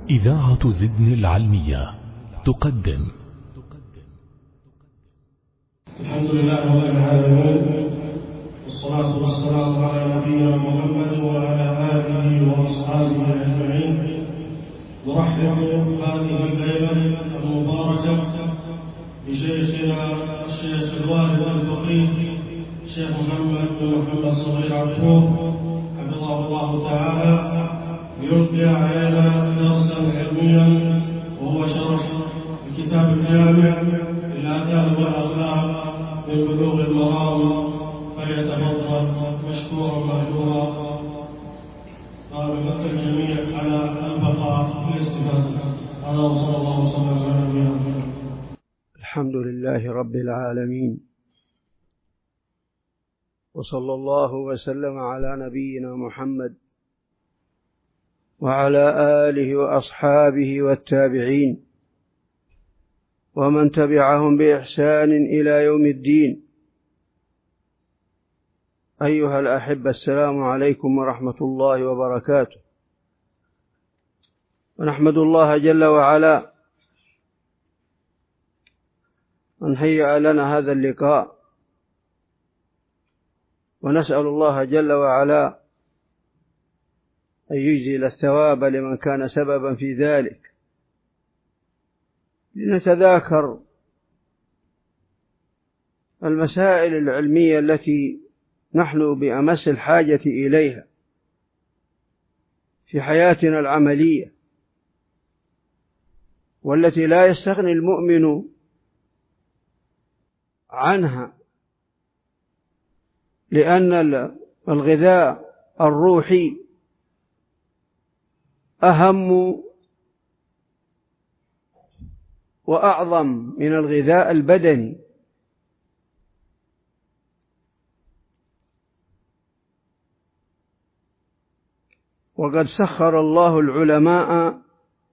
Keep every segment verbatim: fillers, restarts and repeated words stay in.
إذاعة زدن العلمية تقدم. الحمد لله رب العالمين، والصلاة والسلام على نبينا محمد وعلى آله وأصحابه أجمعين. نرحب هذه الليلة المباركة بشيخنا الشيخ الوالد الفقيه الشيخ محمد بن محمد الصغير عبدوه حفظه الله تعالى، يلقي علينا درسا علميا وهو شرح الكتاب الجامع للآداب والأخلاق من بلوغ المرام، فليتفضل مشكورا مأجورا. وبحث الجميع على البقاء في الاستفادة. هذا وصلى الله وسلم على نبينا محمد. الحمد لله رب العالمين، وصلى الله وسلم على نبينا محمد وعلى آله وأصحابه والتابعين ومن تبعهم بإحسان إلى يوم الدين. أيها الأحبة، السلام عليكم ورحمة الله وبركاته. ونحمد الله جل وعلا أن هيأ لنا هذا اللقاء، ونسأل الله جل وعلا أن يجزل الثواب لمن كان سببا في ذلك، لنتذاكر المسائل العلمية التي نحن بأمس الحاجة إليها في حياتنا العملية، والتي لا يستغني المؤمن عنها، لأن الغذاء الروحي أهم وأعظم من الغذاء البدني. وقد سخر الله العلماء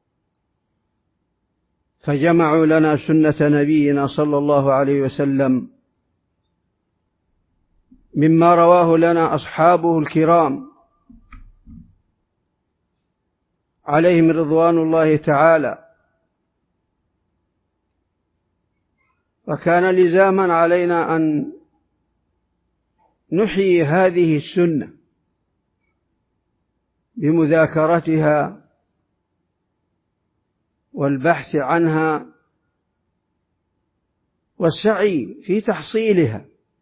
فجمعوا لنا سنة نبينا صلى الله عليه وسلم مما رواه لنا أصحابه الكرام عليهم رضوان الله تعالى، وكان لزاما علينا أن نحيي هذه السنة بمذاكرتها والبحث عنها والسعي في تحصيلها،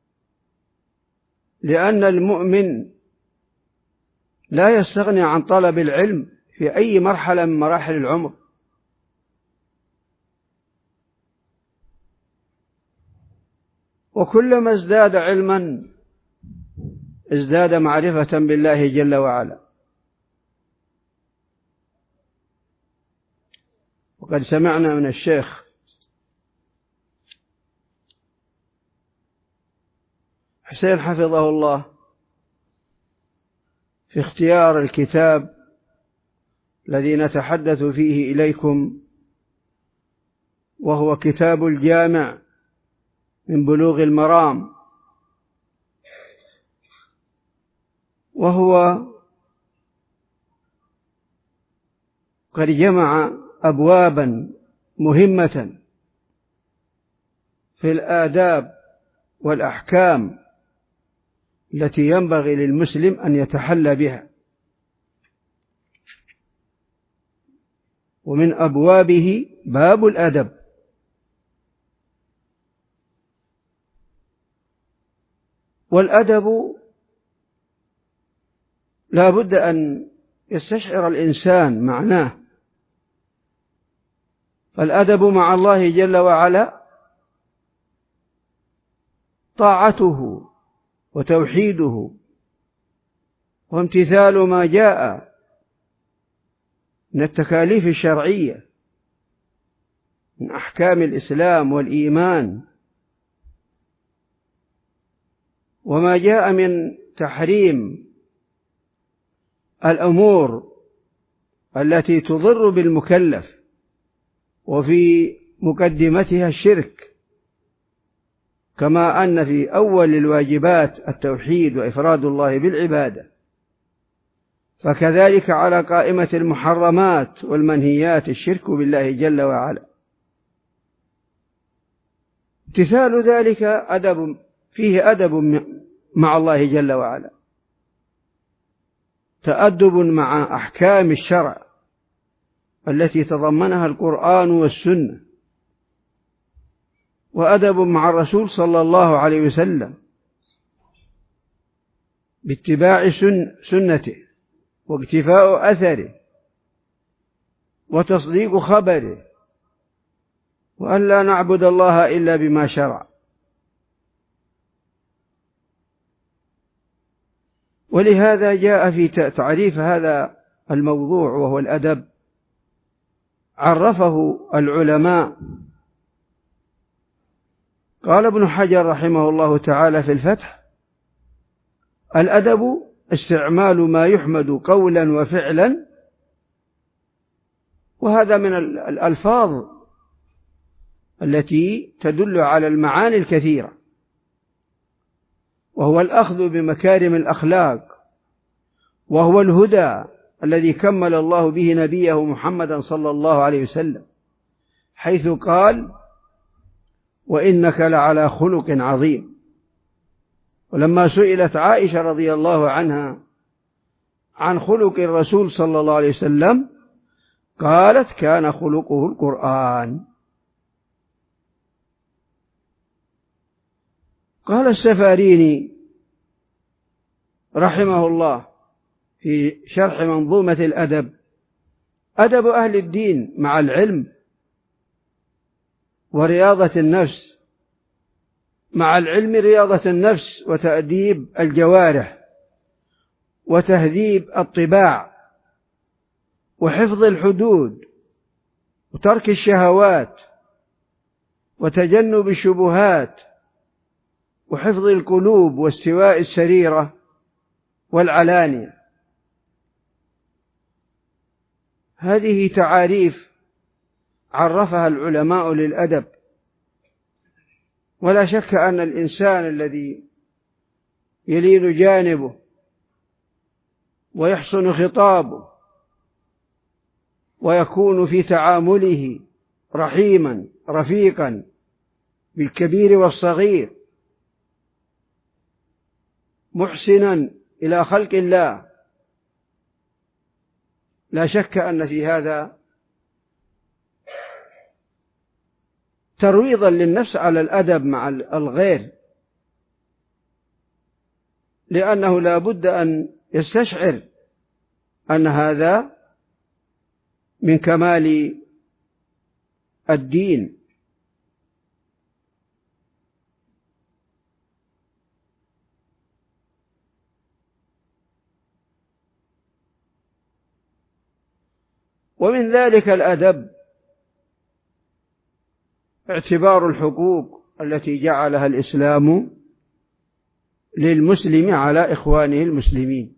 لأن المؤمن لا يستغني عن طلب العلم في أي مرحلة من مراحل العمر. وكلما ازداد علما ازداد معرفة بالله جل وعلا. وقد سمعنا من الشيخ حسين حفظه الله في اختيار الكتاب الذي نتحدث فيه إليكم، وهو كتاب الجامع من بلوغ المرام، وهو قد جمع أبوابا مهمة في الآداب والأحكام التي ينبغي للمسلم أن يتحلى بها. ومن أبوابه باب الأدب، والأدب لا بد أن يستشعر الإنسان معناه. فالأدب مع الله جل وعلا طاعته وتوحيده وامتثال ما جاء من التكاليف الشرعية من أحكام الإسلام والإيمان، وما جاء من تحريم الأمور التي تضر بالمكلف، وفي مقدمتها الشرك، كما أن في أول الواجبات التوحيد وإفراد الله بالعبادة. فكذلك على قائمة المحرمات والمنهيات الشرك بالله جل وعلا. امتثال ذلك أدب فيه أدب مع الله جل وعلا، تأدب مع أحكام الشرع التي تضمنها القرآن والسنة، وأدب مع الرسول صلى الله عليه وسلم باتباع سن سنته واقتفاء أثره وتصديق خبره، وأن لا نعبد الله إلا بما شرع. ولهذا جاء في تعريف هذا الموضوع وهو الأدب، عرفه العلماء. قال ابن حجر رحمه الله تعالى في الفتح: الأدب استعمال ما يحمد قولا وفعلا، وهذا من الألفاظ التي تدل على المعاني الكثيرة، وهو الأخذ بمكارم الأخلاق، وهو الهدى الذي كمل الله به نبيه محمدا صلى الله عليه وسلم، حيث قال: وإنك لعلى خلق عظيم. ولما سئلت عائشة رضي الله عنها عن خلق الرسول صلى الله عليه وسلم قالت: كان خلقه القرآن. قال السفاريني رحمه الله في شرح منظومة الأدب: أدب أهل الدين مع العلم ورياضة النفس، مع العلم رياضة النفس وتأديب الجوارح وتهذيب الطباع وحفظ الحدود وترك الشهوات وتجنب الشبهات وحفظ القلوب واستواء السريرة والعلانية. هذه تعاريف عرفها العلماء للأدب. ولا شك أن الإنسان الذي يلين جانبه ويحسن خطابه ويكون في تعامله رحيما رفيقا بالكبير والصغير، محسنا إلى خلق الله، لا شك أن في هذا ترويضا للنفس على الأدب مع الغير، لأنه لا بد أن يستشعر أن هذا من كمال الدين. ومن ذلك الأدب اعتبار الحقوق التي جعلها الإسلام للمسلم على إخوانه المسلمين.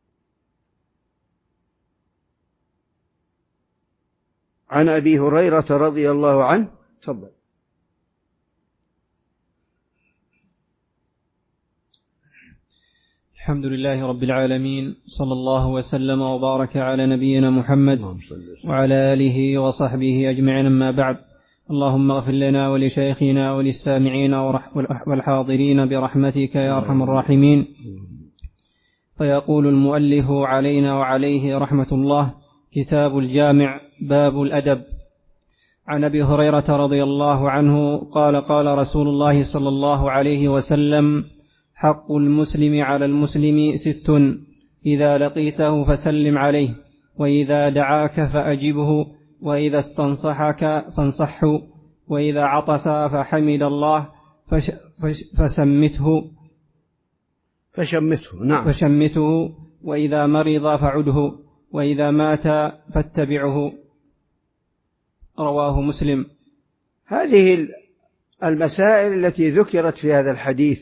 عن أبي هريرة رضي الله عنه تفضل. الحمد لله رب العالمين، صلى الله وسلم وبارك على نبينا محمد وعلى آله وصحبه أجمعين، أما بعد. اللهم اغفر لنا ولشيخنا وللسامعين والحاضرين برحمتك يا أرحم الراحمين. فيقول المؤلف علينا وعليه رحمة الله: كتاب الجامع، باب الأدب. عن أبي هريرة رضي الله عنه قال: قال رسول الله صلى الله عليه وسلم: حق المسلم على المسلم ست: إذا لقيته فسلم عليه، وإذا دعاك فأجبه، وإذا استنصحك فانصحه، وإذا عطس فحمد الله فش فش فسمته فشمته نعم فشمته وإذا مرض فعده، وإذا مات فاتبعه. رواه مسلم. هذه المسائل التي ذكرت في هذا الحديث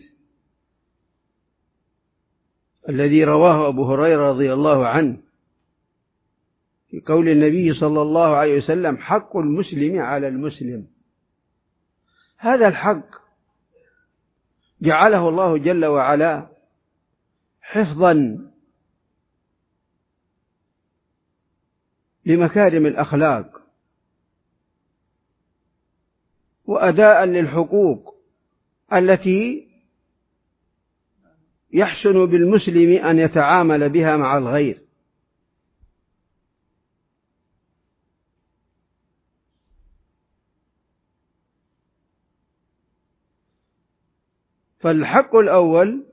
الذي رواه أبو هريرة رضي الله عنه في قول النبي صلى الله عليه وسلم: حق المسلم على المسلم. هذا الحق جعله الله جل وعلا حفظا لمكارم الأخلاق وأداء للحقوق التي يحسن بالمسلم أن يتعامل بها مع الغير. فالحق الأول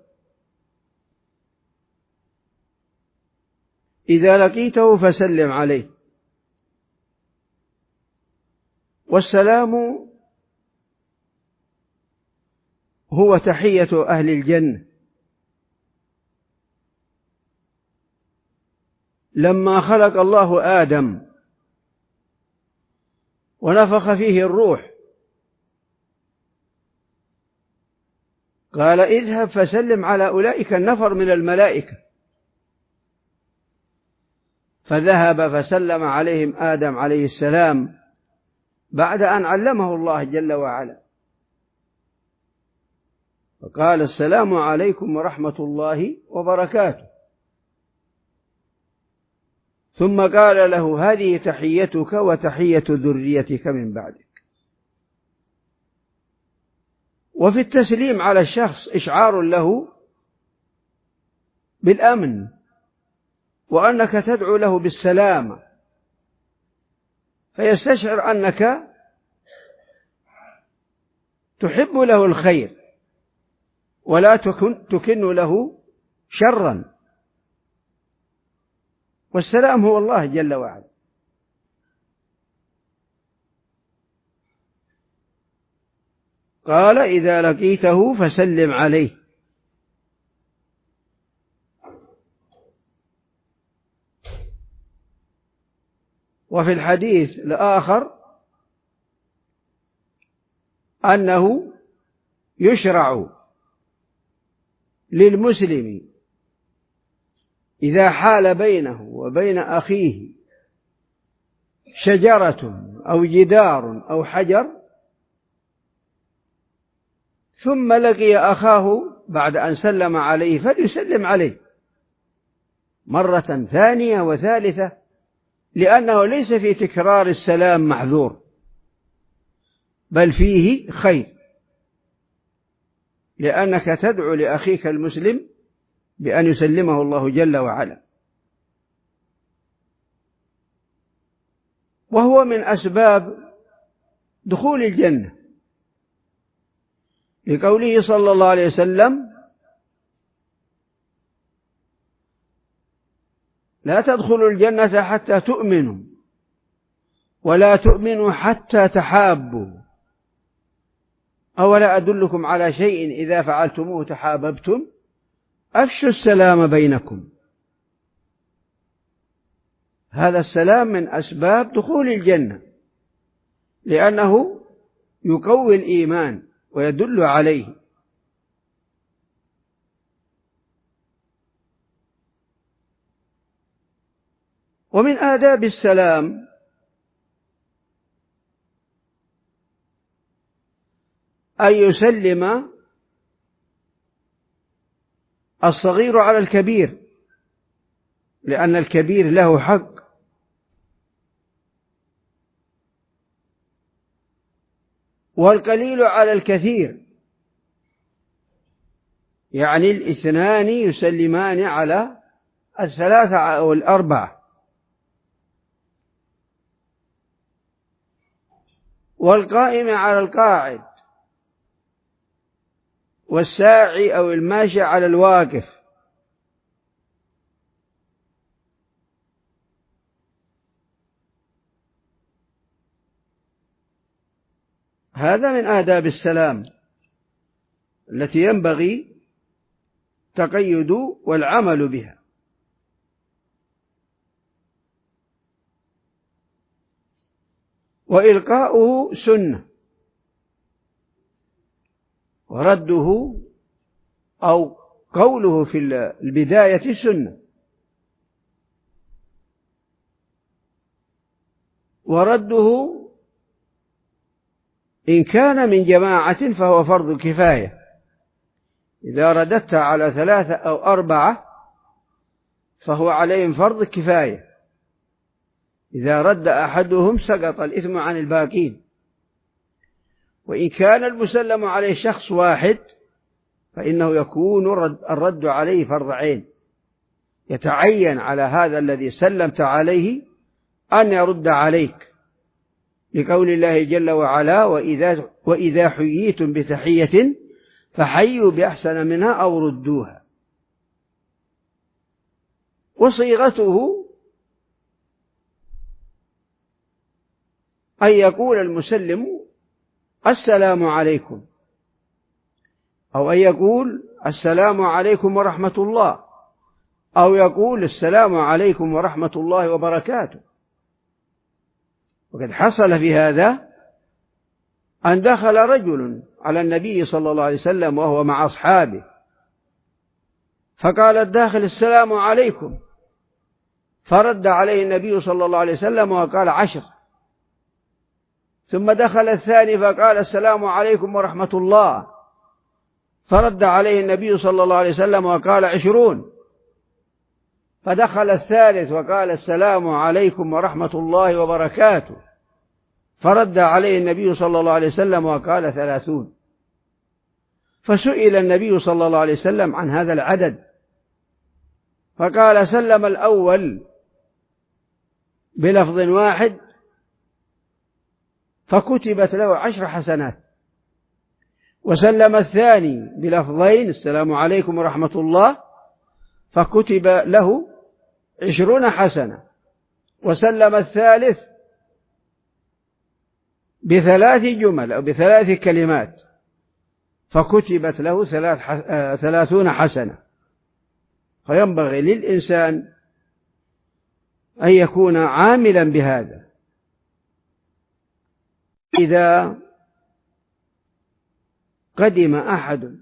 إذا لقيته فسلم عليه، والسلام هو تحية أهل الجنة. لما خلق الله آدم ونفخ فيه الروح قال اذهب فسلم على أولئك النفر من الملائكة، فذهب فسلم عليهم آدم عليه السلام بعد أن علمه الله جل وعلا، فقال السلام عليكم ورحمة الله وبركاته، ثم قال له هذه تحيتك وتحية ذريتك من بعدك. وفي التسليم على الشخص إشعار له بالأمن وأنك تدعو له بالسلامة، فيستشعر أنك تحب له الخير ولا تكن, تكن له شرا. والسلام هو الله جل وعلا. قال إذا لقيته فسلم عليه. وفي الحديث الآخر أنه يشرع للمسلم إذا حال بينه وبين أخيه شجرة أو جدار أو حجر ثم لقي أخاه بعد أن سلم عليه فليسلم عليه مرة ثانية وثالثة، لأنه ليس في تكرار السلام محذور، بل فيه خير، لأنك تدعو لأخيك المسلم بأن يسلمه الله جل وعلا. وهو من أسباب دخول الجنة، لقوله صلى الله عليه وسلم لا تدخلوا الجنة حتى تؤمنوا ولا تؤمنوا حتى تحابوا، أولا أدلكم على شيء إذا فعلتموه تحاببتم، أفشوا السلام بينكم. هذا السلام من أسباب دخول الجنة، لأنه يقوي الإيمان ويدل عليه. ومن آداب السلام أن يسلم الصغير على الكبير، لأن الكبير له حق، والقليل على الكثير، يعني الاثنان يسلمان على الثلاثة أو الأربعة. والقائم على القاعد، والساعي أو الماشي على الواقف. هذا من آداب السلام التي ينبغي تقيد والعمل بها. وإلقاؤه سنة، ورده أو قوله في البداية سنة، ورده إن كان من جماعة فهو فرض كفاية، إذا رددت على ثلاثة أو أربعة فهو عليهم فرض كفاية، إذا رد أحدهم سقط الإثم عن الباقين. وإن كان المسلم عليه شخص واحد فإنه يكون الرد عليه فرض عين، يتعين على هذا الذي سلمت عليه أن يرد عليك، لقول الله جل وعلا: وإذا, وإذا حييتم بتحية فحيوا بأحسن منها أو ردوها. وصيغته أن يقول المسلم السلام عليكم، أو أن يقول السلام عليكم ورحمة الله، أو يقول السلام عليكم ورحمة الله وبركاته. وقد حصل في هذا أن دخل رجل على النبي صلى الله عليه وسلم وهو مع أصحابه، فقال الداخل: السلام عليكم، فرد عليه النبي صلى الله عليه وسلم وقال: عشر. ثم دخل الثاني فقال: السلام عليكم ورحمة الله، فرد عليه النبي صلى الله عليه وسلم وقال: عشرون. فدخل الثالث وقال: السلام عليكم ورحمة الله وبركاته، فرد عليه النبي صلى الله عليه وسلم وقال: ثلاثون. فسئل النبي صلى الله عليه وسلم عن هذا العدد، فقال: سلم الأول بلفظ واحد فكتبت له عشر حسنات، وسلم الثاني بلفظين: السلام عليكم ورحمة الله، فكتب له عشرون حسنة، وسلم الثالث بثلاث جمل أو بثلاث كلمات فكتبت له ثلاث ثلاثون حسنة. فينبغي للإنسان أن يكون عاملا بهذا. إذا قدم أحد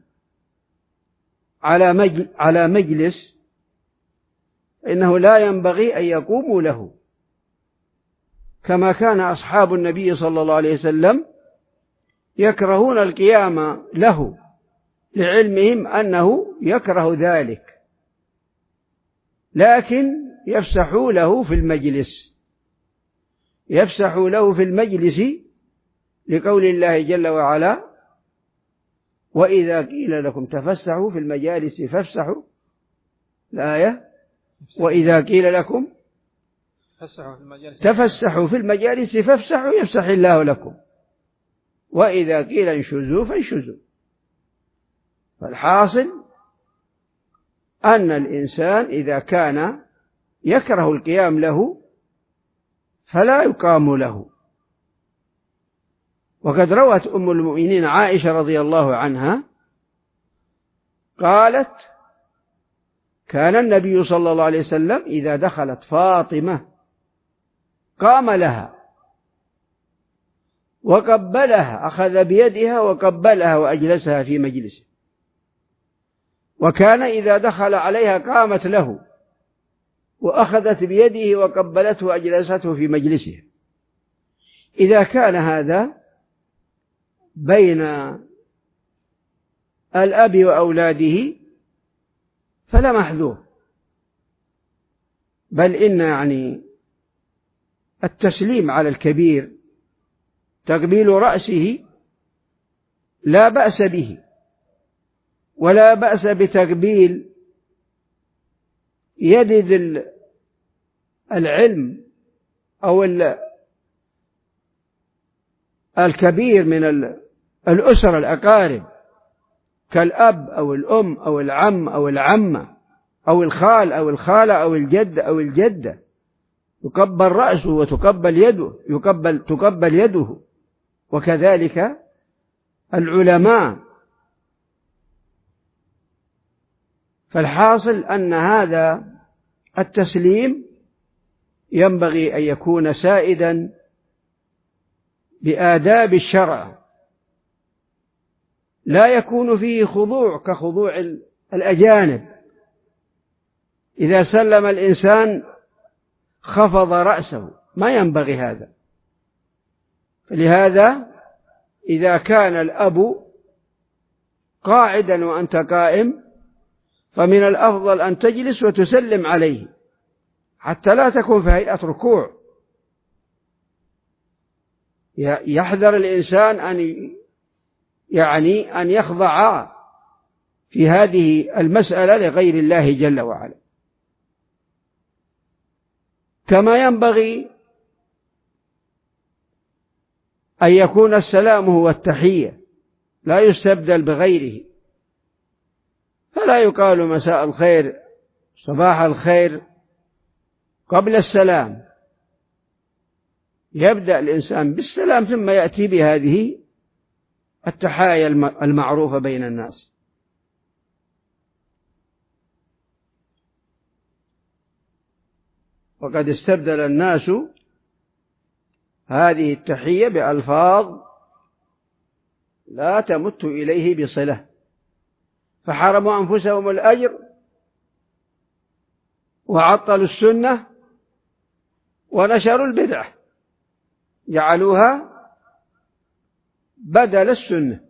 على مجلس إنه لا ينبغي أن يقوموا له، كما كان أصحاب النبي صلى الله عليه وسلم يكرهون القيام له لعلمهم أنه يكره ذلك، لكن يفسحوا له في المجلس يفسحوا له في المجلس لقول الله جل وعلا: وإذا قيل لكم تفسحوا في المجالس فافسحوا. الآية: وإذا قيل لكم تفسحوا في المجالس فافسحوا يفسح الله لكم، وإذا قيل انشزوا فانشزوا. فالحاصل أن الإنسان إذا كان يكره القيام له فلا يقام له. وقد روت أم المؤمنين عائشة رضي الله عنها قالت: كان النبي صلى الله عليه وسلم إذا دخلت فاطمة قام لها وقبلها، أخذ بيدها وقبلها وأجلسها في مجلسه. وكان إذا دخل عليها قامت له وأخذت بيده وقبلته وأجلسته في مجلسه. إذا كان هذا بين الأب وأولاده فلا محذور، بل إن يعني التسليم على الكبير تقبيل رأسه لا بأس به، ولا بأس بتقبيل يد ذي العلم أو الكبير من الأسر الأقارب كالأب أو الأم أو العم أو العمة أو الخال أو الخالة أو الجد أو الجدة، يقبل رأسه وتقبل يده يقبل تقبل يده. وكذلك العلماء. فالحاصل أن هذا التسليم ينبغي أن يكون سائدا بآداب الشرع، لا يكون فيه خضوع كخضوع الأجانب. إذا سلم الإنسان خفض رأسه، ما ينبغي هذا. فلهذا إذا كان الأب قاعدا وأنت قائم فمن الأفضل أن تجلس وتسلم عليه، حتى لا تكون في هيئة ركوع يحذر الإنسان أن يعني أن يخضع في هذه المسألة لغير الله جل وعلا. كما ينبغي أن يكون السلام هو التحية، لا يستبدل بغيره، فلا يقال مساء الخير صباح الخير قبل السلام. يبدأ الإنسان بالسلام ثم يأتي بهذه التحايا المعروفة بين الناس. وقد استبدل الناس هذه التحية بألفاظ لا تمت إليه بصلة، فحرموا أنفسهم الأجر وعطلوا السنة ونشروا البدعة، جعلوها بدل السنة.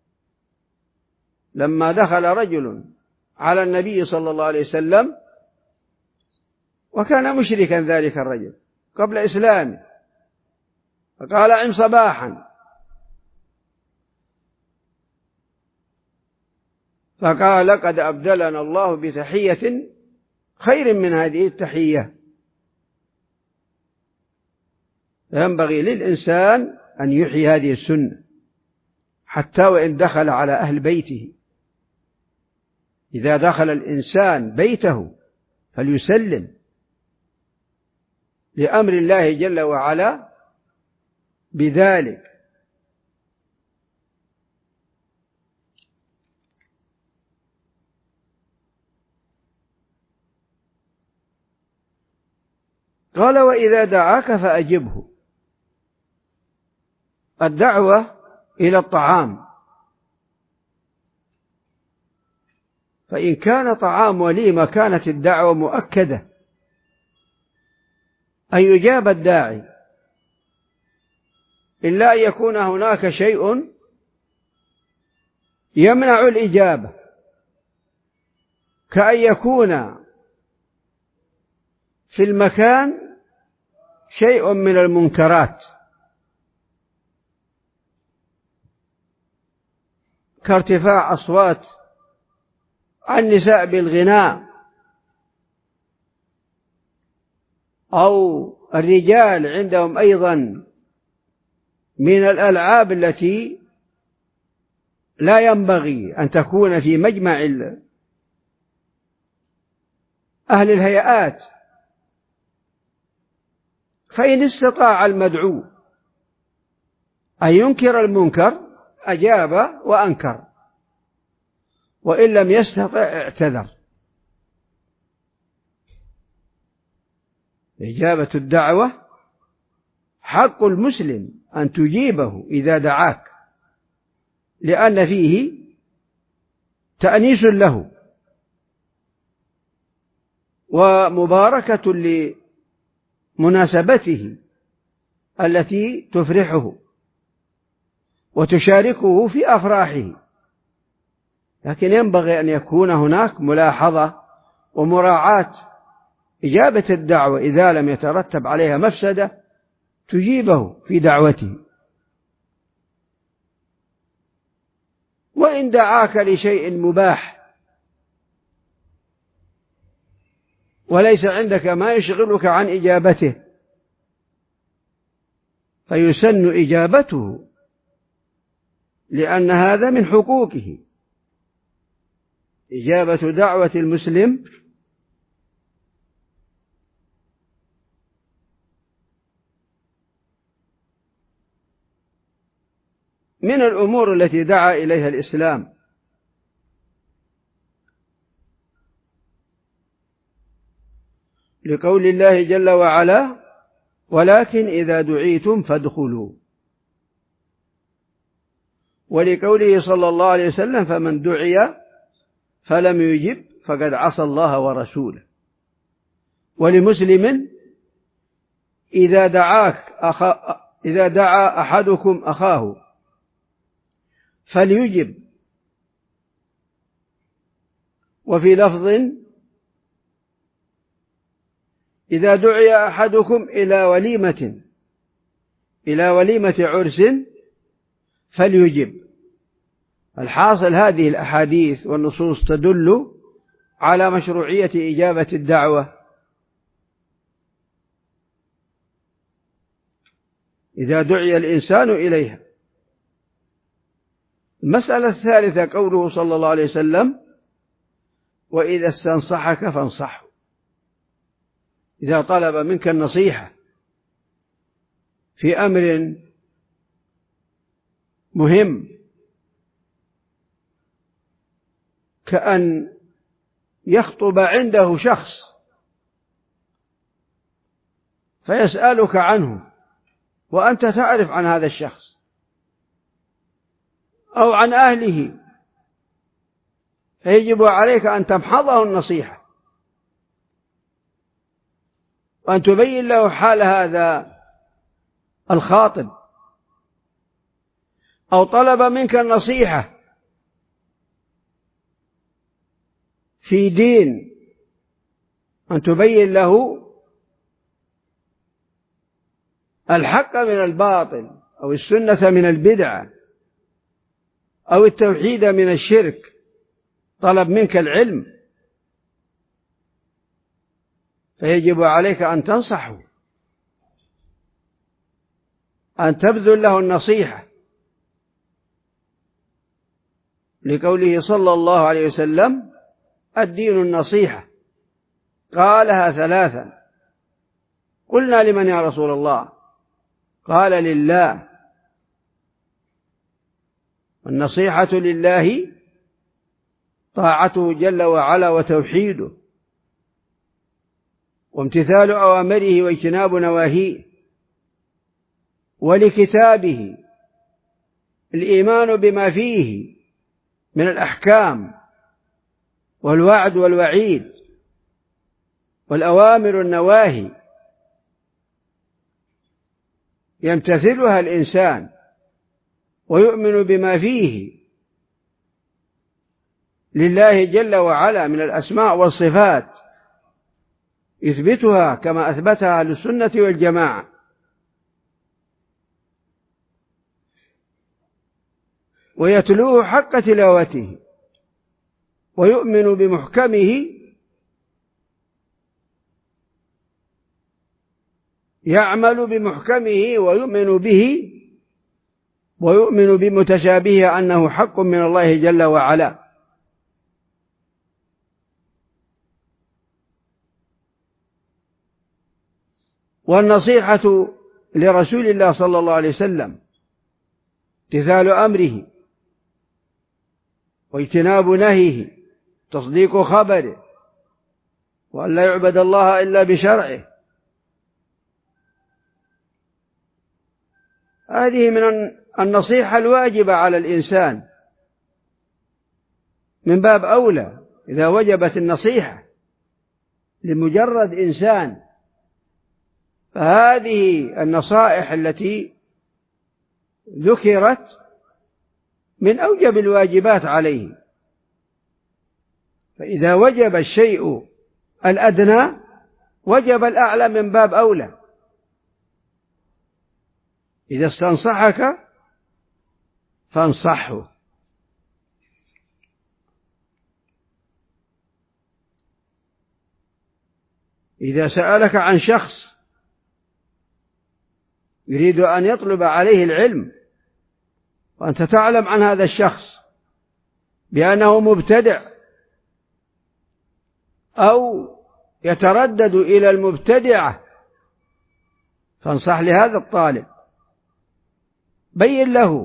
لما دخل رجل على النبي صلى الله عليه وسلم وكان مشركا ذلك الرجل قبل إسلامه، فقال عم صباحا، فقال قد أبدلنا الله بتحية خير من هذه التحية. ينبغي للإنسان أن يحيي هذه السنة حتى وإن دخل على أهل بيته. إذا دخل الإنسان بيته فليسلم لأمر الله جل وعلا بذلك. قال وإذا دعاك فأجبه. الدعوة إلى الطعام، فإن كان طعام وليمة كانت الدعوة مؤكدة أن يجاب الداعي، إلا أن يكون هناك شيء يمنع الإجابة، كأن يكون في المكان شيء من المنكرات كارتفاع أصوات النساء بالغناء، أو الرجال عندهم أيضا من الألعاب التي لا ينبغي أن تكون في مجمع أهل الهيئات. فإن استطاع المدعو أن ينكر المنكر أجاب وأنكر، وإن لم يستطع اعتذر. إجابة الدعوة حق المسلم أن تجيبه إذا دعاك، لأن فيه تأنيس له ومباركة لمناسبته التي تفرحه وتشاركه في أفراحه. لكن ينبغي أن يكون هناك ملاحظة ومراعاة إجابة الدعوة إذا لم يترتب عليها مفسدة تجيبه في دعوته. وإن دعاك لشيء مباح وليس عندك ما يشغلك عن إجابته فيسن إجابته، لأن هذا من حقوقه. إجابة دعوة المسلم من الأمور التي دعا إليها الإسلام، لقول الله جل وعلا ولكن إذا دعيتم فادخلوا، ولقوله صلى الله عليه وسلم فمن دعي فلم يجب فقد عصى الله ورسوله. ولمسلم إذا دعاك أخا إذا دعا أحدكم أخاه فليجب. وفي لفظ إذا دعي أحدكم إلى وليمة إلى وليمة عرس فليجب. الحاصل هذه الأحاديث والنصوص تدل على مشروعية إجابة الدعوة إذا دعي الإنسان إليها. المسألة الثالثة قوله صلى الله عليه وسلم: وإذا استنصحك فانصحه. إذا طلب منك النصيحة في أمر مهم كأن يخطب عنده شخص فيسألك عنه وأنت تعرف عن هذا الشخص أو عن أهله، فيجب عليك أن تمحضه النصيحة وأن تبين له حال هذا الخاطب. أو طلب منك النصيحة في دين، أن تبين له الحق من الباطل أو السنة من البدعة أو التوحيد من الشرك. طلب منك العلم فيجب عليك أن تنصحه، أن تبذل له النصيحة، لقوله صلى الله عليه وسلم: الدين النصيحة. قالها ثلاثا. قلنا: لمن يا رسول الله؟ قال: لله. النصيحة لله طاعته جل وعلا وتوحيده وامتثال أوامره واجتناب نواهيه، ولكتابه الإيمان بما فيه من الأحكام والوعد والوعيد والأوامر النواهي يمتثلها الإنسان ويؤمن بما فيه لله جل وعلا من الأسماء والصفات، يثبتها كما أثبتها أهل السنة والجماعة. ويتلوه حق تلاوته ويؤمن بمحكمه، يعمل بمحكمه ويؤمن به، ويؤمن بمتشابهه أنه حق من الله جل وعلا. والنصيحة لرسول الله صلى الله عليه وسلم امتثال أمره واجتناب نهيه، تصديق خبره، وأن لا يعبد الله إلا بشرعه. هذه من النصيحة الواجبة على الإنسان، من باب أولى إذا وجبت النصيحة لمجرد إنسان، فهذه النصائح التي ذكرت من أوجب الواجبات عليه. فإذا وجب الشيء الأدنى وجب الأعلى من باب أولى. إذا استنصحك فانصحه. إذا سألك عن شخص يريد أن يطلب عليه العلم وأنت تعلم عن هذا الشخص بأنه مبتدع أو يتردد إلى المبتدعة، فانصح لهذا الطالب، بين له،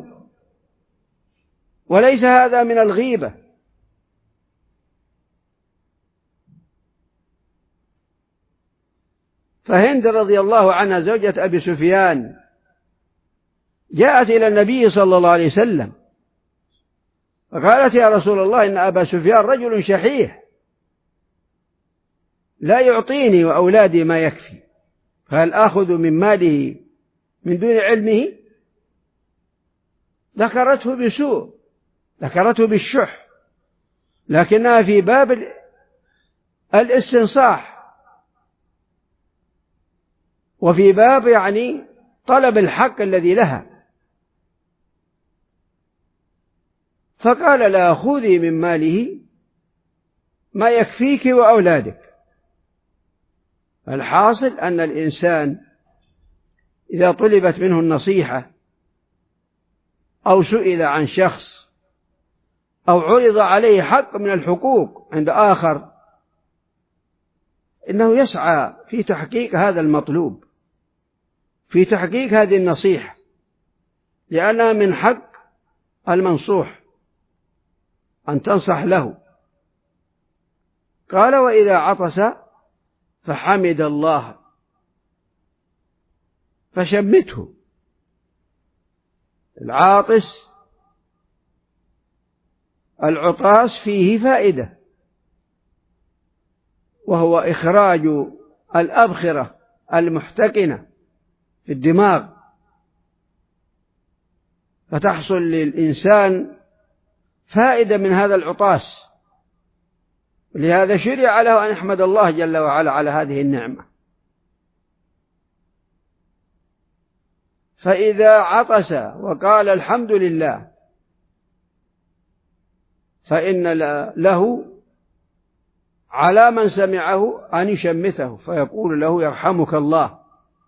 وليس هذا من الغيبة. فهند رضي الله عنها زوجة أبي سفيان جاءت إلى النبي صلى الله عليه وسلم فقالت: يا رسول الله، إن أبا سفيان رجل شحيح لا يعطيني وأولادي ما يكفي، فهل آخذ من ماله من دون علمه؟ ذكرته بسوء، ذكرته بالشح، لكنها في باب الاستنصاح وفي باب يعني طلب الحق الذي لها، فقال لها خذي من ماله ما يكفيك وأولادك. الحاصل أن الإنسان إذا طلبت منه النصيحة أو سئل عن شخص أو عرض عليه حق من الحقوق عند آخر، إنه يسعى في تحقيق هذا المطلوب، في تحقيق هذه النصيحة، لأنها من حق المنصوح أن تنصح له. قال وإذا عطس فحمد الله فشمته. العاطس العطاس فيه فائدة، وهو إخراج الأبخرة المحتقنة في الدماغ، فتحصل للإنسان فائدة من هذا العطاس، لهذا شرع له أن يحمد الله جل وعلا على هذه النعمة. فإذا عطس وقال الحمد لله فإن له على من سمعه أن يشمته فيقول له يرحمك الله،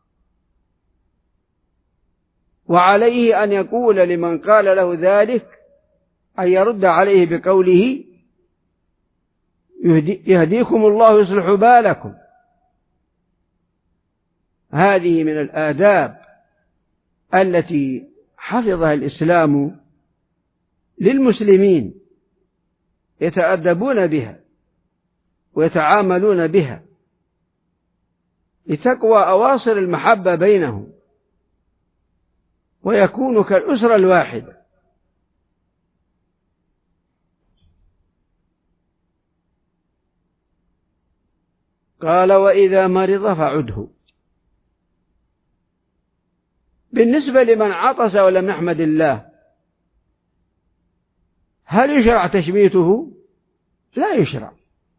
وعليه أن يقول لمن قال له ذلك أن يرد عليه بقوله يهديكم الله ويصلح بالكم. هذه من الآداب التي حفظها الإسلام للمسلمين، يتأدبون بها ويتعاملون بها لتقوى أواصر المحبة بينهم ويكونوا كالأسرة الواحدة. قال وإذا مرض فعده. بالنسبة لمن عطس ولم يحمد الله، هل يشرع تشميته؟ لا يشرع،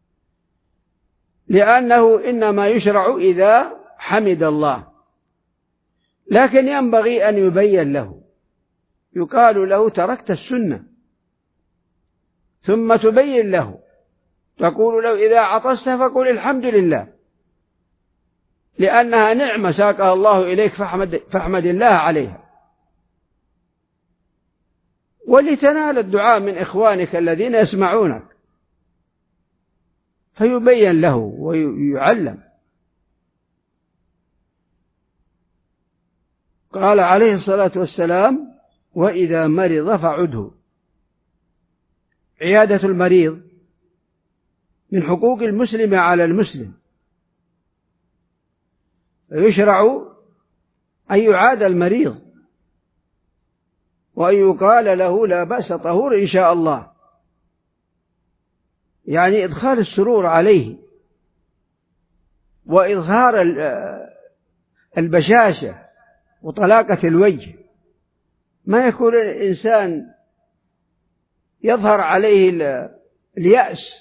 لأنه إنما يشرع إذا حمد الله، لكن ينبغي أن يبين له، يقال له تركت السنة، ثم تبين له، تقول له إذا عطست فقل الحمد لله، لأنها نعمة ساقها الله إليك فاحمد, فاحمد الله عليها، ولتنال الدعاء من إخوانك الذين يسمعونك، فيبين له ويعلم. قال عليه الصلاة والسلام وإذا مرض فعده. عيادة المريض من حقوق المسلم على المسلم، يشرع أن يعاد المريض وأن يقال له لا بأس طهور إن شاء الله، يعني إدخال السرور عليه وإظهار البشاشة وطلاقة الوجه، ما يكون الإنسان يظهر عليه اليأس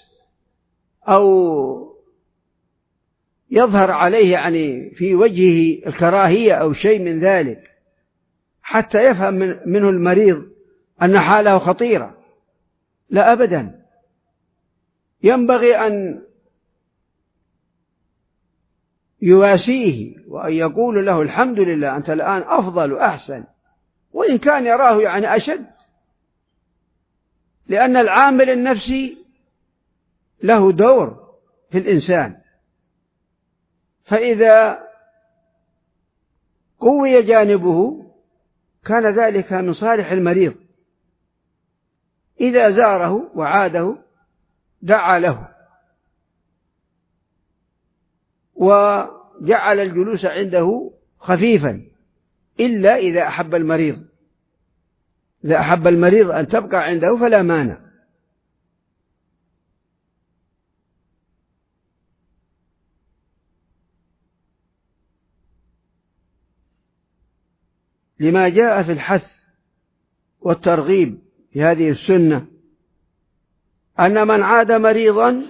أو يظهر عليه يعني في وجهه الكراهية أو شيء من ذلك حتى يفهم منه المريض أن حاله خطيرة. لا أبدا، ينبغي أن يواسيه وأن يقول له الحمد لله أنت الآن أفضل وأحسن، وإن كان يراه يعني أشد، لأن العامل النفسي له دور في الإنسان، فإذا قوي جانبه كان ذلك من صالح المريض، إذا زاره وعاده دعا له وجعل الجلوس عنده خفيفا، إلا إذا أحب المريض، إذا أحب المريض أن تبقى عنده فلا مانع. لما جاء في الحث والترغيب في هذه السنة أن من عاد مريضا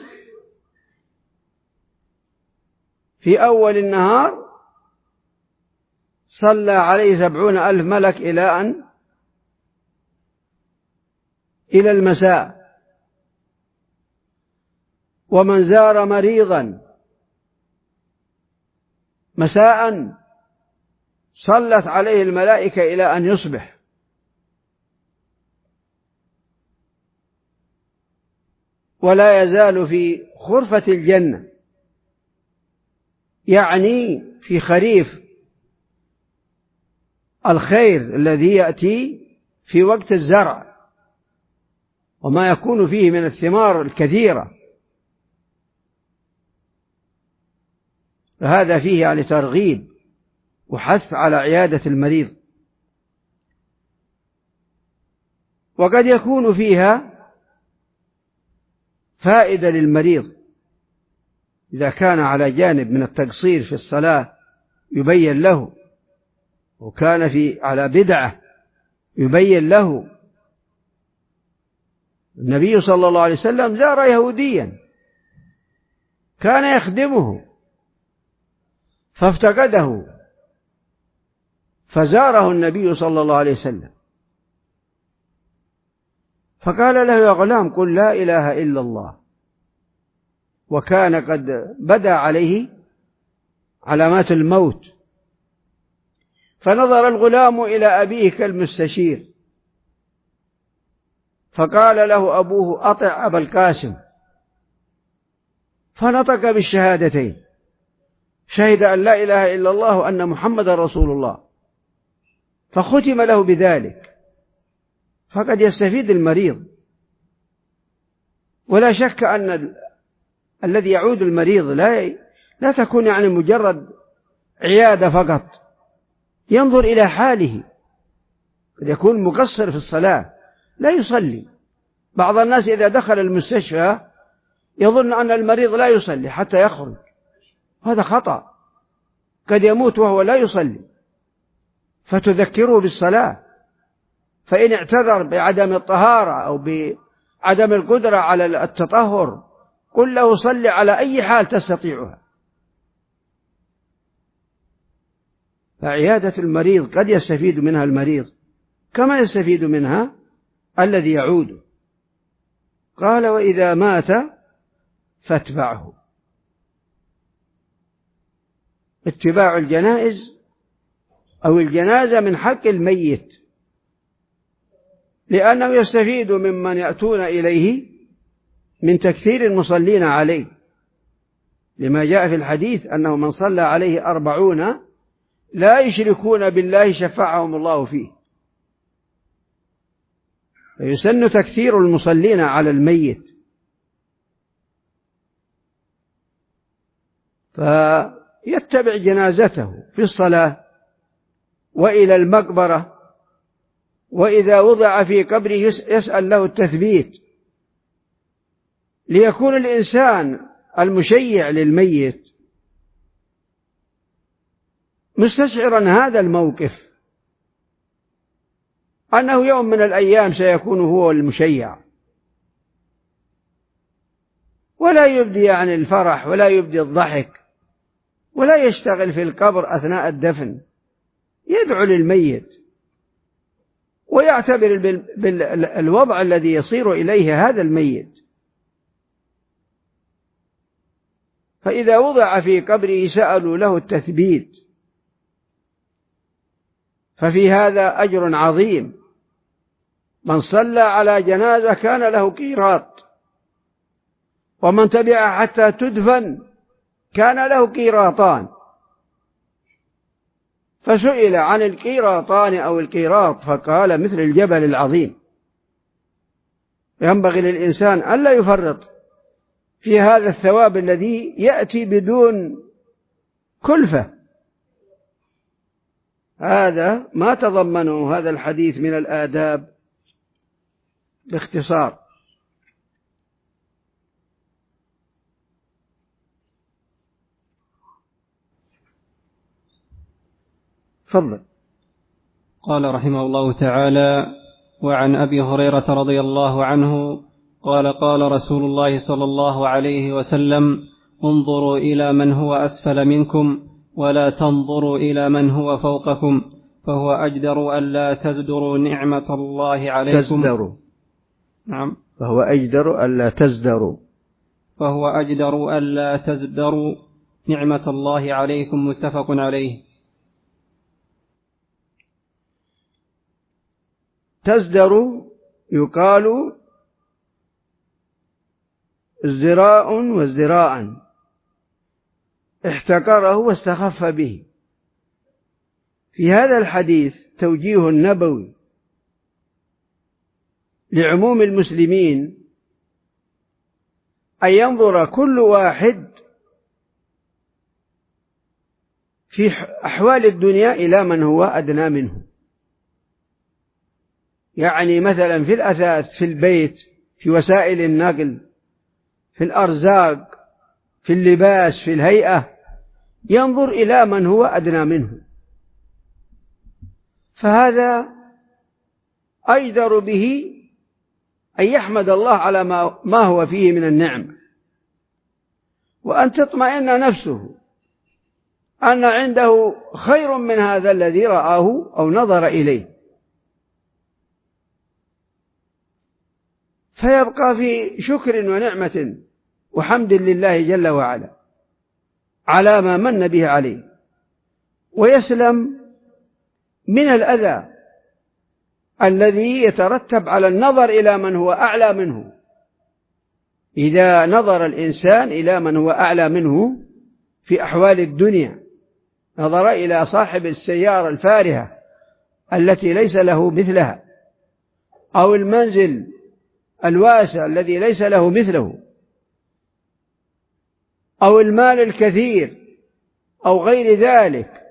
في أول النهار صلى عليه سبعون ألف ملك إلى أن إلى المساء. ومن زار مريضا مساء صلت عليه الملائكة إلى أن يصبح. ولا يزال في خرفة الجنة، يعني في خريف الخير الذي يأتي في وقت الزرع وما يكون فيه من الثمار الكثيرة. فهذا فيه يعني ترغيب وحث على عيادة المريض. وقد يكون فيها فائدة للمريض إذا كان على جانب من التقصير في الصلاة يبين له، وكان في على بدعة يبين له. النبي صلى الله عليه وسلم زار يهوديا كان يخدمه فافتقده، فزاره النبي صلى الله عليه وسلم فقال له: يا غلام قل لا إله إلا الله. وكان قد بدا عليه علامات الموت، فنظر الغلام إلى أبيه كالمستشير، فقال له أبوه: أطع أبا القاسم. فنطق بالشهادتين، شهد أن لا إله إلا الله وأن محمد رسول الله، فختم له بذلك. فقد يستفيد المريض، ولا شك أن ال... الذي يعود المريض لا ي... لا تكون يعني مجرد عيادة فقط، ينظر إلى حاله. قد يكون مقصر في الصلاة لا يصلي. بعض الناس إذا دخل المستشفى يظن أن المريض لا يصلي حتى يخرج، هذا خطأ. قد يموت وهو لا يصلي، فتذكره بالصلاة. فإن اعتذر بعدم الطهارة أو بعدم القدرة على التطهر قل له: صل على أي حال تستطيعها. فعيادة المريض قد يستفيد منها المريض كما يستفيد منها الذي يعود. قال: وإذا مات فاتبعه. اتباع الجنائز أو الجنازة من حق الميت، لأنه يستفيد ممن يأتون إليه من تكثير المصلين عليه، لما جاء في الحديث أنه من صلى عليه أربعون لا يشركون بالله شفعهم الله فيه. فيسن تكثير المصلين على الميت. فيتبع جنازته في الصلاة وإلى المقبرة، وإذا وضع في قبره يسأل له التثبيت، ليكون الإنسان المشيع للميت مستشعرا هذا الموقف، أنه يوم من الأيام سيكون هو المشيع، ولا يبدي عن الفرح ولا يبدي الضحك ولا يشتغل في القبر أثناء الدفن، يدعو للميت ويعتبر بالوضع الذي يصير إليه هذا الميت. فإذا وضع في قبره سألوا له التثبيت، ففي هذا أجر عظيم. من صلى على جنازة كان له قيراط، ومن تبعها حتى تدفن كان له قيراطان. فسئل عن القيراطان أو القيراط فقال: مثل الجبل العظيم. ينبغي للإنسان ألا يفرط في هذا الثواب الذي يأتي بدون كلفة. هذا ما تضمنه هذا الحديث من الآداب باختصار. تفضل. قال رحمه الله تعالى: وعن أبي هريرة رضي الله عنه قال: قال رسول الله صلى الله عليه وسلم: انظروا إلى من هو أسفل منكم ولا تنظروا إلى من هو فوقكم فهو أجدر ألا تزدروا نعمة الله عليكم. تزدروا. نعم. فهو أجدر ألا تزدروا. فهو أجدر ألا تزدروا نعمة الله عليكم. متفق عليه. تزدر يقال ازدراء وازدراء، احتقره واستخف به. في هذا الحديث توجيه نبوي لعموم المسلمين أن ينظر كل واحد في أحوال الدنيا إلى من هو أدنى منه. يعني مثلا في الأثاث، في البيت، في وسائل النقل، في الأرزاق، في اللباس، في الهيئة، ينظر إلى من هو أدنى منه، فهذا أجدر به أن يحمد الله على ما هو فيه من النعمة، وأن تطمئن نفسه أن عنده خير من هذا الذي رآه أو نظر إليه، فيبقى في شكر ونعمة وحمد لله جل وعلا على ما من به عليه، ويسلم من الأذى الذي يترتب على النظر إلى من هو أعلى منه. إذا نظر الإنسان إلى من هو أعلى منه في أحوال الدنيا، نظر إلى صاحب السيارة الفارهة التي ليس له مثلها، أو المنزل الواسع الذي ليس له مثله، أو المال الكثير أو غير ذلك،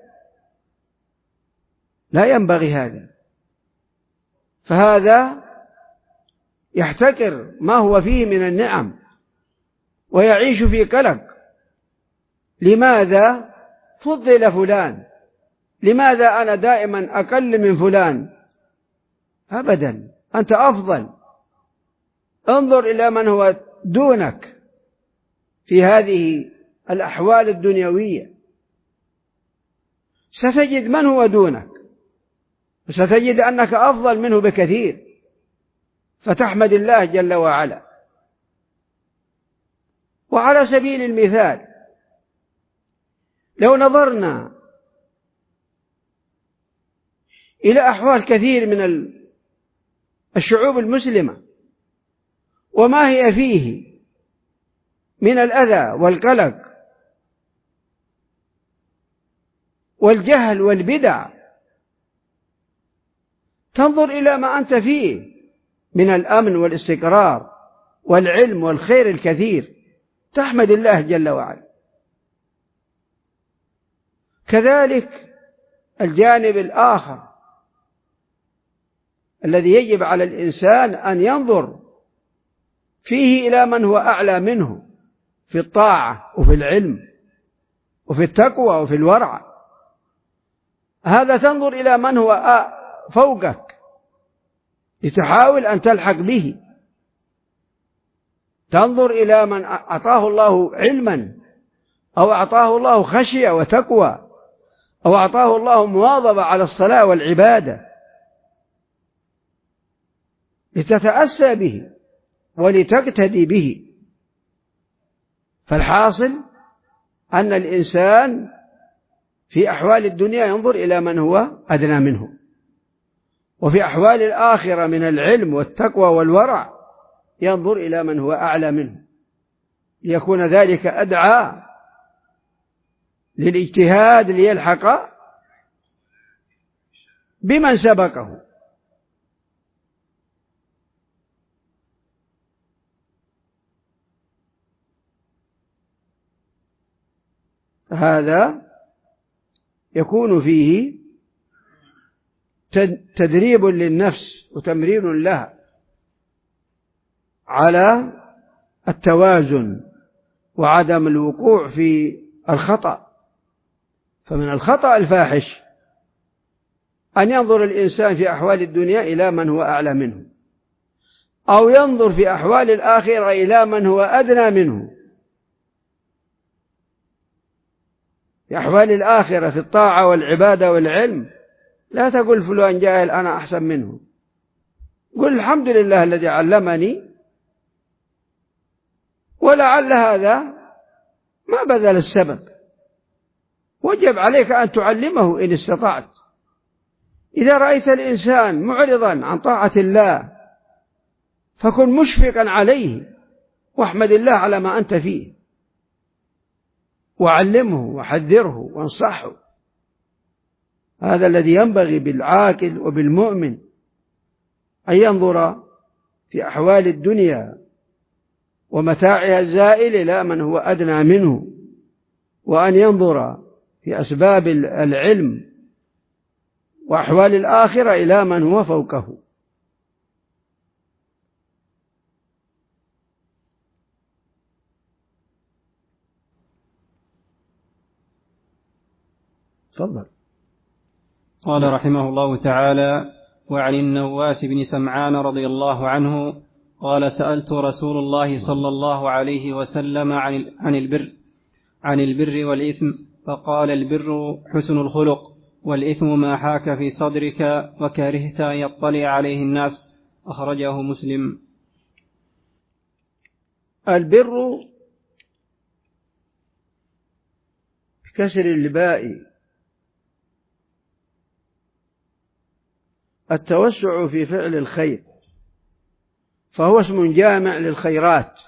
لا ينبغي هذا، فهذا يحتقر ما هو فيه من النعم ويعيش في قلق. لماذا فضل فلان؟ لماذا أنا دائما أقل من فلان؟ أبدا، أنت أفضل. انظر إلى من هو دونك في هذه الأحوال الدنيوية، ستجد من هو دونك، وستجد أنك أفضل منه بكثير، فتحمد الله جل وعلا. وعلى سبيل المثال، لو نظرنا إلى أحوال كثير من الشعوب المسلمة وما هي فيه من الأذى والقلق والجهل والبدع، تنظر إلى ما أنت فيه من الأمن والاستقرار والعلم والخير الكثير، تحمد الله جل وعلا. كذلك الجانب الآخر الذي يجب على الإنسان أن ينظر فيه إلى من هو أعلى منه في الطاعة وفي العلم وفي التقوى وفي الورع، هذا تنظر إلى من هو فوقك لتحاول أن تلحق به، تنظر إلى من أعطاه الله علما أو أعطاه الله خشية وتقوى أو أعطاه الله مواظبة على الصلاة والعبادة، لتتأسى به ولتقتدي به. فالحاصل أن الإنسان في أحوال الدنيا ينظر إلى من هو أدنى منه، وفي أحوال الآخرة من العلم والتقوى والورع ينظر إلى من هو أعلى منه، ليكون ذلك أدعى للاجتهاد ليلحق بمن سبقه. هذا يكون فيه تدريب للنفس وتمرين لها على التوازن وعدم الوقوع في الخطأ. فمن الخطأ الفاحش أن ينظر الإنسان في أحوال الدنيا إلى من هو أعلى منه، أو ينظر في أحوال الآخرة إلى من هو أدنى منه، في أحوال الآخرة في الطاعة والعبادة والعلم، لا تقول فلان جاهل أنا أحسن منه، قل الحمد لله الذي علمني، ولعل هذا ما بذل السبب، وجب عليك أن تعلمه إن استطعت. إذا رأيت الإنسان معرضا عن طاعة الله فكن مشفقا عليه واحمد الله على ما أنت فيه، وعلمه وحذره وانصحه. هذا الذي ينبغي بالعاقل وبالمؤمن، أن ينظر في أحوال الدنيا ومتاعها الزائل إلى من هو أدنى منه، وأن ينظر في أسباب العلم وأحوال الآخرة إلى من هو فوقه. تفضل. قال رحمه الله تعالى: وعن النواس بن سمعان رضي الله عنه قال: سألت رسول الله صلى الله عليه وسلم عن عن البر عن البر والإثم، فقال: البر حسن الخلق، والإثم ما حاك في صدرك وكرهت أن يطلع عليه الناس. أخرجه مسلم. البر بكسر الباء التوسع في فعل الخير، فهو اسم جامع للخيرات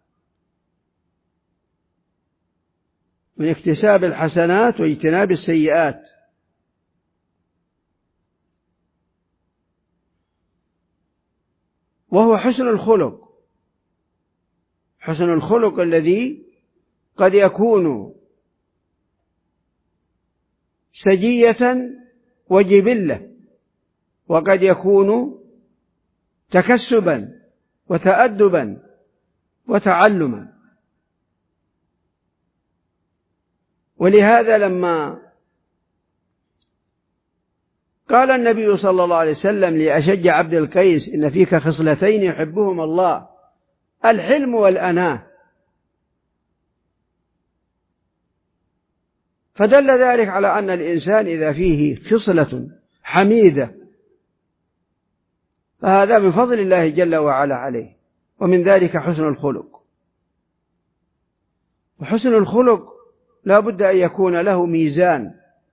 من اكتساب الحسنات واجتناب السيئات. وهو حسن الخلق، حسن الخلق الذي قد يكون سجية وجبلة، وقد يكون تكسبا وتأدبا وتعلما. ولهذا لما قال النبي صلى الله عليه وسلم لأشج عبد القيس: إن فيك خصلتين يحبهما الله، الحلم والأناة، فدل ذلك على أن الإنسان إذا فيه خصلة حميدة فهذا من فضل الله جل وعلا عليه، ومن ذلك حسن الخلق. وحسن الخلق لا بد أن يكون له ميزان،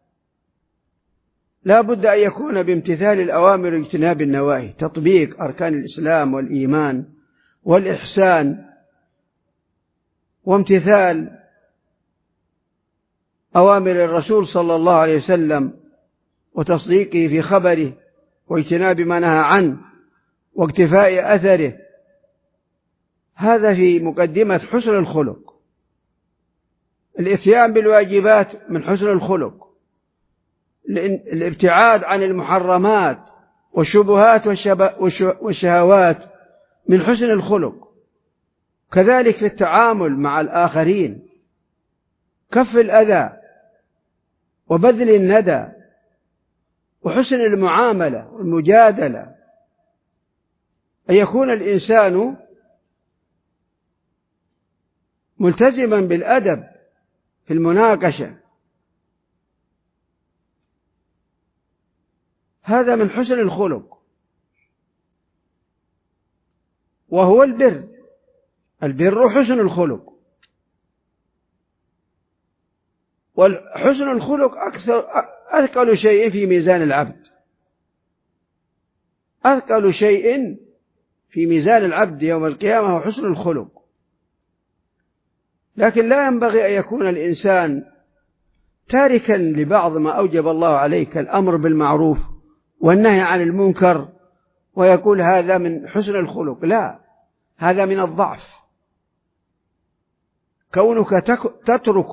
لا بد أن يكون بامتثال الأوامر واجتناب النواهي، تطبيق أركان الإسلام والإيمان والإحسان، وامتثال أوامر الرسول صلى الله عليه وسلم وتصديقه في خبره واجتناب ما نهى عنه واقتفاء أثره. هذا في مقدمة حسن الخلق. الاتيان بالواجبات من حسن الخلق، الابتعاد عن المحرمات والشبهات والشهوات من حسن الخلق. كذلك في التعامل مع الآخرين، كف الأذى وبذل الندى وحسن المعاملة والمجادلة، أن يكون الإنسان ملتزما بالأدب في المناقشة. هذا من حسن الخلق، وهو البر. البر حسن الخلق، والحسن الخلق أكثر أثقل شيء في ميزان العبد، أثقل شيء في ميزان العبد يوم القيامة هو حسن الخلق. لكن لا ينبغي أن يكون الإنسان تاركا لبعض ما أوجب الله عليه كالأمر بالمعروف والنهي عن المنكر ويقول هذا من حسن الخلق. لا، هذا من الضعف. كونك تترك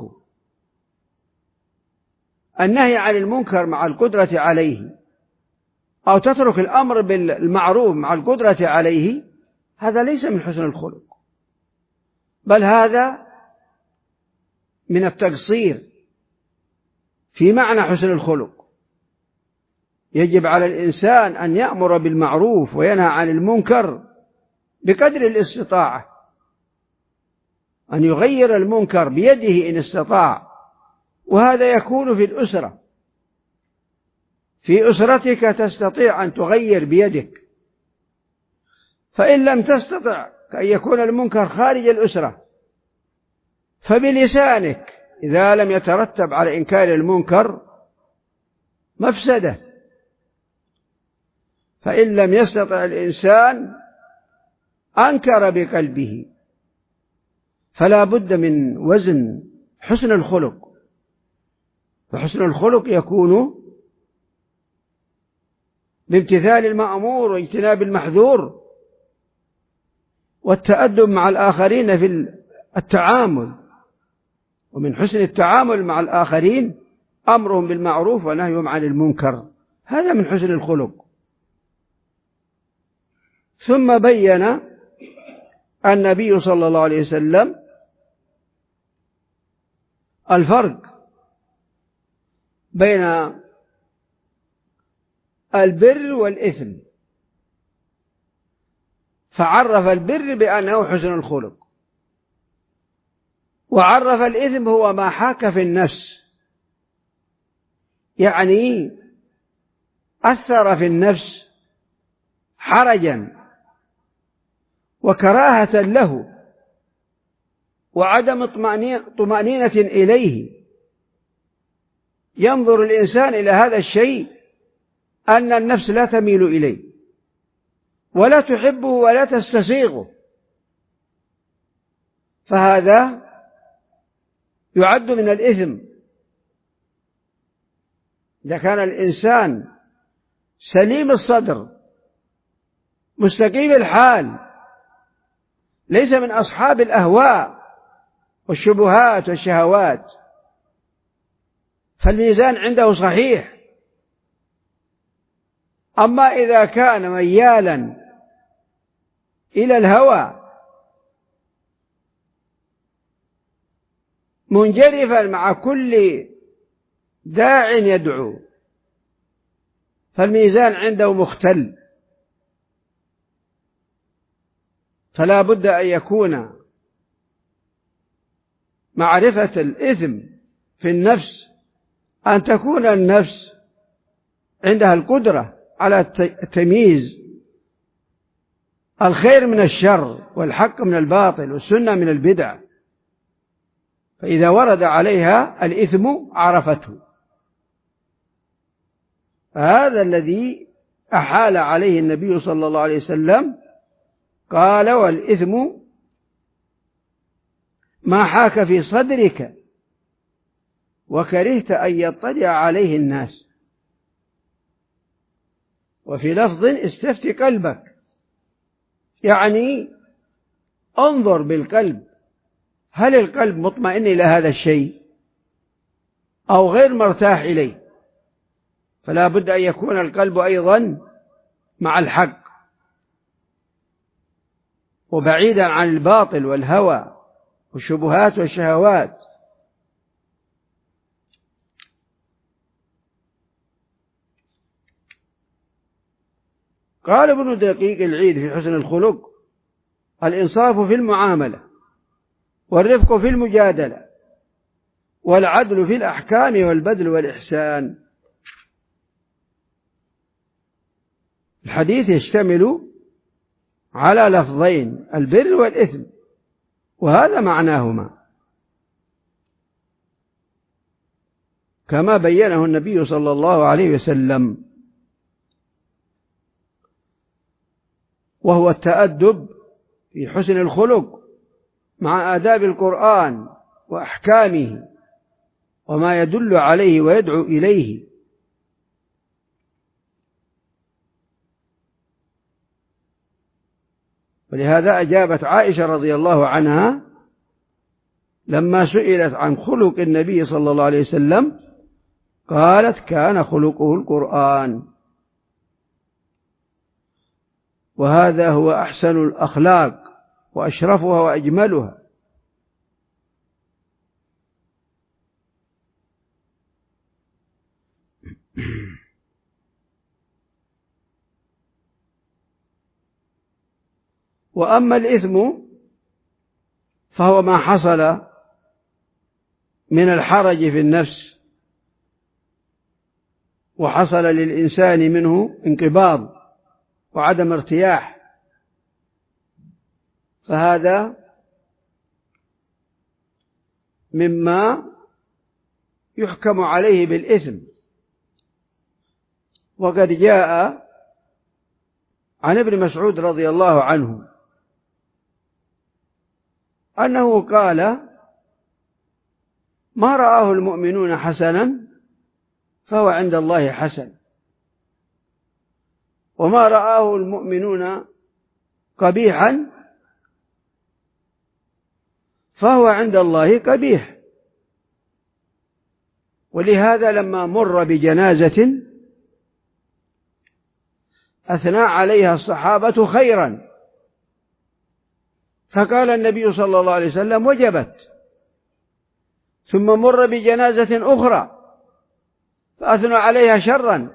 النهي عن المنكر مع القدرة عليه، أو تترك الأمر بالمعروف مع القدرة عليه، هذا ليس من حسن الخلق، بل هذا من التقصير في معنى حسن الخلق. يجب على الإنسان أن يأمر بالمعروف وينهى عن المنكر بقدر الاستطاعة، أن يغير المنكر بيده إن استطاع، وهذا يكون في الأسرة. في أسرتك تستطيع أن تغير بيدك، فإن لم تستطع كأن يكون المنكر خارج الأسرة فبلسانك إذا لم يترتب على إنكار المنكر مفسدة. فإن لم يستطع الإنسان أنكر بقلبه. فلا بد من وزن حسن الخلق، فحسن الخلق يكون بامتثال المأمور واجتناب المحذور والتأدب مع الآخرين في التعامل. ومن حسن التعامل مع الآخرين أمرهم بالمعروف ونهيهم عن المنكر، هذا من حسن الخلق. ثم بين النبي صلى الله عليه وسلم الفرق بين البر والإثم، فعرف البر بأنه حسن الخلق، وعرف الإثم هو ما حاك في النفس، يعني أثر في النفس حرجا وكراهة له وعدم طمأنينة إليه. ينظر الإنسان إلى هذا الشيء أن النفس لا تميل إليه ولا تحبه ولا تستسيغه، فهذا يعد من الإثم. إذا كان الإنسان سليم الصدر مستقيم الحال ليس من أصحاب الأهواء والشبهات والشهوات، فالميزان عنده صحيح. أما إذا كان ميالا إلى الهوى منجرفا مع كل داع يدعو، فالميزان عنده مختل. فلا بد أن يكون معرفة الإثم في النفس أن تكون النفس عندها القدرة على تمييز الخير من الشر والحق من الباطل والسنة من البدع، فإذا ورد عليها الإثم عرفته. هذا الذي أحال عليه النبي صلى الله عليه وسلم، قال: والإثم ما حاك في صدرك وكرهت أن يطلع عليه الناس. وفي لفظ: استفت قلبك، يعني انظر بالقلب، هل القلب مطمئن إلى هذا الشيء أو غير مرتاح إليه؟ فلا بد أن يكون القلب أيضا مع الحق وبعيدا عن الباطل والهوى والشبهات والشهوات. قال ابن دقيق العيد في حسن الخلق: الإنصاف في المعاملة، والرفق في المجادلة، والعدل في الأحكام، والبذل والإحسان. الحديث يشتمل على لفظين: البر والإثم، وهذا معناهما كما بينه النبي صلى الله عليه وسلم، وهو التأدب في حسن الخلق مع آداب القرآن وأحكامه وما يدل عليه ويدعو إليه. ولهذا أجابت عائشة رضي الله عنها لما سئلت عن خلق النبي صلى الله عليه وسلم، قالت: كان خلقه القرآن. وهذا هو أحسن الأخلاق وأشرفها وأجملها. وأما الإثم فهو ما حصل من الحرج في النفس وحصل للإنسان منه انقباض وعدم ارتياح، فهذا مما يحكم عليه بالإثم. وقد جاء عن ابن مسعود رضي الله عنه أنه قال: ما رآه المؤمنون حسنا فهو عند الله حسن، وما رآه المؤمنون قبيحا فهو عند الله قبيح. ولهذا لما مر بجنازة أثنى عليها الصحابة خيرا، فقال النبي صلى الله عليه وسلم: وجبت. ثم مر بجنازة أخرى فأثنى عليها شرا،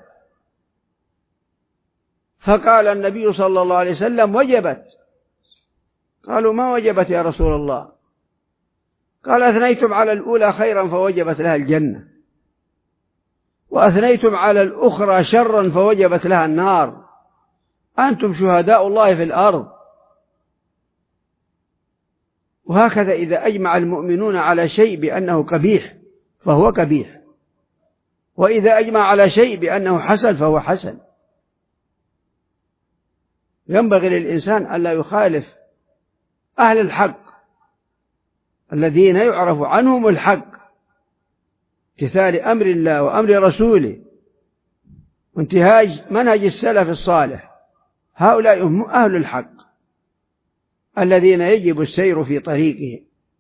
فقال النبي صلى الله عليه وسلم: وجبت. قالوا: ما وجبت يا رسول الله؟ قال: أثنيتم على الأولى خيرا فوجبت لها الجنة، وأثنيتم على الأخرى شرا فوجبت لها النار، أنتم شهداء الله في الأرض. وهكذا إذا أجمع المؤمنون على شيء بأنه قبيح فهو قبيح، وإذا أجمع على شيء بأنه حسن فهو حسن. ينبغي للإنسان ألا يخالف أهل الحق الذين يعرف عنهم الحق، امتثال أمر الله وأمر رسوله وانتهاج منهج السلف الصالح. هؤلاء هم أهل الحق الذين يجب السير في طريقهم.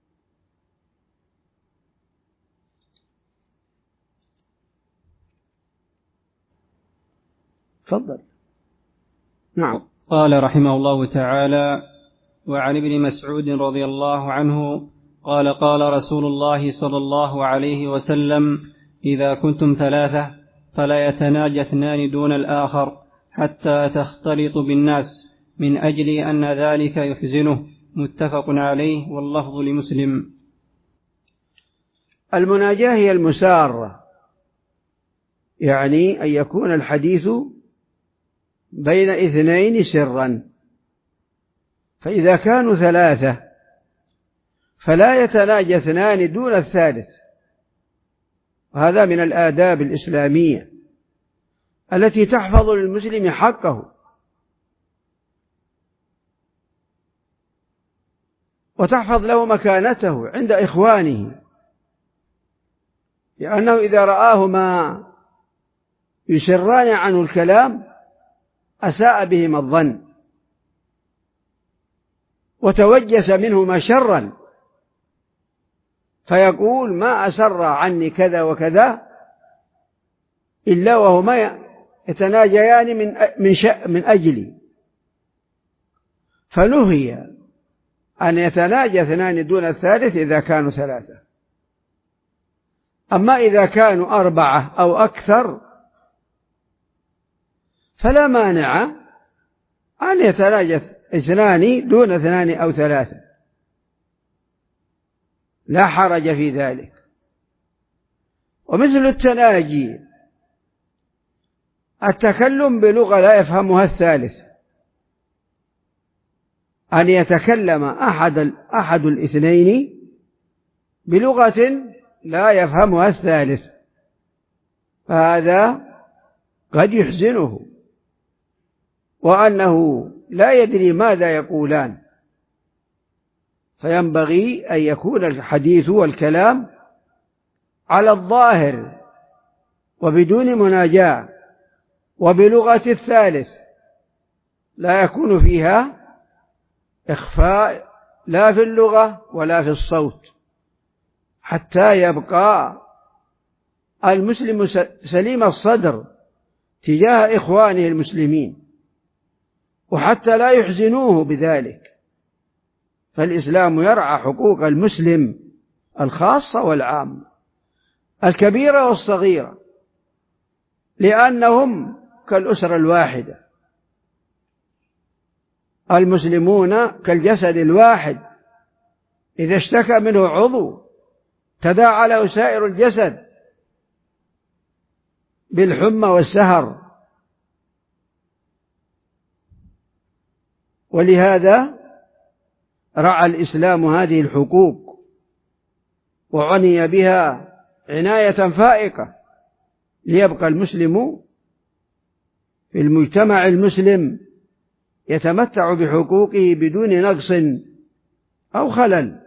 تفضل. نعم. قال رحمه الله تعالى: وعن ابن مسعود رضي الله عنه قال: قال رسول الله صلى الله عليه وسلم: إذا كنتم ثلاثة فلا يتناجى اثنان دون الآخر حتى تختلط بالناس، من أجل أن ذلك يحزنه. متفق عليه، واللفظ لمسلم. المناجاة هي المسارة، يعني أن يكون الحديث بين اثنين سرا، فإذا كانوا ثلاثة فلا يتناجى اثنان دون الثالث، وهذا من الآداب الإسلامية التي تحفظ للمسلم حقه وتحفظ له مكانته عند إخوانه، لأنه إذا رآهما يسران عنه الكلام أساء بهما الظن وتوجس منهما شرا، فيقول: ما أسر عني كذا وكذا إلا وهما يتناجيان من من من أجلي. فنهي أن يتناجى اثنان دون الثالث إذا كانوا ثلاثة. أما إذا كانوا أربعة أو أكثر فلا مانع أن يتناجى اثنان دون اثنان أو ثلاثة، لا حرج في ذلك. ومثل التناجي التكلم بلغة لا يفهمها الثالث، أن يتكلم أحد أحد الاثنين بلغة لا يفهمها الثالث، فهذا قد يحزنه وأنه لا يدري ماذا يقولان، فينبغي أن يكون الحديث والكلام على الظاهر وبدون مناجاة وبلغة الثالث، لا يكون فيها إخفاء لا في اللغة ولا في الصوت، حتى يبقى المسلم سليم الصدر تجاه إخوانه المسلمين، وحتى لا يحزنوه بذلك. فالإسلام يرعى حقوق المسلم الخاصة والعامة، الكبيرة والصغيرة، لأنهم كالأسرة الواحدة، المسلمون كالجسد الواحد، إذا اشتكى منه عضو تداعى له سائر الجسد بالحمى والسهر. ولهذا رعى الإسلام هذه الحقوق وعني بها عناية فائقة ليبقى المسلم في المجتمع المسلم يتمتع بحقوقه بدون نقص أو خلل.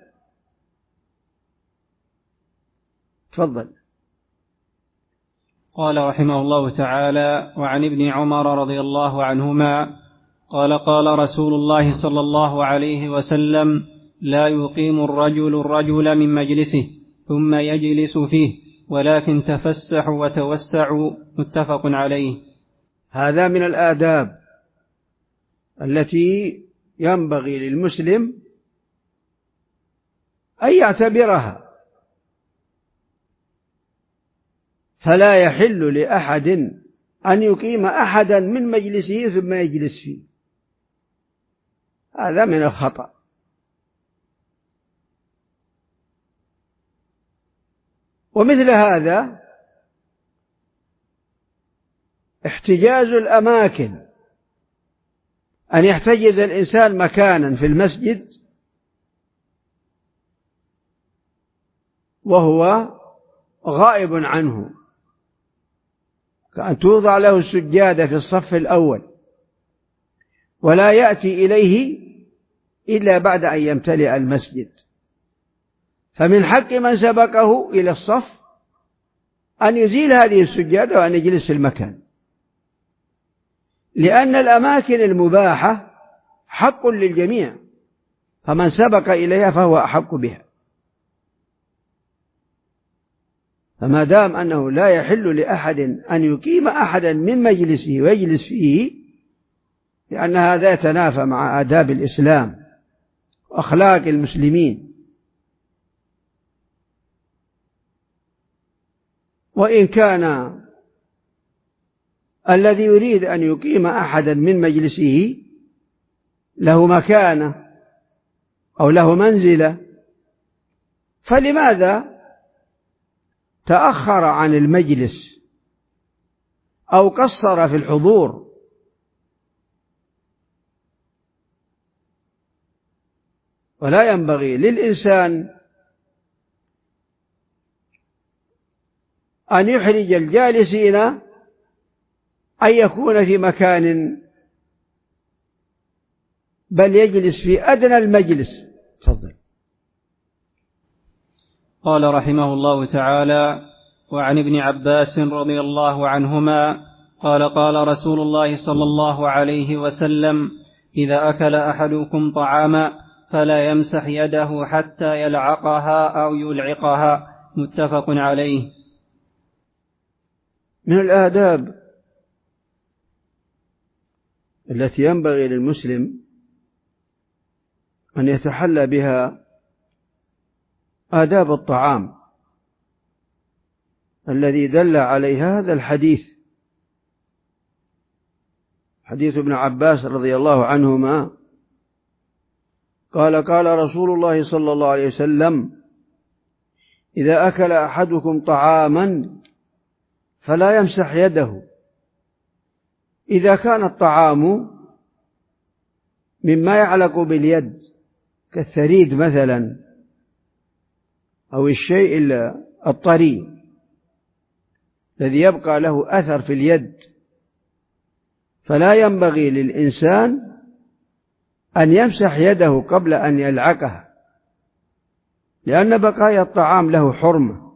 تفضل. قال رحمه الله تعالى: وعن ابن عمر رضي الله عنهما قال: قال رسول الله صلى الله عليه وسلم: لا يقيم الرجل الرجل من مجلسه ثم يجلس فيه، ولكن تفسحوا وتوسعوا. متفق عليه. هذا من الآداب التي ينبغي للمسلم أن يعتبرها، فلا يحل لأحد أن يقيم أحدا من مجلسه ثم يجلس فيه، هذا من الخطأ. ومثل هذا احتجاز الأماكن، أن يحتجز الإنسان مكانا في المسجد وهو غائب عنه، كأن توضع له السجادة في الصف الأول ولا يأتي إليه إلا بعد أن يمتلئ المسجد، فمن حق من سبقه إلى الصف أن يزيل هذه السجادة وأن يجلس في المكان، لأن الأماكن المباحة حق للجميع، فمن سبق إليها فهو أحق بها. فما دام أنه لا يحل لأحد أن يقيم أحدا من مجلسه ويجلس فيه، لأن هذا يتنافى مع آداب الإسلام وأخلاق المسلمين. وإن كان الذي يريد أن يقيم أحدا من مجلسه له مكانة أو له منزلة، فلماذا تأخر عن المجلس أو قصر في الحضور؟ ولا ينبغي للإنسان أن يحرج الجالسين أن يكون في مكان، بل يجلس في أدنى المجلس. تفضل. قال رحمه الله تعالى: وعن ابن عباس رضي الله عنهما قال: قال رسول الله صلى الله عليه وسلم: إذا أكل أحدكم طعاما فلا يمسح يده حتى يلعقها أو يلعقها. متفق عليه. من الآداب التي ينبغي للمسلم أن يتحلى بها آداب الطعام الذي دل عليها هذا الحديث، حديث ابن عباس رضي الله عنهما قال: قال رسول الله صلى الله عليه وسلم: إذا أكل أحدكم طعاما فلا يمسح يده. إذا كان الطعام مما يعلق باليد كالثريد مثلا أو الشيء الطري الذي يبقى له أثر في اليد، فلا ينبغي للإنسان أن يمسح يده قبل أن يلعقها، لأن بقايا الطعام له حرمة،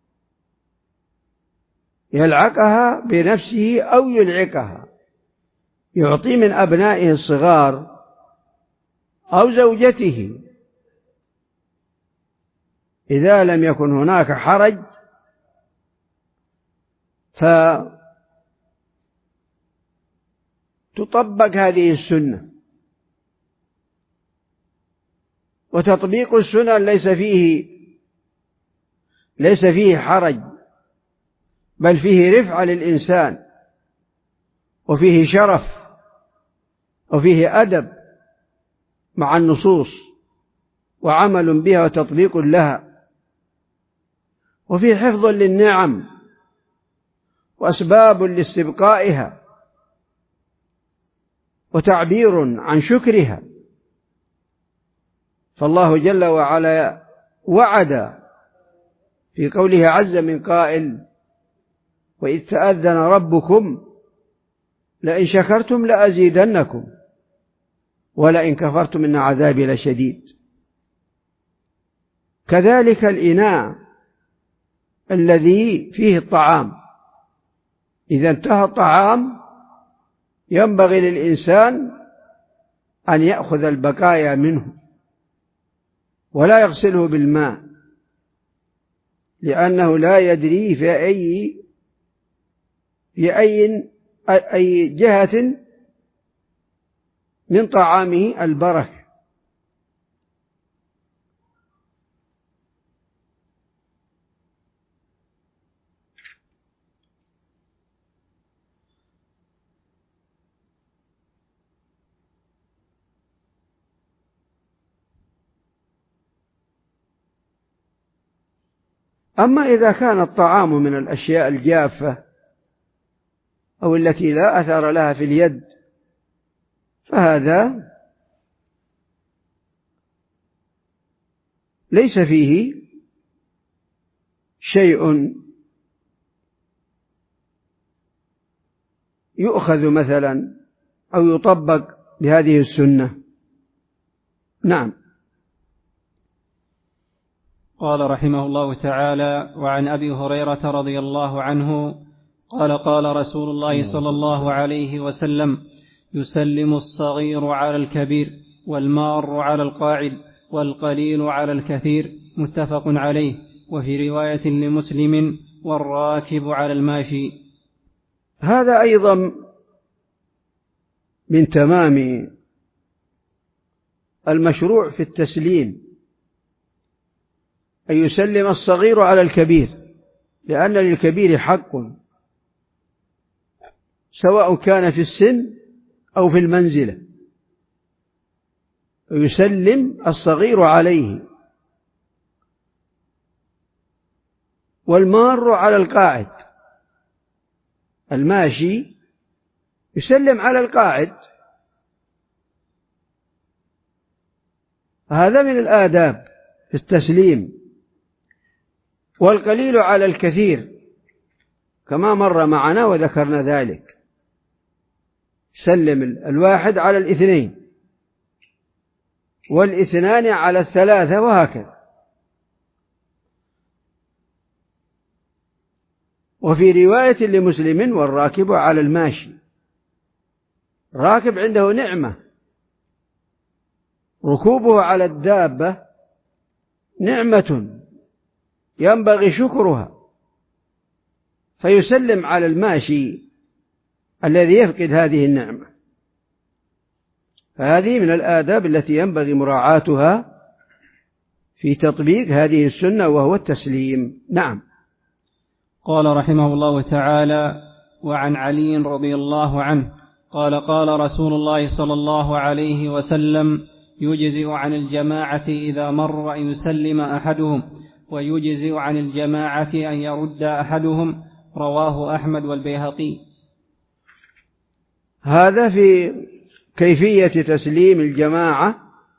يلعقها بنفسه أو يلعقها، يعطي من أبنائه الصغار أو زوجته إذا لم يكن هناك حرج، فتطبق هذه السنة. وتطبيق السنة ليس فيه ليس فيه حرج، بل فيه رفعة للإنسان، وفيه شرف، وفيه أدب مع النصوص، وعمل بها وتطبيق لها. وفيه حفظ للنعم وأسباب لاستبقائها وتعبير عن شكرها. فالله جل وعلا وعد في قوله عز من قائل: وإذ تأذن ربكم لئن شكرتم لأزيدنكم ولئن كفرتم إن عذابي لشديد. كذلك الإناء الذي فيه الطعام، إذا انتهى الطعام ينبغي للإنسان أن يأخذ البقايا منه ولا يغسله بالماء، لأنه لا يدري في أي في أي أي جهة من طعامه البركة. أما إذا كان الطعام من الأشياء الجافة أو التي لا أثر لها في اليد فهذا ليس فيه شيء يؤخذ مثلا أو يطبق بهذه السنة. نعم. قال رحمه الله تعالى: وعن أبي هريرة رضي الله عنه قال: قال رسول الله صلى الله عليه وسلم: يسلم الصغير على الكبير والمار على القاعد والقليل على الكثير، متفق عليه. وفي رواية لمسلم: والراكب على الماشي. هذا أيضا من تمام المشروع في التسليم، أن يسلم الصغير على الكبير، لأن للكبير حق سواء كان في السن أو في المنزلة، يسلم الصغير عليه. والمار على القاعد، الماشي يسلم على القاعد، هذا من الآداب في التسليم. والقليل على الكثير كما مر معنا وذكرنا ذلك، سلم الواحد على الاثنين والاثنان على الثلاثة وهكذا. وفي رواية لمسلم: والراكب على الماشي. الراكب عنده نعمة، ركوبه على الدابة نعمة ينبغي شكرها، فيسلم على الماشي الذي يفقد هذه النعمة. فهذه من الآداب التي ينبغي مراعاتها في تطبيق هذه السنة، وهو التسليم. نعم. قال رحمه الله تعالى: وعن علي رضي الله عنه قال: قال رسول الله صلى الله عليه وسلم: يجزئ عن الجماعة إذا مر أن يسلم أحدهم، ويجزئ عن الجماعة أن يرد أحدهم. رواه أحمد والبيهقي. هذا في كيفية تسليم الجماعة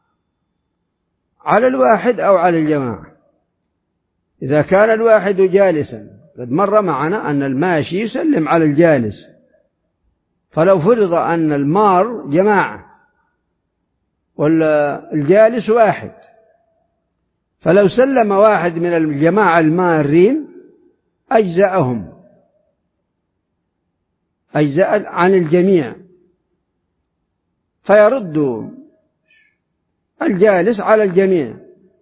على الواحد أو على الجماعة. إذا كان الواحد جالسا، قد مر معنا أن الماشي يسلم على الجالس، فلو فرض أن المار جماعة والجالس واحد، فلو سلم واحد من الجماعة المارين أجزأهم، أجزاء عن الجميع، فيرد الجالس على الجميع.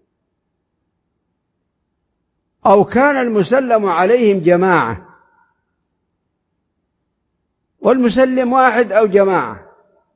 أو كان المسلم عليهم جماعة والمسلم واحد أو جماعة،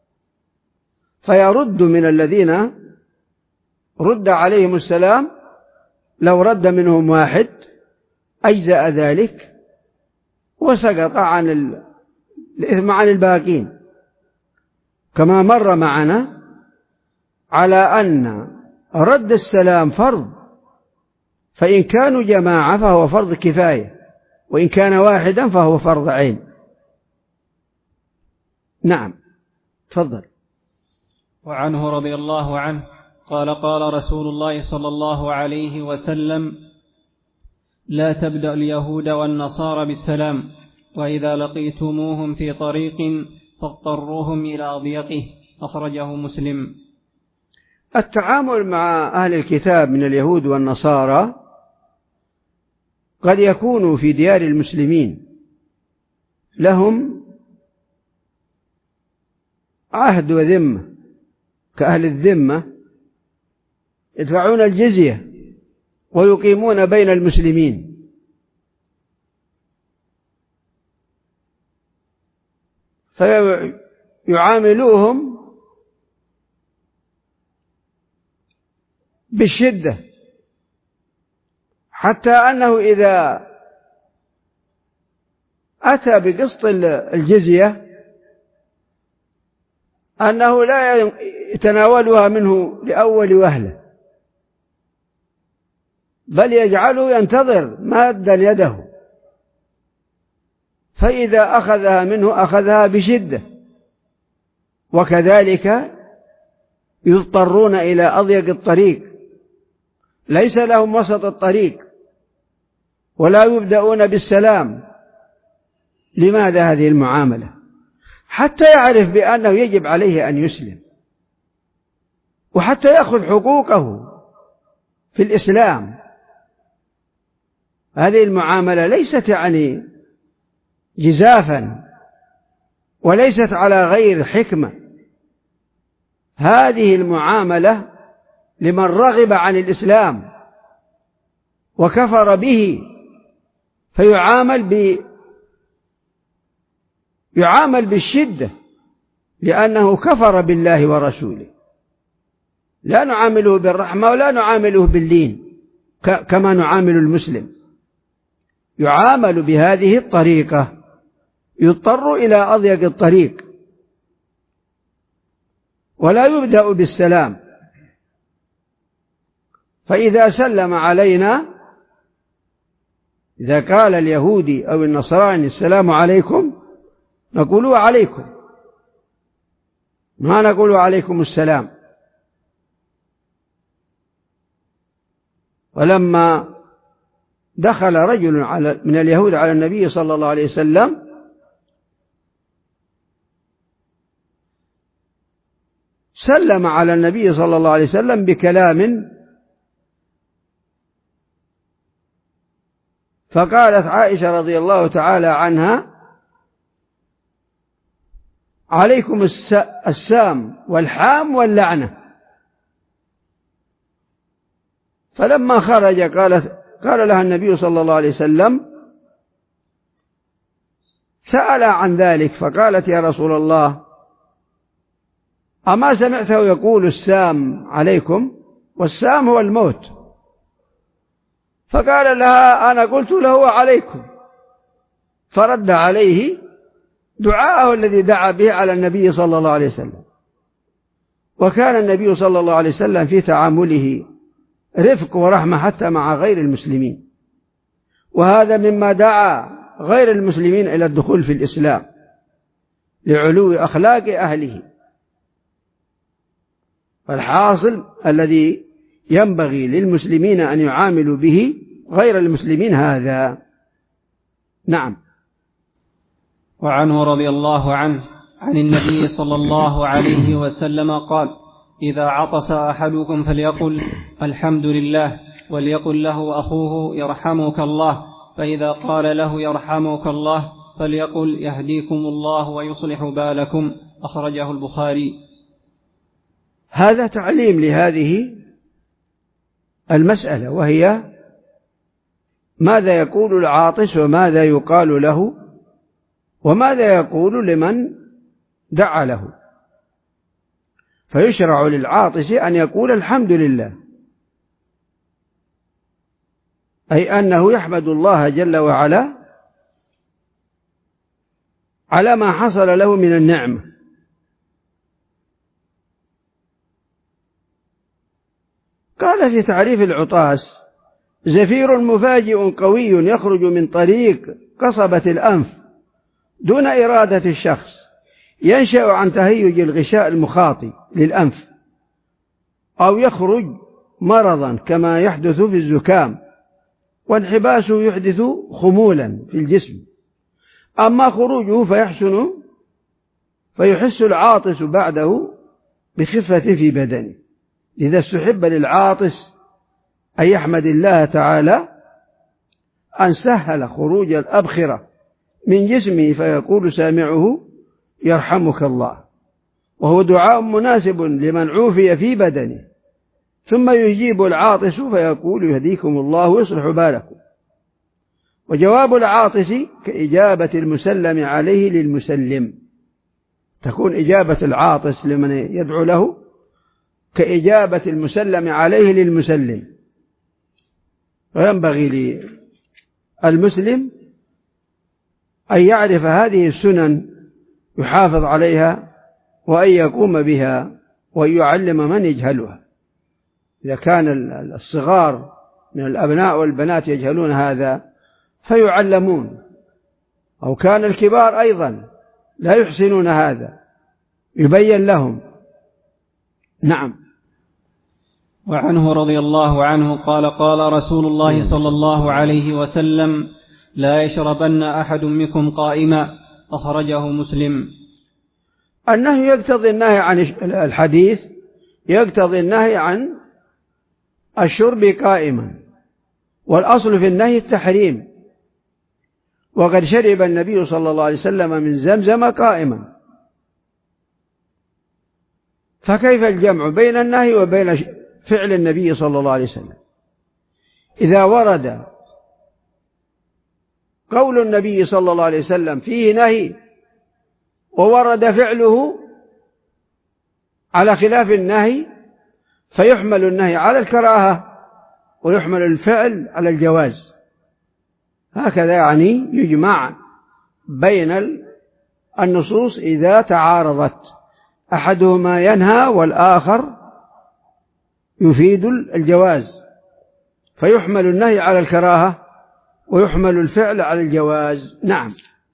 فيرد من الذين رد عليهم السلام، لو رد منهم واحد أجزأ ذلك وسقط عن الإثم عن الباقين، كما مر معنا على أن رد السلام فرض، فإن كانوا جماعة فهو فرض كفاية، وإن كان واحدا فهو فرض عين. نعم، تفضل. وعنه رضي الله عنه قال قال رسول الله صلى الله عليه وسلم: لا تبدأ اليهود والنصارى بالسلام، وإذا لقيتموهم في طريق فاضطروهم إلى أضيقه. أخرجه مسلم. التعامل مع أهل الكتاب من اليهود والنصارى قد يكون في ديار المسلمين لهم عهد وذمة كأهل الذمة، يدفعون الجزية ويقيمون بين المسلمين، فيعاملوهم بالشدة، حتى أنه إذا أتى بقسط الجزية أنه لا يتناولها منه لأول وهلة، بل يجعله ينتظر مادا يده، فإذا أخذها منه أخذها بشدة. وكذلك يضطرون إلى أضيق الطريق، ليس لهم وسط الطريق، ولا يبدأون بالسلام. لماذا هذه المعاملة؟ حتى يعرف بأنه يجب عليه أن يسلم، وحتى يأخذ حقوقه في الإسلام. هذه المعاملة ليست يعني جزافا، وليست على غير حكمة. هذه المعاملة لمن رغب عن الإسلام وكفر به، فيعامل ب يعامل بالشدة لأنه كفر بالله ورسوله. لا نعامله بالرحمة ولا نعامله باللين كما نعامل المسلم، يعامل بهذه الطريقة، يضطر إلى أضيق الطريق، ولا يبدأ بالسلام. فإذا سلم علينا، إذا قال اليهودي أو النصراني السلام عليكم، نقول عليكم، ما نقول عليكم السلام. ولما دخل رجل من اليهود على النبي صلى الله عليه وسلم سلم على النبي صلى الله عليه وسلم بكلام، فقالت عائشة رضي الله تعالى عنها: عليكم السام والحام واللعنة. فلما خرج قالت قال لها النبي صلى الله عليه وسلم، سأل عن ذلك، فقالت: يا رسول الله، أما سمعته يقول السام عليكم؟ والسام هو الموت. فقال لها: أنا قلت له عليكم. فرد عليه دعاءه الذي دعا به على النبي صلى الله عليه وسلم. وكان النبي صلى الله عليه وسلم في تعامله رفق ورحمة حتى مع غير المسلمين، وهذا مما دعا غير المسلمين إلى الدخول في الإسلام لعلو أخلاق أهله. فالحاصل الذي ينبغي للمسلمين أن يعاملوا به غير المسلمين هذا. نعم. وعنه رضي الله عنه عن النبي صلى الله عليه وسلم قال: إذا عطس أحدكم فليقل الحمد لله، وليقل له أخوه يرحمك الله، فإذا قال له يرحمك الله فليقل يهديكم الله ويصلح بالكم. أخرجه البخاري. هذا تعليم لهذه المسألة، وهي ماذا يقول العاطس وماذا يقال له وماذا يقول لمن دعا له. فيشرع للعاطس أن يقول الحمد لله، أي أنه يحمد الله جل وعلا على ما حصل له من النعمة. قال في تعريف العطاس: زفير مفاجئ قوي يخرج من طريق قصبة الأنف دون إرادة الشخص، ينشأ عن تهيج الغشاء المخاطي للأنف، أو يخرج مرضا كما يحدث في الزكام، وانحباسه يحدث خمولا في الجسم. أما خروجه فيحسن فيحس العاطس بعده بخفة في بدنه، لذا استحب للعاطس أن يحمد الله تعالى أن سهل خروج الأبخرة من جسمه، فيقول سامعه يرحمك الله، وهو دعاء مناسب لمن عوفي في بدنه. ثم يجيب العاطس فيقول يهديكم الله ويصلح بالكم. وجواب العاطس كإجابة المسلم عليه للمسلم، تكون إجابة العاطس لمن يدعو له كإجابة المسلم عليه للمسلم. وينبغي للمسلم أن يعرف هذه السنن يحافظ عليها، وأن يقوم بها، وأن يعلم من يجهلها. إذا كان الصغار من الأبناء والبنات يجهلون هذا فيعلمون، أو كان الكبار أيضا لا يحسنون هذا يبين لهم. نعم. وعنه رضي الله عنه قال قال رسول الله صلى الله عليه وسلم: لا يشربن أحد منكم قائما، أخرجه مسلم. النهي يقتضي النهي عن الحديث يقتضي النهي عن الشرب قائما، والأصل في النهي التحريم، وقد شرب النبي صلى الله عليه وسلم من زمزم قائما، فكيف الجمع بين النهي وبين فعل النبي صلى الله عليه وسلم؟ إذا ورد قول النبي صلى الله عليه وسلم فيه نهي وورد فعله على خلاف النهي، فيحمل النهي على الكراهة ويحمل الفعل على الجواز. هكذا يعني يجمع بين النصوص إذا تعارضت، أحدهما ينهى والآخر يفيد الجواز، فيحمل النهي على الكراهة ويحمل الفعل على الجواز. نعم.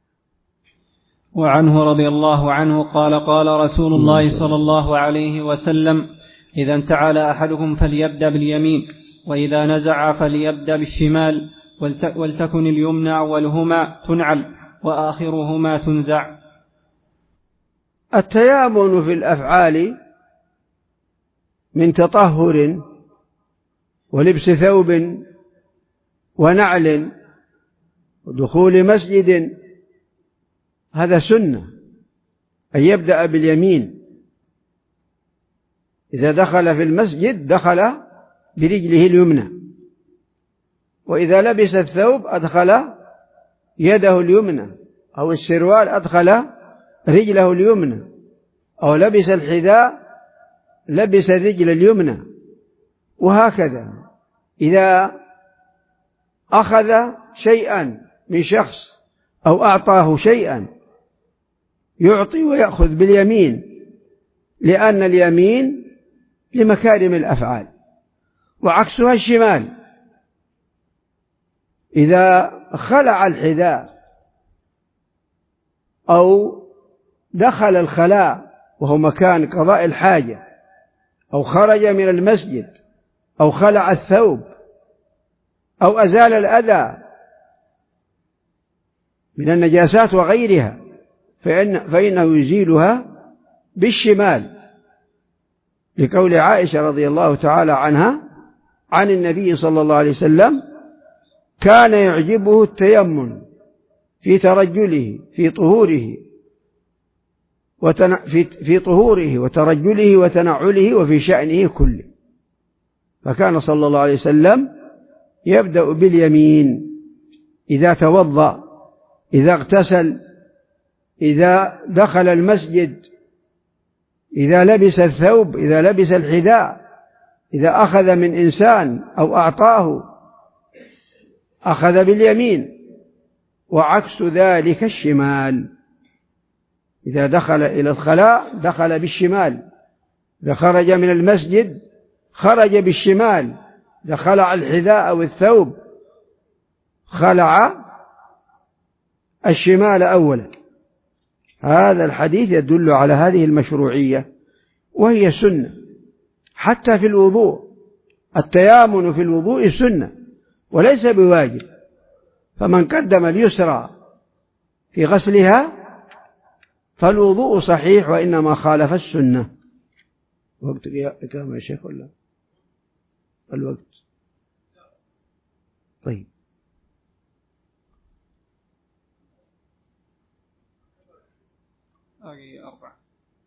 وعنه رضي الله عنه قال قال رسول الله صلى الله عليه وسلم: إذا انتعل أحدكم فليبدأ باليمين، وإذا نزع فليبدأ بالشمال، ولتكن اليمنى أولهما تنعل وآخرهما تنزع. التيامن في الأفعال من تطهر ولبس ثوب ونعل ودخول مسجد، هذا سنة، أن يبدأ باليمين. إذا دخل في المسجد دخل برجله اليمنى، وإذا لبس الثوب أدخل يده اليمنى، أو السروال أدخل رجله اليمنى، أو لبس الحذاء لبس الرجل اليمنى، وهكذا. إذا أخذ شيئا من شخص أو أعطاه شيئا يعطي ويأخذ باليمين، لأن اليمين لمكارم الأفعال، وعكسها الشمال. إذا خلع الحذاء أو دخل الخلاء وهو مكان قضاء الحاجة، أو خرج من المسجد، أو خلع الثوب، أو أزال الأذى من النجاسات وغيرها، فإن فإنه يزيلها بالشمال، لقول عائشة رضي الله تعالى عنها عن النبي صلى الله عليه وسلم: كان يعجبه التيمم في ترجله في طهوره وتن... في... في طهوره وترجله وتنعله وفي شأنه كله. فكان صلى الله عليه وسلم يبدأ باليمين إذا توضأ، إذا اغتسل، إذا دخل المسجد، إذا لبس الثوب، إذا لبس الحذاء، إذا أخذ من إنسان أو أعطاه أخذ باليمين، وعكس ذلك الشمال. إذا دخل إلى الخلاء دخل بالشمال، إذا خرج من المسجد خرج بالشمال، إذا خلع الحذاء أو الثوب خلع الشمال أولا. هذا الحديث يدل على هذه المشروعية، وهي سنة حتى في الوضوء. التيامن في الوضوء سنة وليس بواجب، فمن قدم اليسرى في غسلها فالوضوء صحيح وإنما خالف السنة. وقت كم يا شيخ ولا الوقت؟ طيب باقي أربعة.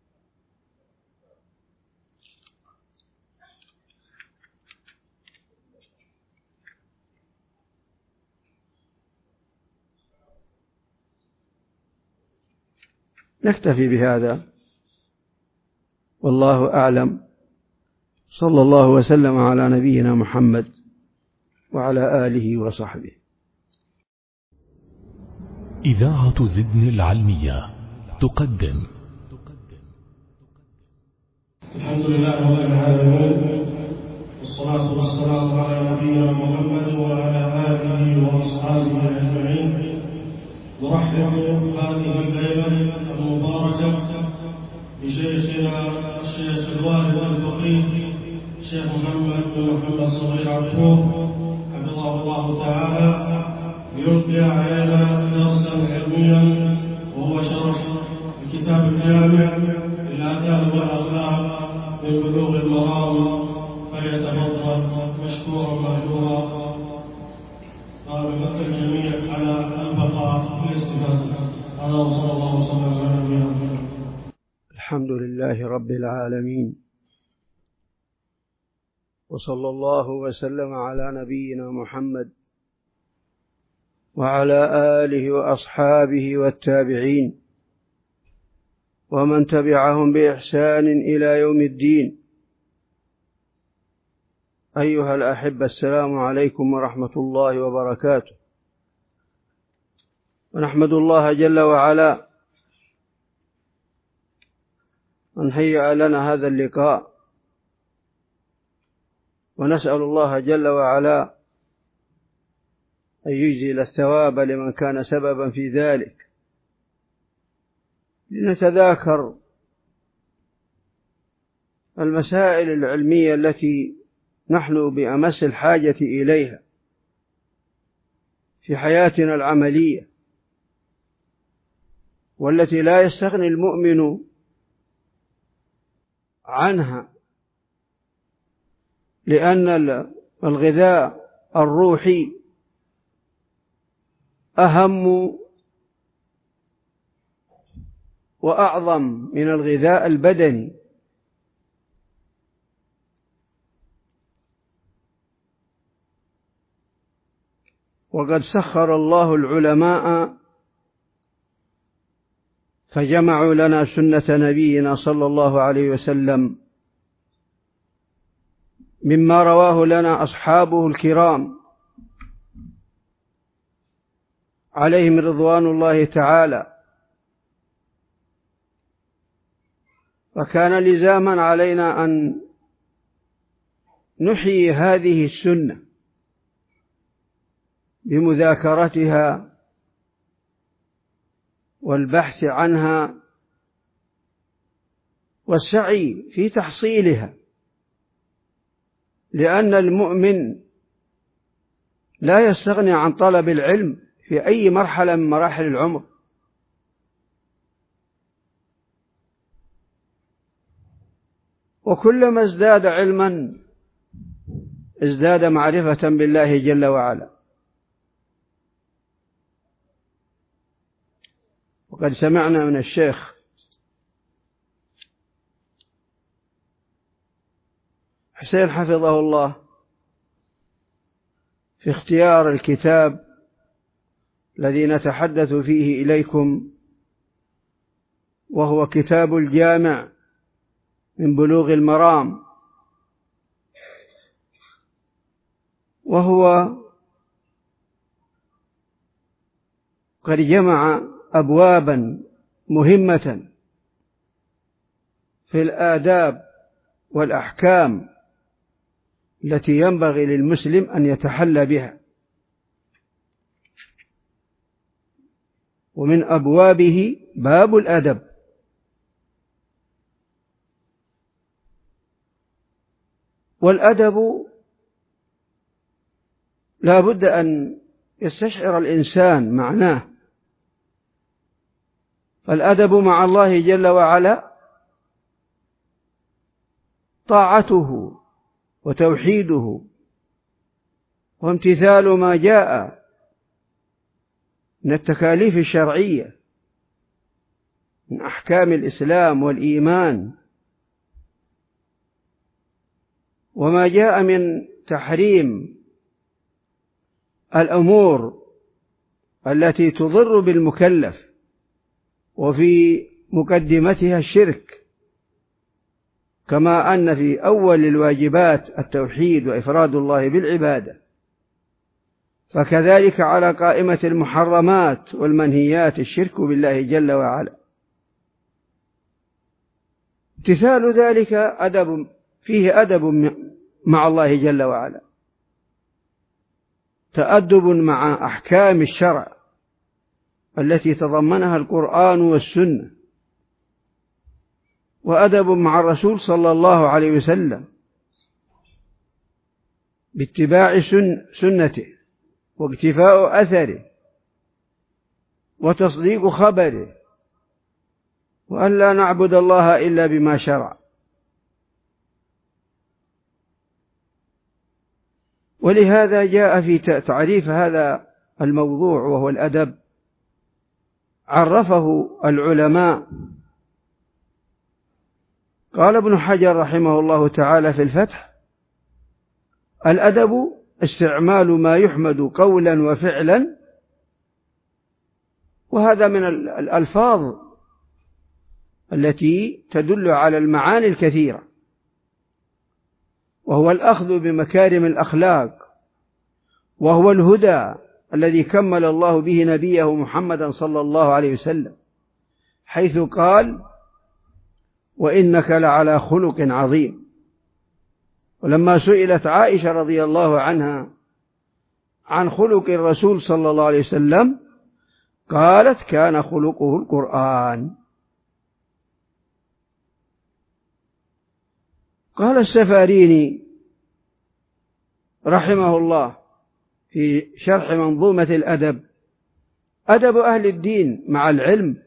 نكتفي بهذا والله أعلم. صلى الله وسلم على نبينا محمد وعلى آله وصحبه. إذاعة زدن العلمية تقدم. الحمد لله رب العالمين، والصلاة والسلام على نبينا محمد وعلى آله وأصحابه أجمعين. نرحب هذه الليلة المباركة بشيخنا الشيخ الوالد الفقيه الشيخ محمد بن محمد صغير عبدو حفظه الله تعالى، يلقي علينا درسا علميا وهو شرح الكتاب الجامع للآداب والأخلاق من بلوغ المرام، فليتفضل مشكورا مأجورا. وبفضل الجميع على البقاء في الاستفادة. هذا وصلى الله وسلم على نبينا محمد. الحمد لله رب العالمين، وصلى الله وسلم على نبينا محمد وعلى آله وأصحابه والتابعين ومن تبعهم بإحسان إلى يوم الدين. أيها الأحبة، السلام عليكم ورحمة الله وبركاته. ونحمد الله جل وعلا أن هيأ لنا هذا اللقاء، ونسأل الله جل وعلا أن يجزل الثواب لمن كان سببا في ذلك، لنتذاكر المسائل العلمية التي نحن بأمس الحاجة إليها في حياتنا العملية، والتي لا يستغني المؤمن عنها، لأن الغذاء الروحي أهم وأعظم من الغذاء البدني. وقد سخر الله العلماء فجمعوا لنا سنة نبينا صلى الله عليه وسلم مما رواه لنا أصحابه الكرام عليهم رضوان الله تعالى. وكان لزاما علينا أن نحيي هذه السنة بمذاكرتها والبحث عنها والسعي في تحصيلها، لأن المؤمن لا يستغني عن طلب العلم في أي مرحلة من مراحل العمر. وكلما ازداد علما ازداد معرفة بالله جل وعلا. وقد سمعنا من الشيخ حسين حفظه الله في اختيار الكتاب الذي نتحدث فيه إليكم، وهو كتاب الجامع من بلوغ المرام، وهو قد جمع أبوابا مهمة في الآداب والأحكام التي ينبغي للمسلم أن يتحلى بها، ومن أبوابه باب الأدب. والأدب لا بد أن يستشعر الإنسان معناه. فالأدب مع الله جل وعلا طاعته وتوحيده وامتثال ما جاء من التكاليف الشرعية من أحكام الإسلام والإيمان، وما جاء من تحريم الأمور التي تضر بالمكلف، وفي مقدمتها الشرك، كما أن في أول الواجبات التوحيد وإفراد الله بالعبادة، فكذلك على قائمة المحرمات والمنهيات الشرك بالله جل وعلا. امتثال ذلك أدب، فيه أدب مع الله جل وعلا، تأدب مع أحكام الشرع التي تضمنها القرآن والسنة، وأدب مع الرسول صلى الله عليه وسلم باتباع سن سنته واقتفاء أثره وتصديق خبره، وأن لا نعبد الله إلا بما شرع. ولهذا جاء في تعريف هذا الموضوع وهو الأدب، عرفه العلماء. قال ابن حجر رحمه الله تعالى في الفتح: الأدب استعمال ما يحمد قولا وفعلا، وهذا من الألفاظ التي تدل على المعاني الكثيرة، وهو الأخذ بمكارم الأخلاق، وهو الهدى الذي كمل الله به نبيه محمدا صلى الله عليه وسلم، حيث قال: وإنك لعلى خلق عظيم. ولما سئلت عائشة رضي الله عنها عن خلق الرسول صلى الله عليه وسلم قالت: كان خلقه القرآن. قال السفاريني رحمه الله في شرح منظومة الأدب: أدب أهل الدين مع العلم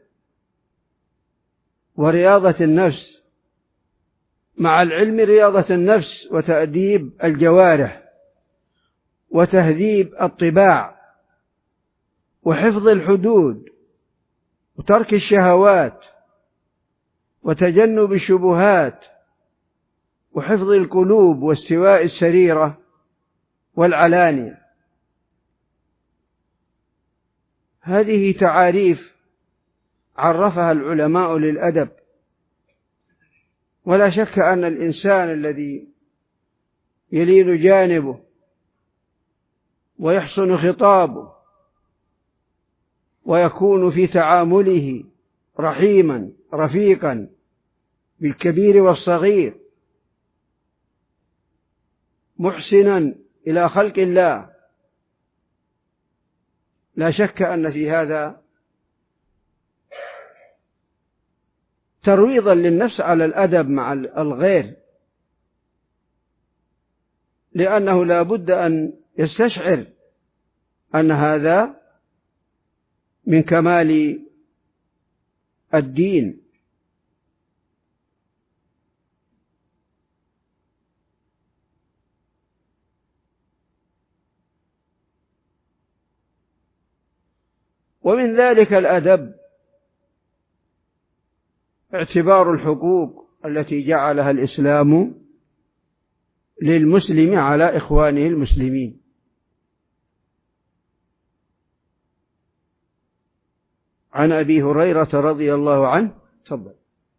ورياضة النفس، مع العلم رياضة النفس وتأديب الجوارح وتهذيب الطباع وحفظ الحدود وترك الشهوات وتجنب الشبهات وحفظ القلوب واستواء السريرة والعلانية. هذه تعاريف عرفها العلماء للأدب. ولا شك أن الإنسان الذي يلين جانبه ويحسن خطابه ويكون في تعامله رحيما رفيقا بالكبير والصغير، محسنا إلى خلق الله، لا شك أن في هذا ترويضا للنفس على الأدب مع الغير، لأنه لا بد أن يستشعر أن هذا من كمال الدين. ومن ذلك الأدب اعتبار الحقوق التي جعلها الإسلام للمسلم على إخوانه المسلمين. عن أبي هريرة رضي الله عنه تفضل.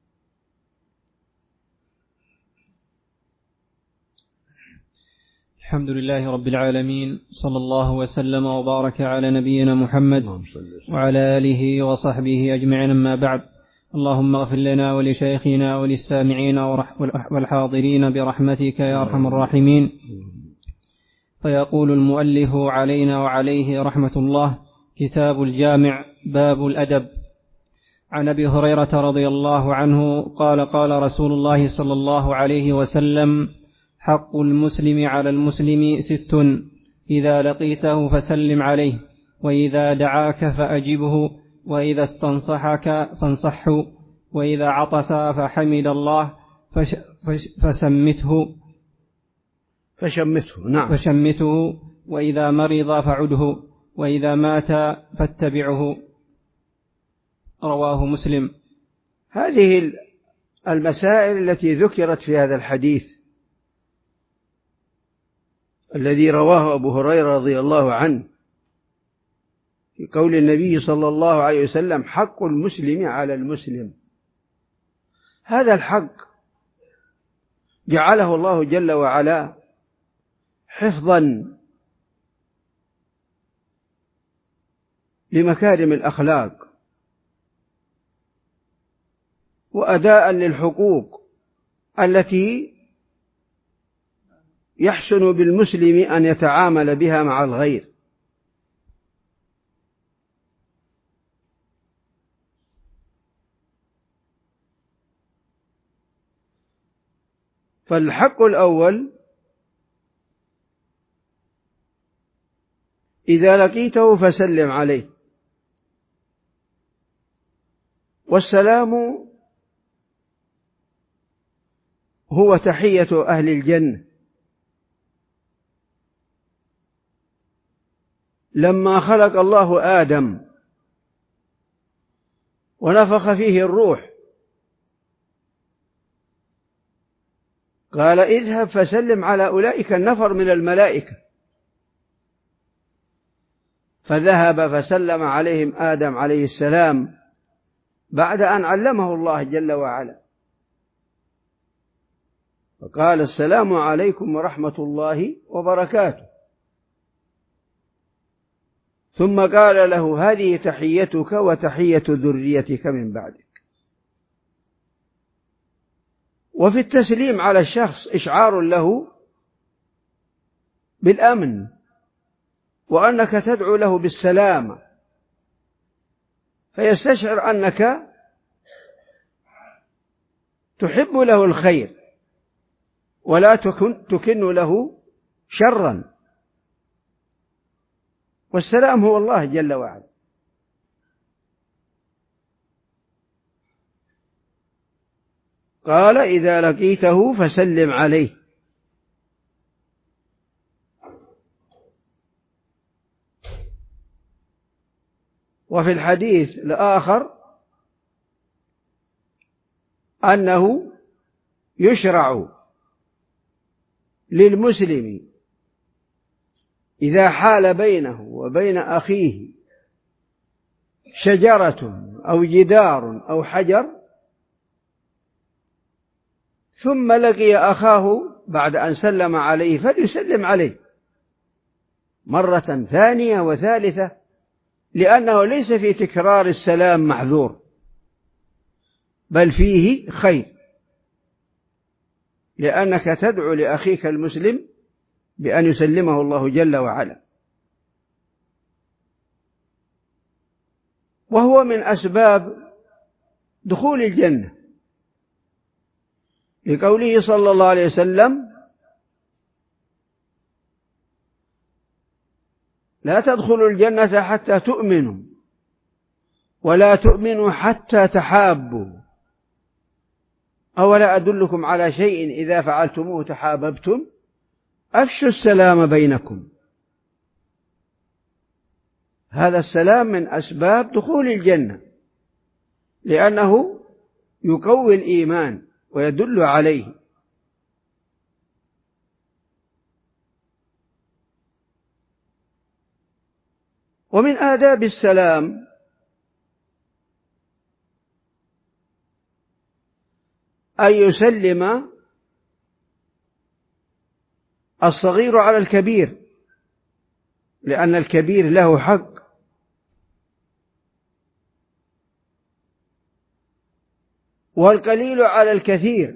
الحمد لله رب العالمين، صلى الله وسلم وبارك على نبينا محمد وعلى آله وصحبه أجمعين، أما بعد. اللهم اغفر لنا ولشيخنا وللسامعين والحاضرين برحمتك يا أرحم الراحمين. فيقول المؤلف علينا وعليه رحمة الله: كتاب الجامع، باب الأدب. عن أبي هريرة رضي الله عنه قال: قال رسول الله صلى الله عليه وسلم: حق المسلم على المسلم ست: إذا لقيته فسلم عليه، وإذا دعاك فأجبه، وإذا استنصحك فانصحه، وإذا عطس فحمد الله فش فش فسمته فشمته نعم فشمته وإذا مرض فعده، وإذا مات فاتبعه. رواه مسلم. هذه المسائل التي ذكرت في هذا الحديث الذي رواه أبو هريرة رضي الله عنه في قول النبي صلى الله عليه وسلم: حق المسلم على المسلم. هذا الحق جعله الله جل وعلا حفظا لمكارم الأخلاق وأداء للحقوق التي يحسن بالمسلم أن يتعامل بها مع الغير. فالحق الأول: إذا لقيته فسلم عليه. والسلام هو تحية أهل الجنة لما خلق الله آدم ونفخ فيه الروح، قال: اذهب فسلم على أولئك النفر من الملائكة. فذهب فسلم عليهم آدم عليه السلام بعد أن علمه الله جل وعلا، فقال: السلام عليكم ورحمة الله وبركاته. ثم قال له: هذه تحيتك وتحية ذريتك من بعدك. وفي التسليم على الشخص إشعار له بالأمن، وأنك تدعو له بالسلامة، فيستشعر أنك تحب له الخير ولا تكن, تكن له شرا. والسلام هو الله جل وعلا. قال: إذا لقيته فسلم عليه. وفي الحديث الآخر أنه يشرع للمسلم إذا حال بينه وبين أخيه شجرة أو جدار أو حجر ثم لقي أخاه بعد أن سلم عليه فليسلم عليه مرة ثانية وثالثة، لأنه ليس في تكرار السلام معذور، بل فيه خير، لأنك تدعو لأخيك المسلم بأن يسلمه الله جل وعلا. وهو من أسباب دخول الجنة، لقوله صلى الله عليه وسلم: لا تدخلوا الجنة حتى تؤمنوا ولا تؤمنوا حتى تحابوا، أولا أدلكم على شيء إذا فعلتموه تحاببتم، أفشوا السلام بينكم. هذا السلام من أسباب دخول الجنة، لأنه يقوي الإيمان ويدل عليه. ومن آداب السلام أن يسلم الصغير على الكبير، لأن الكبير له حق. والقليل على الكثير،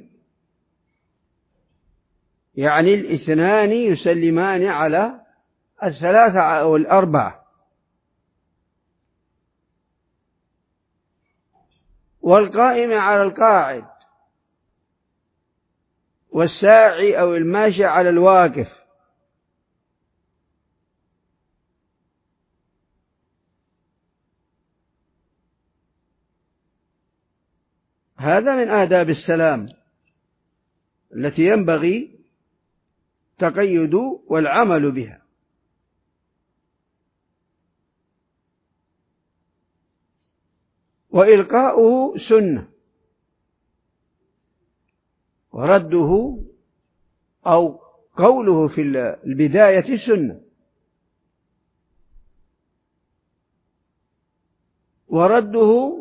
يعني الاثنان يسلمان على الثلاثة أو الأربعة. والقائم على القاعد، والساعي أو الماشي على الواقف. هذا من آداب السلام التي ينبغي التقيد والعمل بها. وإلقاؤه سنة، ورده أو قوله في البداية سنة، ورده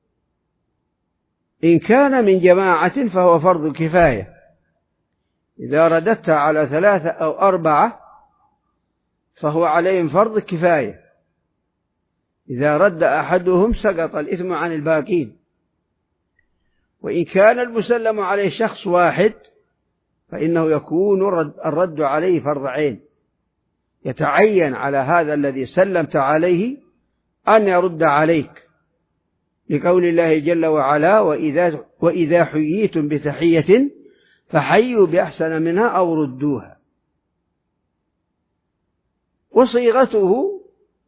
إن كان من جماعة فهو فرض كفاية، إذا رددت على ثلاثة أو أربعة فهو عليهم فرض كفاية، إذا رد أحدهم سقط الإثم عن الباقين. وإن كان المسلم عليه شخص واحد فإنه يكون الرد عليه فرض عين، يتعين على هذا الذي سلمت عليه أن يرد عليك، لقول الله جل وعلا: وإذا, وإذا حييتم بتحية فحيوا بأحسن منها أو ردوها. وصيغته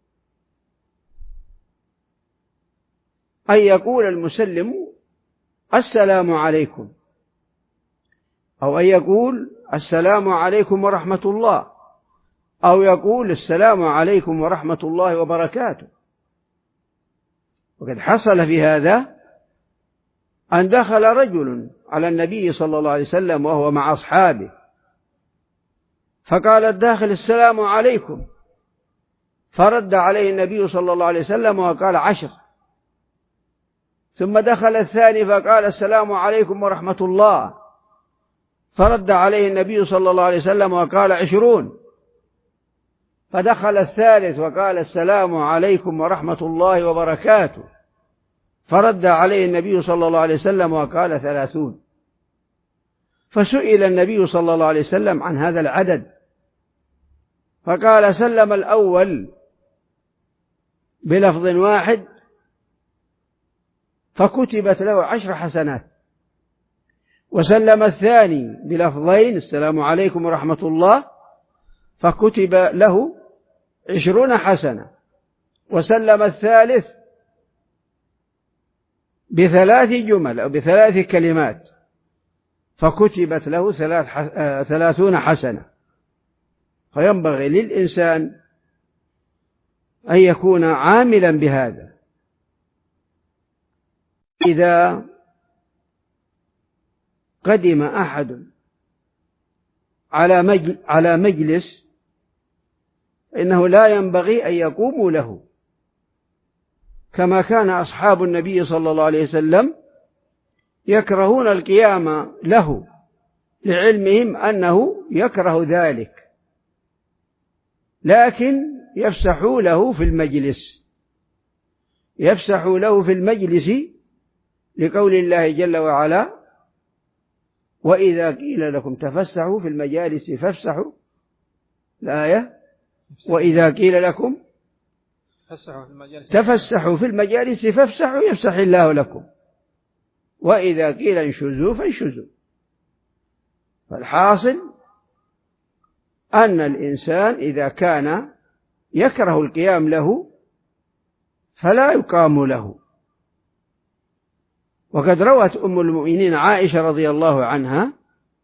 أن يقول المسلم السلام عليكم، أو أن يقول السلام عليكم ورحمة الله، أو يقول السلام عليكم ورحمة الله وبركاته. وقد حصل في هذا أن دخل رجل على النبي صلى الله عليه وسلم وهو مع أصحابه، فقال الداخل السلام عليكم، فرد عليه النبي صلى الله عليه وسلم وقال عشر. ثم دخل الثاني فقال السلام عليكم ورحمة الله، فرد عليه النبي صلى الله عليه وسلم وقال عشرون. فدخل الثالث وقال السلام عليكم ورحمة الله وبركاته، فرد عليه النبي صلى الله عليه وسلم وقال ثلاثون. فسئل النبي صلى الله عليه وسلم عن هذا العدد، فقال سلم الأول بلفظ واحد فكتبت له عشر حسنات، وسلم الثاني بلفظين السلام عليكم ورحمة الله فكتب له عشرون حسنة، وسلم الثالث بثلاث جمل أو بثلاث كلمات فكتبت له ثلاث ثلاثون حسنة. فينبغي للإنسان أن يكون عاملا بهذا. إذا قدم أحد على مجلس إنه لا ينبغي أن يقوموا له، كما كان أصحاب النبي صلى الله عليه وسلم يكرهون القيام له لعلمهم أنه يكره ذلك، لكن يفسحوا له في المجلس يفسحوا له في المجلس لقول الله جل وعلا: وإذا قيل لكم تفسحوا في المجالس فافسحوا. الآية: وإذا قيل لكم تفسحوا في المجالس فافسحوا يفسح الله لكم، وإذا قيل انشزوا فانشزوا. فالحاصل أن الإنسان إذا كان يكره القيام له فلا يقام له. وقد روت أم المؤمنين عائشة رضي الله عنها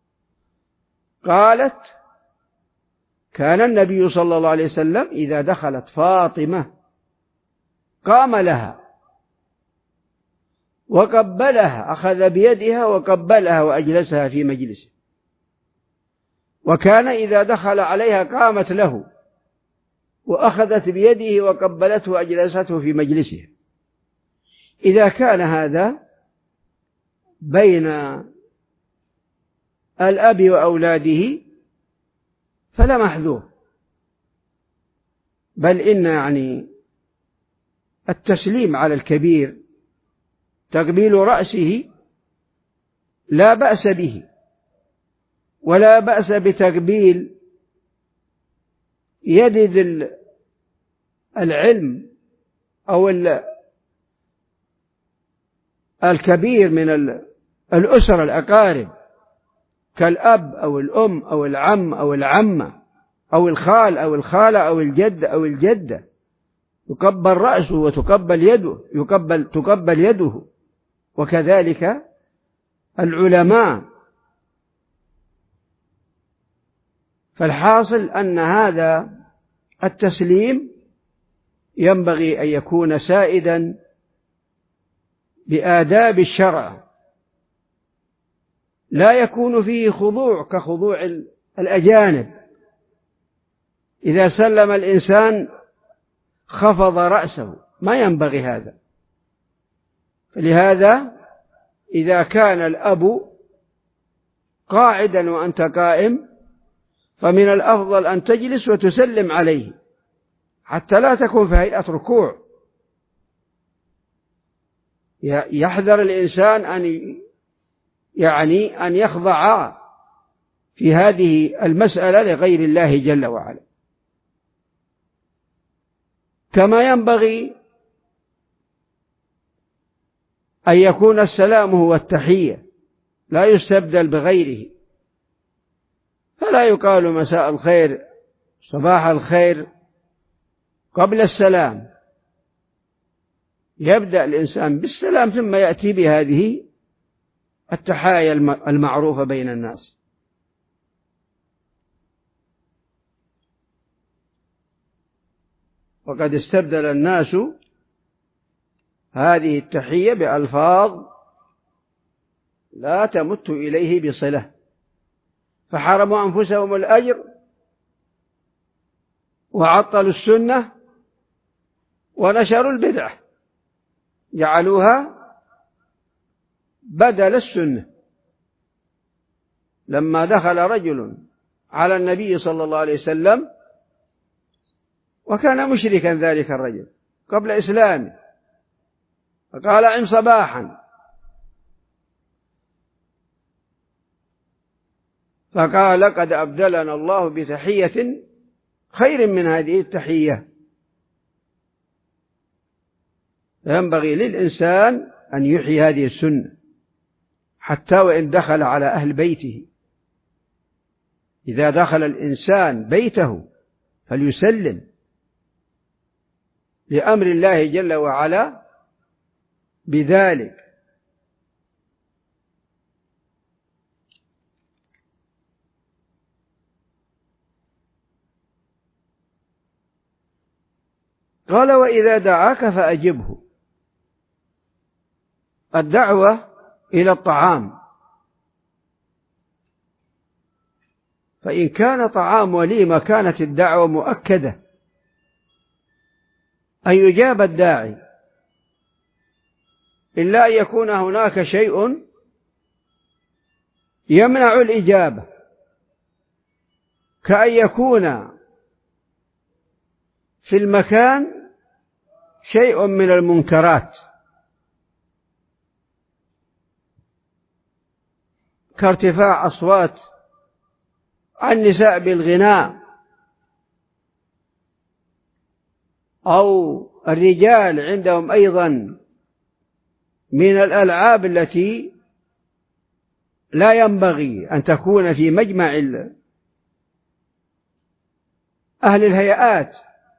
قالت: كان النبي صلى الله عليه وسلم إذا دخلت فاطمة قام لها وقبلها، أخذ بيدها وقبلها وأجلسها في مجلسه. وكان إذا دخل عليها قامت له وأخذت بيده وقبلته وأجلسته في مجلسه. إذا كان هذا بين الأب وأولاده فلا محذور، بل إن يعني التسليم على الكبير، تقبيل رأسه لا بأس به، ولا بأس بتقبيل يد ذي العلم أو الكبير من الأسرة الأقارب كالأب أو الأم أو العم أو العمة أو الخال أو الخالة أو الجد أو الجدة، يقبل رأسه وتقبل يده يقبل تقبل يده. وكذلك العلماء. فالحاصل أن هذا التسليم ينبغي أن يكون سائدا بآداب الشرع، لا يكون فيه خضوع كخضوع الأجانب. إذا سلم الإنسان خفض رأسه، ما ينبغي هذا. لهذا إذا كان الأب قاعدا وأنت قائم فمن الأفضل أن تجلس وتسلم عليه حتى لا تكون في هيئة ركوع. يحذر الإنسان أن يعني أن يخضع في هذه المسألة لغير الله جل وعلا. كما ينبغي أن يكون السلام هو التحية، لا يستبدل بغيره. فلا يقال مساء الخير صباح الخير قبل السلام، يبدأ الإنسان بالسلام ثم يأتي بهذه التحايا المعروفة بين الناس. وقد استبدل الناس هذه التحية بألفاظ لا تمت إليه بصلة، فحرموا أنفسهم الأجر وعطلوا السنة ونشروا البدعة، جعلوها بدل السنة. لما دخل رجل على النبي صلى الله عليه وسلم وكان مشركا ذلك الرجل قبل إسلامه، فقال عم صباحا، فقال قد أبدلنا الله بتحية خير من هذه التحية. ينبغي للإنسان أن يحيي هذه السنة حتى وإن دخل على أهل بيته. إذا دخل الإنسان بيته فليسلم لأمر الله جل وعلا بذلك. قال وإذا دعاك فأجبه. الدعوة إلى الطعام، فإن كان طعام وليمة كانت الدعوة مؤكدة أن يجاب الداعي، إلا أن يكون هناك شيء يمنع الإجابة، كأن يكون في المكان شيء من المنكرات كارتفاع أصوات النساء بالغناء، أو الرجال عندهم أيضا من الألعاب التي لا ينبغي أن تكون في مجمع أهل الهيئات.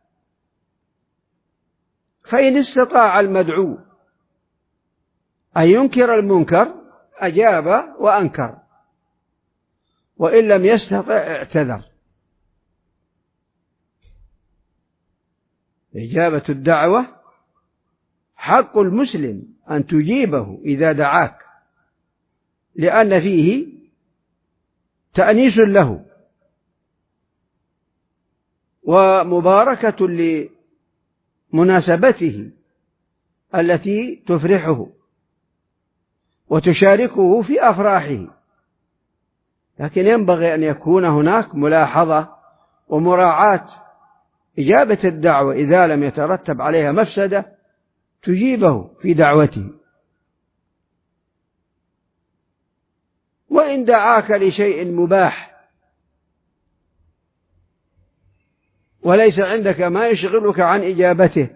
فإن استطاع المدعو أن ينكر المنكر أجاب وأنكر، وإن لم يستطع اعتذر. إجابة الدعوة حق المسلم أن تجيبه إذا دعاك، لأن فيه تأنيس له ومباركة لمناسبته التي تفرحه وتشاركه في أفراحه. لكن ينبغي أن يكون هناك ملاحظة ومراعاة إجابة الدعوة إذا لم يترتب عليها مفسدة تجيبه في دعوته. وإن دعاك لشيء مباح وليس عندك ما يشغلك عن إجابته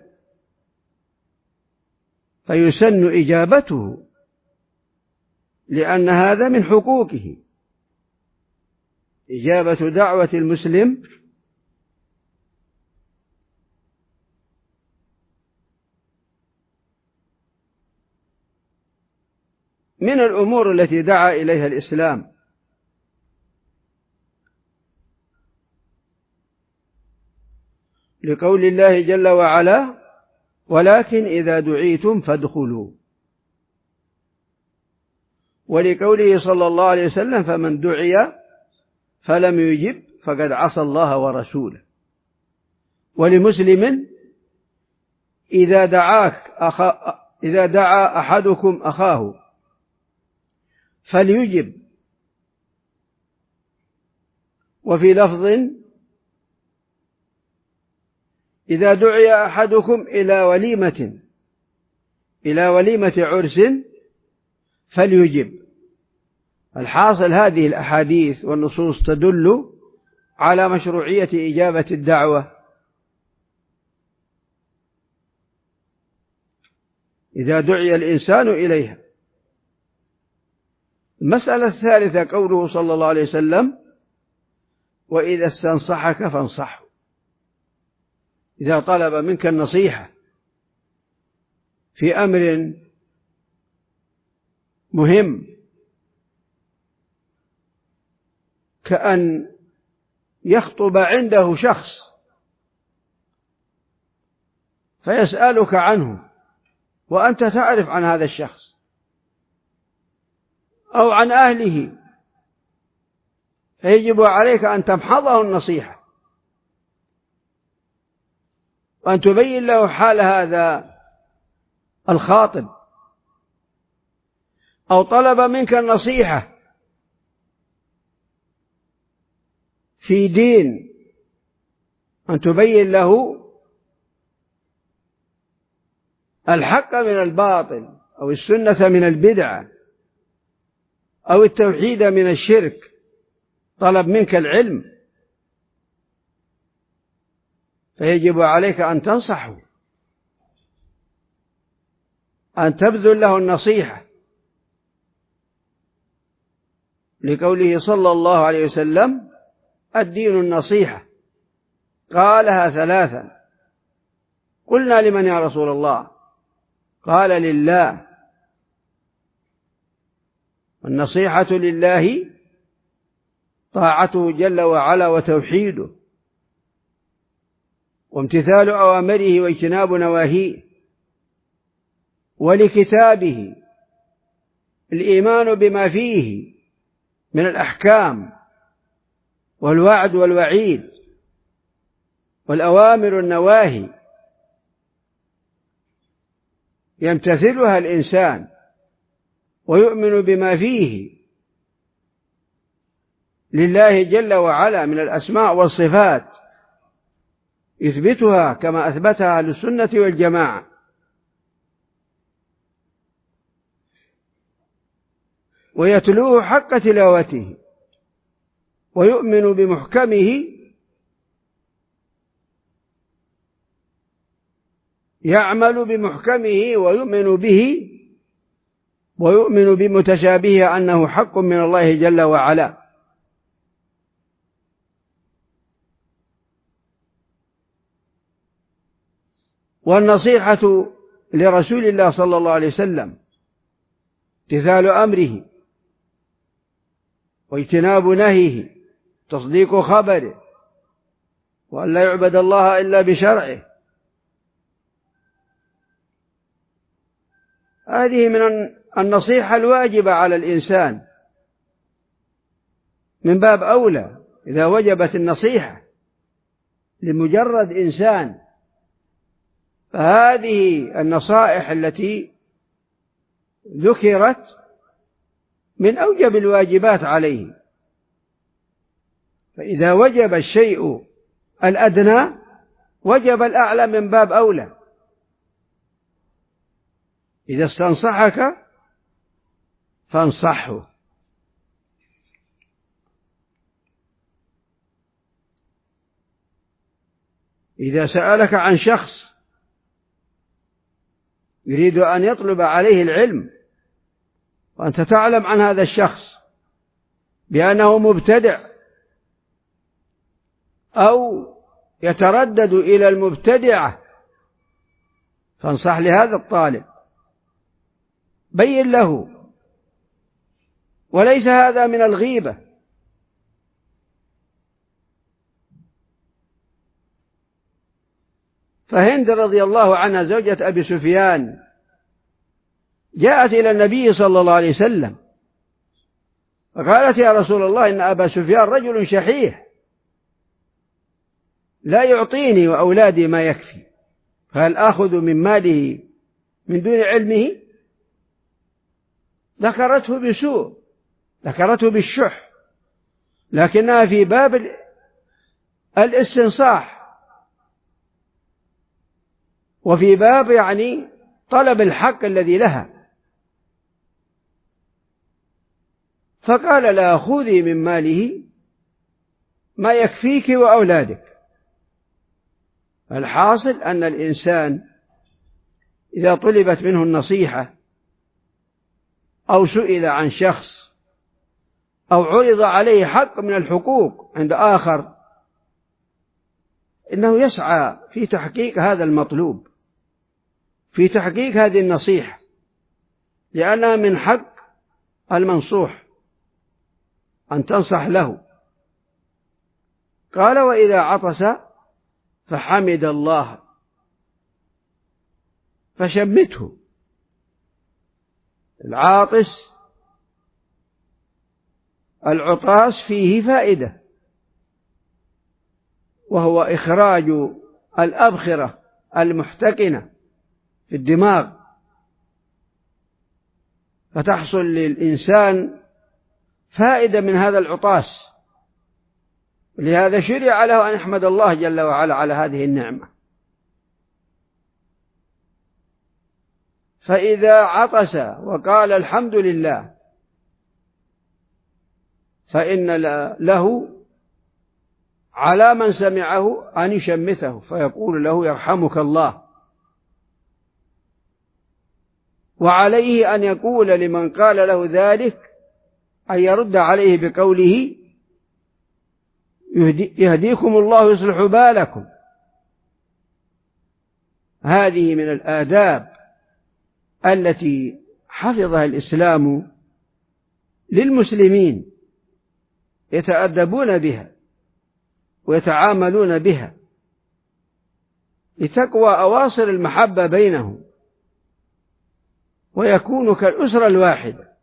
فيسن إجابته، لأن هذا من حقوقه. إجابة دعوة المسلم من الأمور التي دعا إليها الإسلام، لقول الله جل وعلا: ولكن إذا دعيتم فادخلوا، ولقوله صلى الله عليه وسلم: فمن دعي فلم يجب فقد عصى الله ورسوله. ولمسلم: إذا دعاك أخا إذا دعا أحدكم أخاه فليجب. وفي لفظ: إذا دعي أحدكم إلى وليمة إلى وليمة عرس فليجب. الحاصل هذه الأحاديث والنصوص تدل على مشروعية إجابة الدعوة إذا دعي الإنسان إليها. المسألة الثالثة قوله صلى الله عليه وسلم: وإذا استنصحك فانصحه. إذا طلب منك النصيحة في أمر مهم كأن يخطب عنده شخص فيسألك عنه وأنت تعرف عن هذا الشخص أو عن أهله، فيجب عليك أن تمحضه النصيحة وأن تبين له حال هذا الخاطب. أو طلب منك النصيحة في دين، أن تبين له الحق من الباطل أو السنة من البدعة أو التوحيد من الشرك. طلب منك العلم فيجب عليك أن تنصحه، أن تبذل له النصيحة، لقوله صلى الله عليه وسلم: الدين النصيحة. قالها ثلاثا. قلنا: لمن يا رسول الله؟ قال: لله. والنصيحة لله طاعته جل وعلا وتوحيده وامتثال أوامره واجتناب نواهيه، ولكتابه الإيمان بما فيه من الأحكام والوعد والوعيد والأوامر والنواهي يمتثلها الإنسان ويؤمن بما فيه لله جل وعلا من الأسماء والصفات، يثبتها كما أثبتها أهل السنة والجماعة. ويتلوه حق تلاوته ويؤمن بمحكمه، يعمل بمحكمه ويؤمن به، ويؤمن بمتشابهه أنه حق من الله جل وعلا. والنصيحة لرسول الله صلى الله عليه وسلم امتثال أمره واجتناب نهيه، تصديق خبره، وأن لا يعبد الله إلا بشرعه. هذه من النصيحة الواجبة على الإنسان، من باب أولى إذا وجبت النصيحة لمجرد إنسان، فهذه النصائح التي ذكرت من أوجب الواجبات عليه. فإذا وجب الشيء الأدنى وجب الأعلى من باب أولى. إذا استنصحك فانصحه، إذا سألك عن شخص يريد أن يطلب عليه العلم وأنت تعلم عن هذا الشخص بأنه مبتدع أو يتردد إلى المبتدعة، فانصح لهذا الطالب، بين له، وليس هذا من الغيبة. فهند رضي الله عنها زوجة أبي سفيان جاءت إلى النبي صلى الله عليه وسلم فقالت: يا رسول الله، إن أبا سفيان رجل شحيح لا يعطيني وأولادي ما يكفي، فهل آخذ من ماله من دون علمه؟ ذكرته بسوء، ذكرته بالشح، لكنها في باب الاستنصاح وفي باب يعني طلب الحق الذي لها. فقال: لا، خذي من ماله ما يكفيك وأولادك. الحاصل أن الإنسان إذا طلبت منه النصيحة أو سئل عن شخص أو عرض عليه حق من الحقوق عند آخر، إنه يسعى في تحقيق هذا المطلوب، في تحقيق هذه النصيحة، لأنها من حق المنصوح أن تنصح له. قال: وإذا عطس فحمد الله فشمته. العاطس العطاس فيه فائدة، وهو إخراج الأبخرة المحتقنة في الدماغ، فتحصل للإنسان فائدة من هذا العطاس، لهذا شرع له أن يحمد الله جل وعلا على هذه النعمة. فإذا عطس وقال الحمد لله فإن له على من سمعه أن يشمته فيقول له: يرحمك الله. وعليه أن يقول لمن قال له ذلك أن يرد عليه بقوله: يهديكم الله ويصلح بالكم. هذه من الآداب التي حفظها الإسلام للمسلمين، يتأدبون بها ويتعاملون بها لتقوى أواصر المحبة بينهم ويكونوا كالأسرة الواحدة.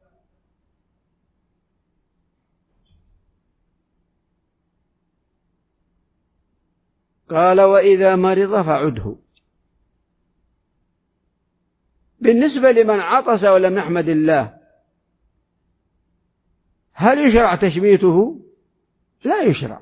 قال: وإذا مرض فعده. بالنسبة لمن عطس ولم يحمد الله، هل يشرع تشميته؟ لا يشرع،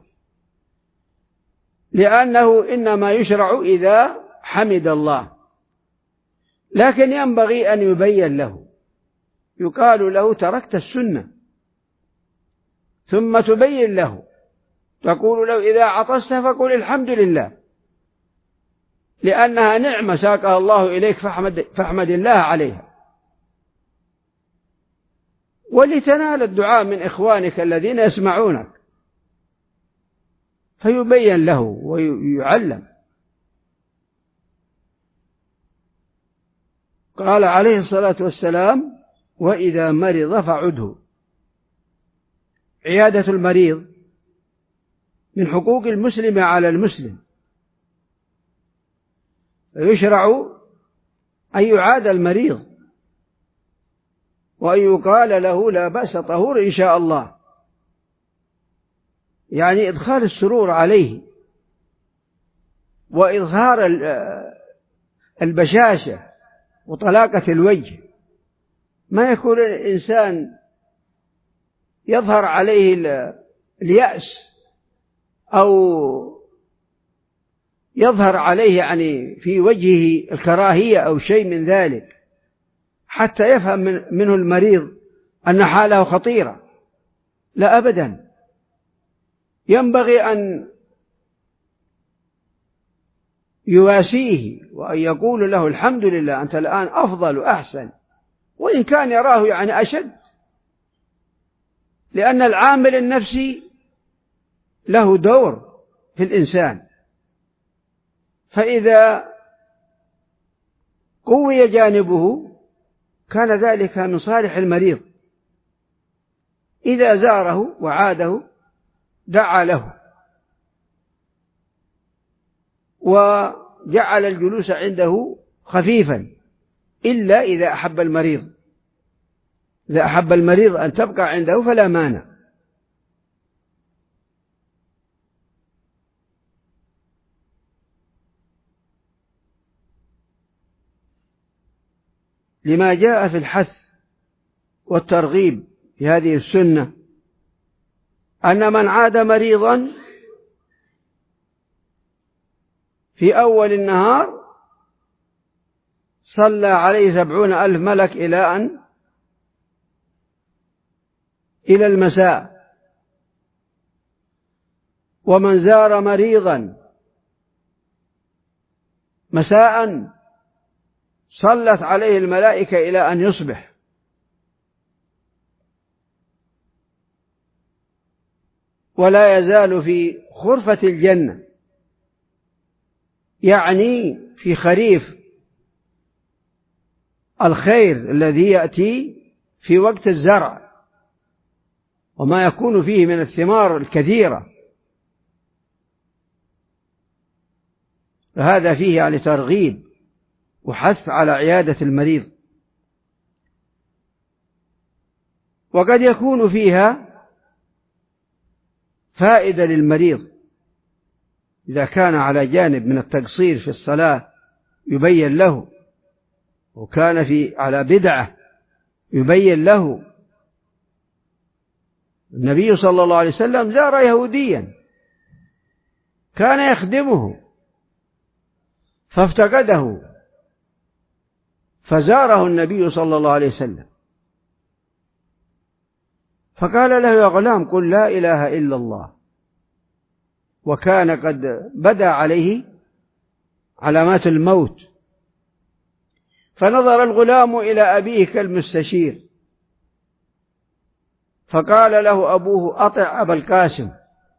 لأنه إنما يشرع إذا حمد الله، لكن ينبغي أن يبين له، يقال له: تركت السنة، ثم تبين له، تقول له: إذا عطست فقل الحمد لله، لأنها نعمة ساقها الله إليك فاحمد, فاحمد الله عليها، ولتنال الدعاء من إخوانك الذين يسمعونك، فيبين له ويعلم. قال عليه الصلاة والسلام: وإذا مرض فعده. عيادة المريض من حقوق المسلم على المسلم، يشرع أن يعاد المريض وأن يقال له: لا بأس، طهور إن شاء الله، يعني إدخال السرور عليه وإظهار البشاشة وطلاقة الوجه، ما يكون الإنسان يظهر عليه اليأس أو يظهر عليه يعني في وجهه الكراهية أو شيء من ذلك، حتى يفهم منه المريض أن حاله خطيرة. لا أبدا، ينبغي أن يواسيه وأن يقول له الحمد لله أنت الآن أفضل وأحسن، وإن كان يراه يعني أشد، لأن العامل النفسي له دور في الإنسان. فإذا قوي جانبه كان ذلك من صالح المريض، إذا زاره وعاده دعا له وجعل الجلوس عنده خفيفا، إلا إذا أحب المريض، إذا أحب المريض أن تبقى عنده فلا مانع. لما جاء في الحث والترغيب في هذه السنة أن من عاد مريضا في أول النهار صلى عليه سبعون ألف ملك إلى أن إلى المساء، ومن زار مريضا مساء صلت عليه الملائكة إلى أن يصبح. ولا يزال في خرفة الجنة، يعني في خريف الخير الذي يأتي في وقت الزرع وما يكون فيه من الثمار الكثيرة، فهذا فيه يعني ترغيب وحث على عيادة المريض. وقد يكون فيها فائدة للمريض إذا كان على جانب من التقصير في الصلاة يبين له، وكان في على بدعة يبين له. النبي صلى الله عليه وسلم زار يهوديا كان يخدمه فافتقده، فزاره النبي صلى الله عليه وسلم فقال له يا غلام قل لا إله إلا الله، وكان قد بدا عليه علامات الموت. فنظر الغلام إلى أبيه كالمستشير، فقال له أبوه أطع أبا القاسم،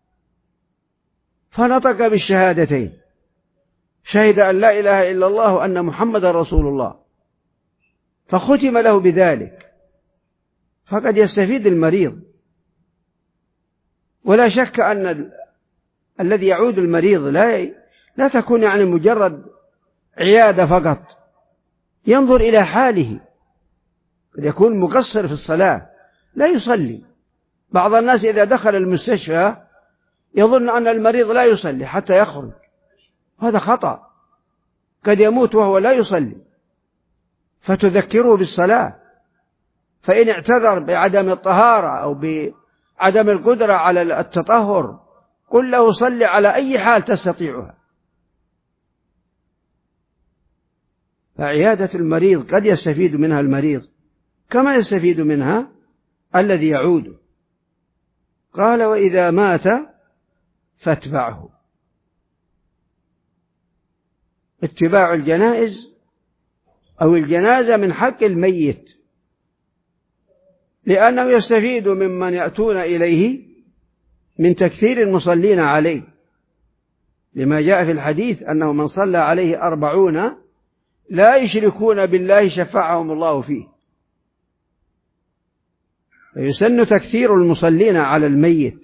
فنطق بالشهادتين، شهد أن لا إله إلا الله وأن محمد رسول الله، فختم له بذلك. فقد يستفيد المريض، ولا شك أن ال... الذي يعود المريض لا ي... لا تكون يعني مجرد عيادة فقط، ينظر إلى حاله، قد يكون مقصر في الصلاة لا يصلي. بعض الناس إذا دخل المستشفى يظن أن المريض لا يصلي حتى يخرج، هذا خطأ، قد يموت وهو لا يصلي، فتذكره بالصلاة. فإن اعتذر بعدم الطهارة أو بعدم القدرة على التطهر قل له صل على أي حال تستطيعها. فعيادة المريض قد يستفيد منها المريض كما يستفيد منها الذي يعود. قال وإذا مات فاتبعه. اتباع الجنائز أو الجنازة من حق الميت، لأنه يستفيد ممن يأتون إليه من تكثير المصلين عليه، لما جاء في الحديث أنه من صلى عليه أربعون لا يشركون بالله شفعهم الله فيه. فيسن تكثير المصلين على الميت،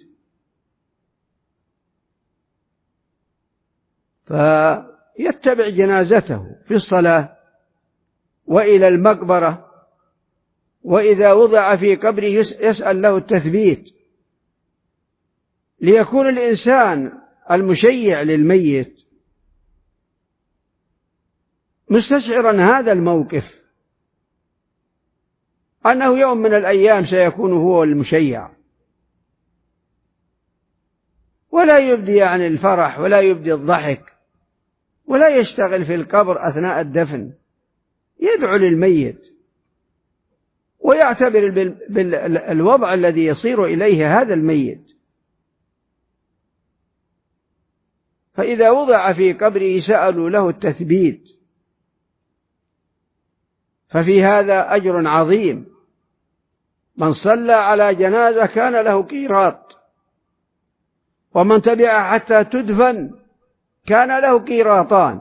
فيتبع جنازته في الصلاة وإلى المقبرة، وإذا وضع في قبره يسأل له التثبيت، ليكون الإنسان المشيع للميت مستشعرا هذا الموقف، أنه يوم من الأيام سيكون هو المشيع، ولا يبدي عن الفرح ولا يبدي الضحك ولا يشتغل في القبر أثناء الدفن، يدعو للميت ويعتبر بالوضع الذي يصير إليه هذا الميت. فإذا وضع في قبره سألوا له التثبيت، ففي هذا أجر عظيم. من صلى على جنازة كان له قيراط، ومن تبعها حتى تدفن كان له قيراطان.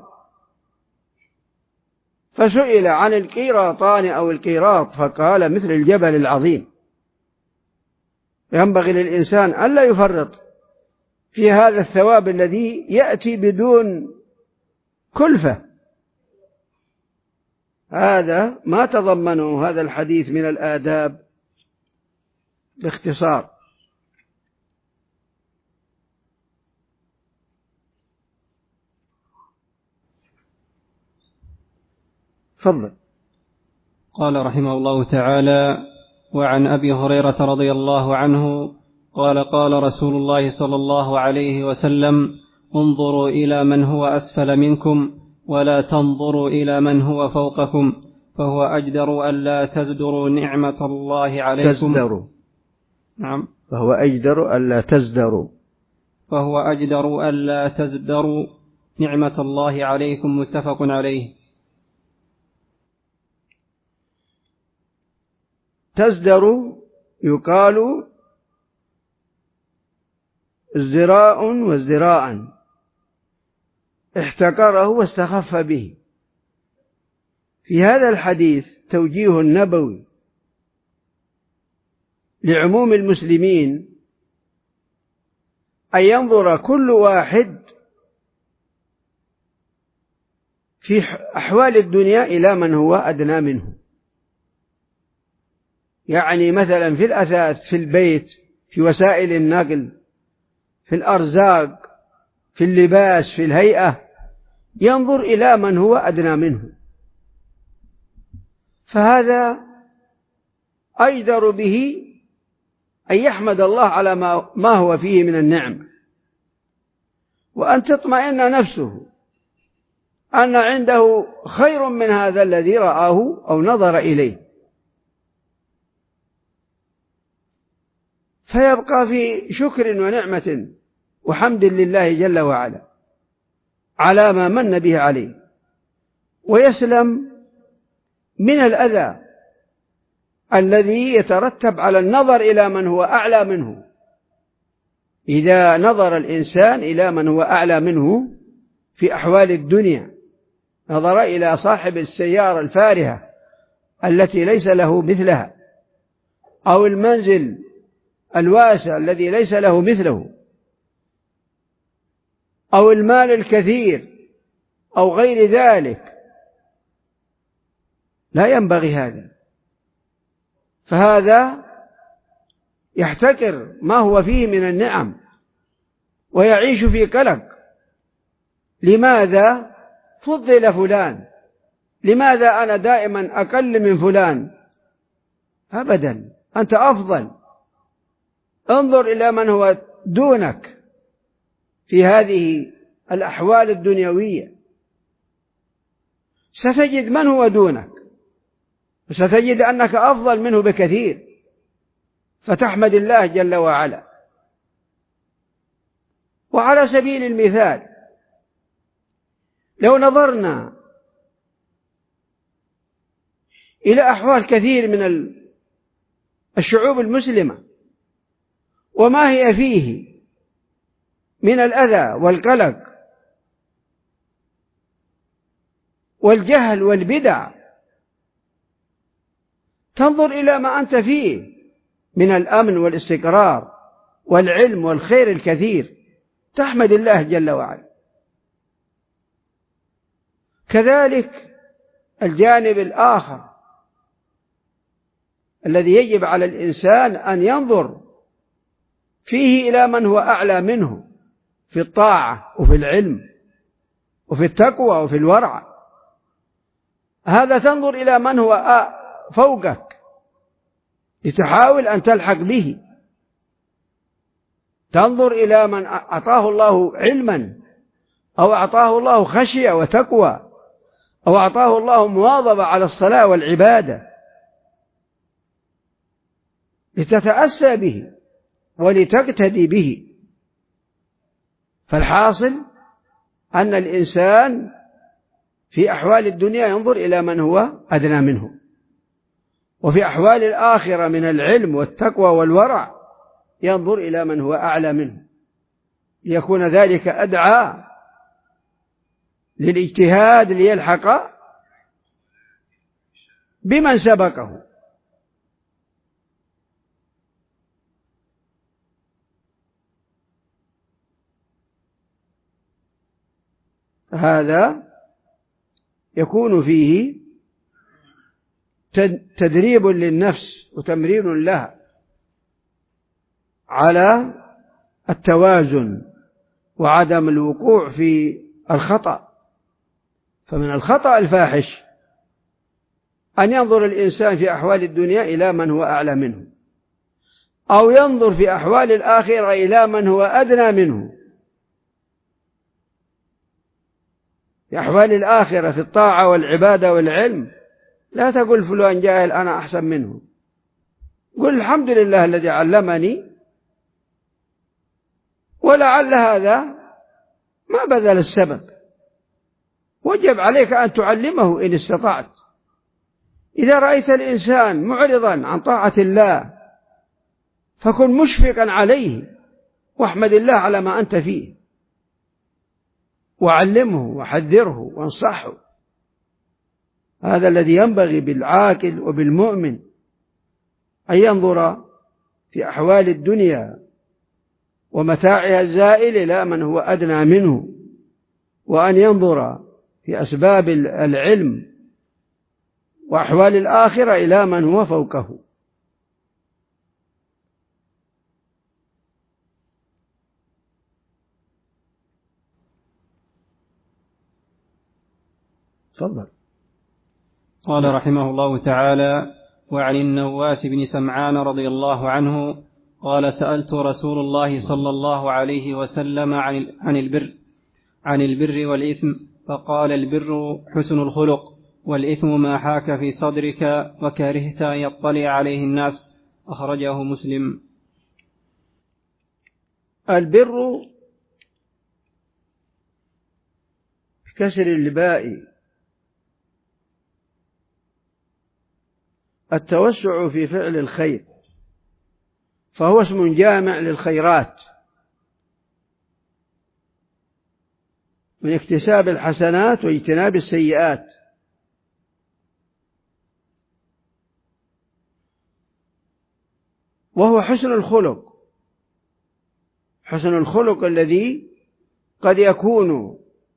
فسئل عن القيراطان أو القيراط فقال مثل الجبل العظيم. ينبغي للإنسان ألا يفرط في هذا الثواب الذي يأتي بدون كلفة. هذا ما تضمنه هذا الحديث من الآداب باختصار. تفضل. قال رحمه الله تعالى: وعن أبي هريرة رضي الله عنه قال: قال رسول الله صلى الله عليه وسلم: انظروا إلى من هو أسفل منكم ولا تنظروا إلى من هو فوقكم، فهو أجدر ألا تزدروا نعمة الله عليكم. تزدروا. نعم. فهو أجدر ألا تزدروا. فهو أجدر ألا تزدروا نعمة الله عليكم. متفق عليه. تزدر يقال ازدراء وازدراء، احتقره واستخف به. في هذا الحديث توجيه نبوي لعموم المسلمين أن ينظر كل واحد في أحوال الدنيا إلى من هو أدنى منه. يعني مثلا في الأثاث، في البيت، في وسائل النقل، في الأرزاق، في اللباس، في الهيئة، ينظر إلى من هو أدنى منه. فهذا أجدر به أن يحمد الله على ما هو فيه من النعمة، وأن تطمئن نفسه أن عنده خير من هذا الذي رآه أو نظر إليه، فيبقى في شكر ونعمة وحمد لله جل وعلا على ما من به عليه، ويسلم من الأذى الذي يترتب على النظر إلى من هو أعلى منه. إذا نظر الإنسان إلى من هو أعلى منه في أحوال الدنيا، نظر إلى صاحب السيارة الفارهة التي ليس له مثلها، أو المنزل الواسع الذي ليس له مثله، أو المال الكثير أو غير ذلك، لا ينبغي هذا. فهذا يحتكر ما هو فيه من النعم ويعيش في قلق. لماذا فضل فلان؟ لماذا أنا دائما أقل من فلان؟ أبدا، أنت أفضل. انظر إلى من هو دونك في هذه الأحوال الدنيوية، ستجد من هو دونك، وستجد أنك أفضل منه بكثير، فتحمد الله جل وعلا. وعلى سبيل المثال، لو نظرنا إلى أحوال كثير من الشعوب المسلمة وما هي فيه من الأذى والقلق والجهل والبدع، تنظر إلى ما أنت فيه من الأمن والاستقرار والعلم والخير الكثير، تحمد الله جل وعلا. كذلك الجانب الآخر الذي يجب على الإنسان أن ينظر فيه إلى من هو أعلى منه في الطاعة وفي العلم وفي التقوى وفي الورع. هذا تنظر إلى من هو فوقك لتحاول أن تلحق به. تنظر إلى من أعطاه الله علما، أو أعطاه الله خشية وتقوى، أو أعطاه الله مواظبة على الصلاة والعبادة، لتتأسى به ولتقتدي به. فالحاصل أن الإنسان في أحوال الدنيا ينظر إلى من هو أدنى منه، وفي أحوال الآخرة من العلم والتقوى والورع ينظر إلى من هو أعلى منه، ليكون ذلك أدعى للاجتهاد ليلحق بمن سبقه. هذا يكون فيه تدريب للنفس وتمرين لها على التوازن وعدم الوقوع في الخطأ. فمن الخطأ الفاحش أن ينظر الإنسان في أحوال الدنيا إلى من هو أعلى منه، أو ينظر في أحوال الآخرة إلى من هو أدنى منه. في أحوال الآخرة في الطاعة والعبادة والعلم لا تقول فلان جاهل أنا أحسن منه، قل الحمد لله الذي علمني، ولعل هذا ما بذل السبب، وجب عليك أن تعلمه إن استطعت. إذا رأيت الإنسان معرضا عن طاعة الله فكن مشفقا عليه واحمد الله على ما أنت فيه، وعلمه وحذره وانصحه. هذا الذي ينبغي بالعاقل وبالمؤمن، أن ينظر في أحوال الدنيا ومتاعها الزائل إلى من هو أدنى منه، وأن ينظر في أسباب العلم وأحوال الآخرة إلى من هو فوقه. تفضل. قال رحمه الله تعالى: وعن النواس بن سمعان رضي الله عنه قال: سألت رسول الله صلى الله عليه وسلم عن عن البر عن البر والإثم، فقال: البر حسن الخلق، والإثم ما حاك في صدرك وكرهت أن يطلع عليه الناس. أخرجه مسلم. البر بكسر الباء التوسع في فعل الخير، فهو اسم جامع للخيرات من اكتساب الحسنات واجتناب السيئات. وهو حسن الخلق، حسن الخلق الذي قد يكون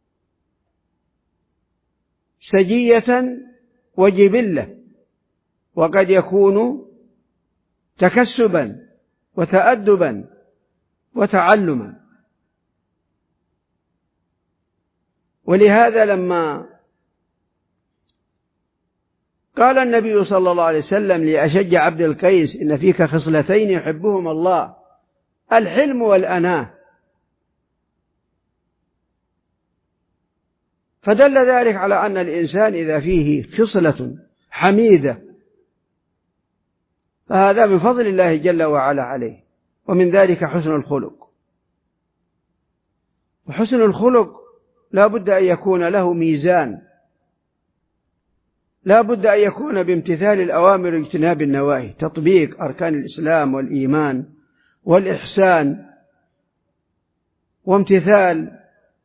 سجية وجبلة، وقد يكون تكسبا وتأدبا وتعلما. ولهذا لما قال النبي صلى الله عليه وسلم لأشج عبد القيس: إن فيك خصلتين يحبهما الله، الحلم والأناة، فدل ذلك على أن الإنسان إذا فيه خصلة حميدة فهذا من فضل الله جل وعلا عليه، ومن ذلك حسن الخلق. وحسن الخلق لا بد أن يكون له ميزان، لا بد أن يكون بامتثال الأوامر واجتناب النواهي، تطبيق أركان الإسلام والإيمان والإحسان، وامتثال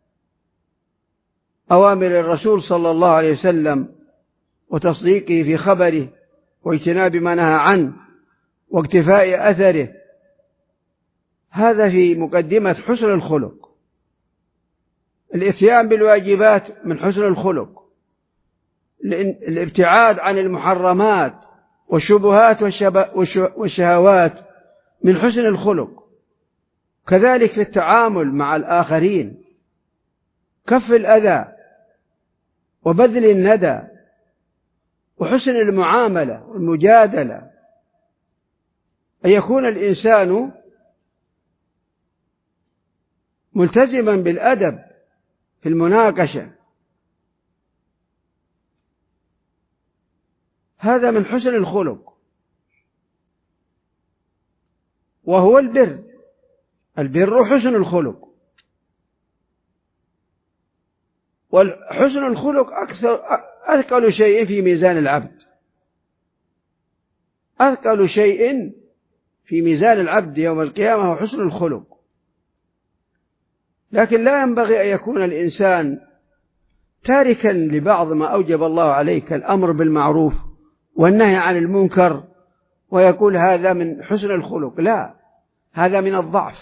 أوامر الرسول صلى الله عليه وسلم وتصديقه في خبره واجتناب ما نهى عنه واقتفاء أثره. هذا في مقدمة حسن الخلق. الإتيان بالواجبات من حسن الخلق، الابتعاد عن المحرمات والشبهات والشهوات من حسن الخلق. كذلك في التعامل مع الآخرين، كف الأذى وبذل الندى وحسن المعاملة والمجادلة، أن يكون الإنسان ملتزما بالأدب في المناقشة. هذا من حسن الخلق، وهو البر. البر حسن الخلق. والحسن الخلق أكثر أثقل شيء في ميزان العبد، أثقل شيء في ميزان العبد يوم القيامة هو حسن الخلق. لكن لا ينبغي أن يكون الإنسان تاركا لبعض ما أوجب الله عليه كالأمر بالمعروف والنهي عن المنكر ويقول هذا من حسن الخلق، لا، هذا من الضعف.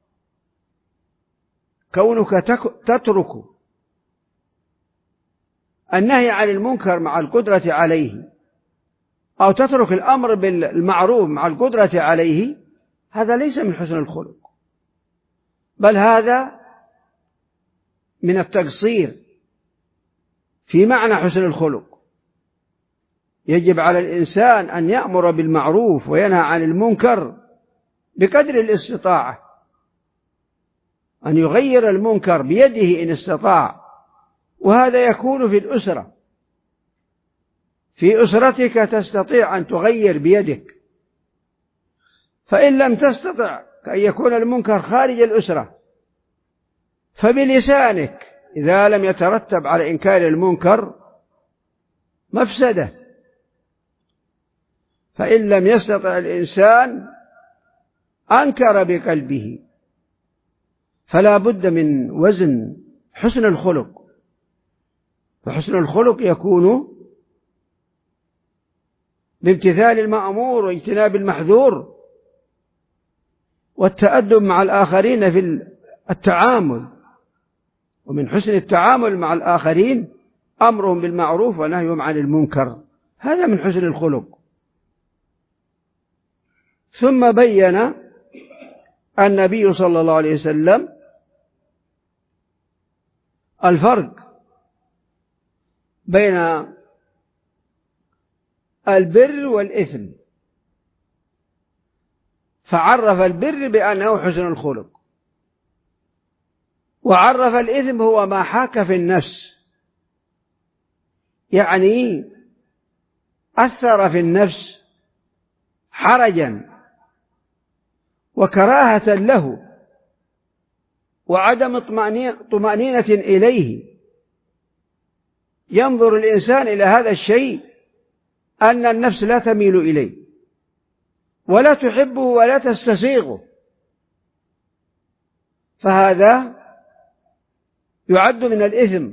كونك تترك النهي عن المنكر مع القدرة عليه أو تترك الأمر بالمعروف مع القدرة عليه، هذا ليس من حسن الخلق، بل هذا من التقصير في معنى حسن الخلق. يجب على الإنسان أن يأمر بالمعروف وينهى عن المنكر بقدر الاستطاعة، أن يغير المنكر بيده إن استطاع، وهذا يكون في الأسرة. في أسرتك تستطيع أن تغير بيدك، فإن لم تستطع أن يكون المنكر خارج الأسرة فبلسانك إذا لم يترتب على إنكار المنكر مفسدة. فإن لم يستطع الإنسان أنكر بقلبه، فلا بد من وزن حسن الخلق. فحسن الخلق يكون بامتثال المأمور واجتناب المحذور والتأدب مع الآخرين في التعامل. ومن حسن التعامل مع الآخرين أمرهم بالمعروف ونهيهم عن المنكر، هذا من حسن الخلق. ثم بين النبي صلى الله عليه وسلم الفرق بين البر والإثم، فعرف البر بأنه حسن الخلق، وعرف الإثم هو ما حاك في النفس، يعني أثر في النفس حرجا وكراهة له وعدم طمأنينة إليه. ينظر الإنسان إلى هذا الشيء أن النفس لا تميل إليه ولا تحبه ولا تستسيغه، فهذا يعد من الإثم.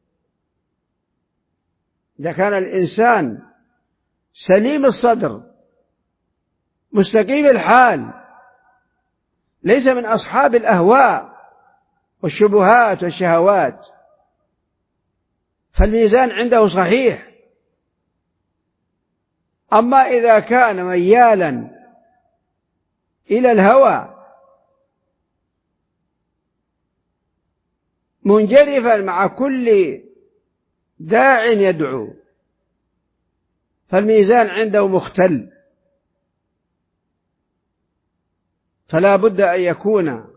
إذا كان الإنسان سليم الصدر مستقيم الحال ليس من أصحاب الأهواء والشبهات والشهوات، فالميزان عنده صحيح. أما إذا كان ميالا إلى الهوى منجرفا مع كل داع يدعو، فالميزان عنده مختل. فلا بد أن يكون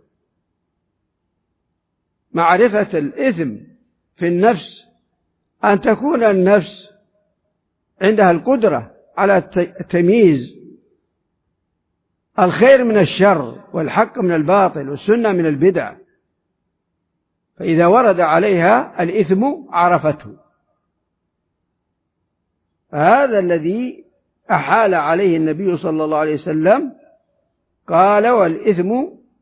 معرفة الإثم في النفس أن تكون النفس عندها القدرة على تمييز الخير من الشر والحق من الباطل والسنة من البدع، فإذا ورد عليها الإثم عرفته. هذا الذي أحال عليه النبي صلى الله عليه وسلم، قال والإثم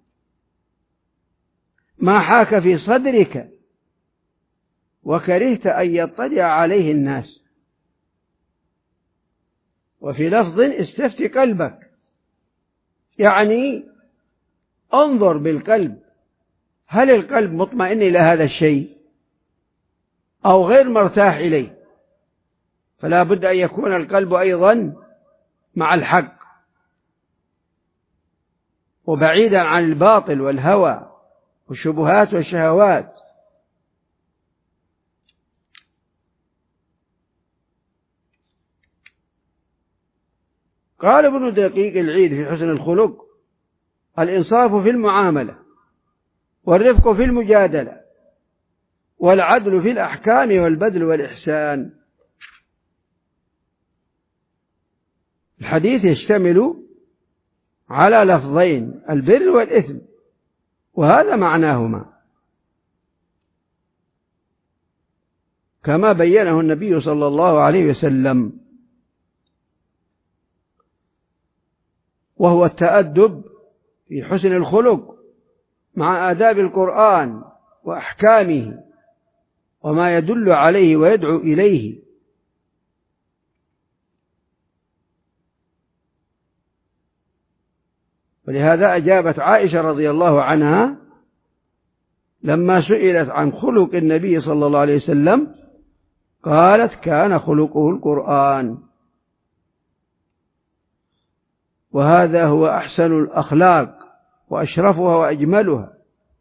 ما حاك في صدرك وكرهت أن يطلع عليه الناس. وفي لفظ استفت قلبك، يعني انظر بالقلب، هل القلب مطمئن إلى هذا الشيء أو غير مرتاح إليه؟ فلا بد أن يكون القلب أيضا مع الحق وبعيدا عن الباطل والهوى والشبهات والشهوات. قال ابن دقيق العيد في حسن الخلق: الإنصاف في المعاملة، والرفق في المجادلة، والعدل في الأحكام، والبذل والإحسان. الحديث يشتمل على لفظين: البر والإثم، وهذا معناهما. كما بينه النبي صلى الله عليه وسلم، وهو التأدب في حسن الخلق مع آداب القرآن وأحكامه وما يدل عليه ويدعو إليه. ولهذا أجابت عائشة رضي الله عنها لما سئلت عن خلق النبي صلى الله عليه وسلم قالت: كان خلقه القرآن. وهذا هو أحسن الأخلاق وأشرفها وأجملها.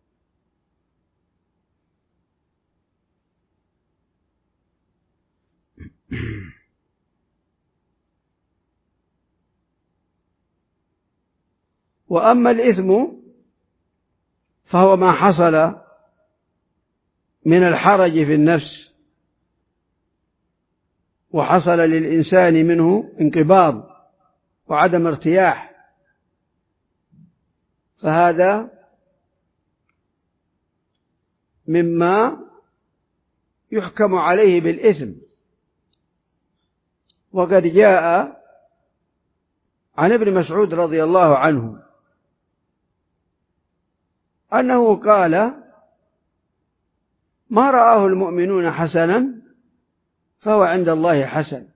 وأما الإثم فهو ما حصل من الحرج في النفس وحصل للإنسان منه انقباض وعدم ارتياح، فهذا مما يحكم عليه بالإثم. وقد جاء عن ابن مسعود رضي الله عنه أنه قال: ما رآه المؤمنون حسنا فهو عند الله حسن،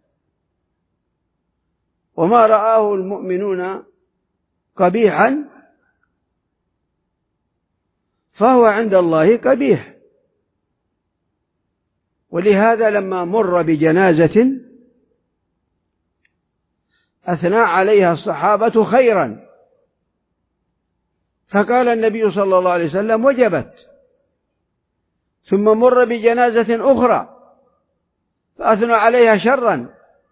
وما رآه المؤمنون قبيحا فهو عند الله قبيح. ولهذا لما مر بجنازة أثنى عليها الصحابة خيرا، فقال النبي صلى الله عليه وسلم: وجبت. ثم مر بجنازة أخرى فأثنى عليها شرا،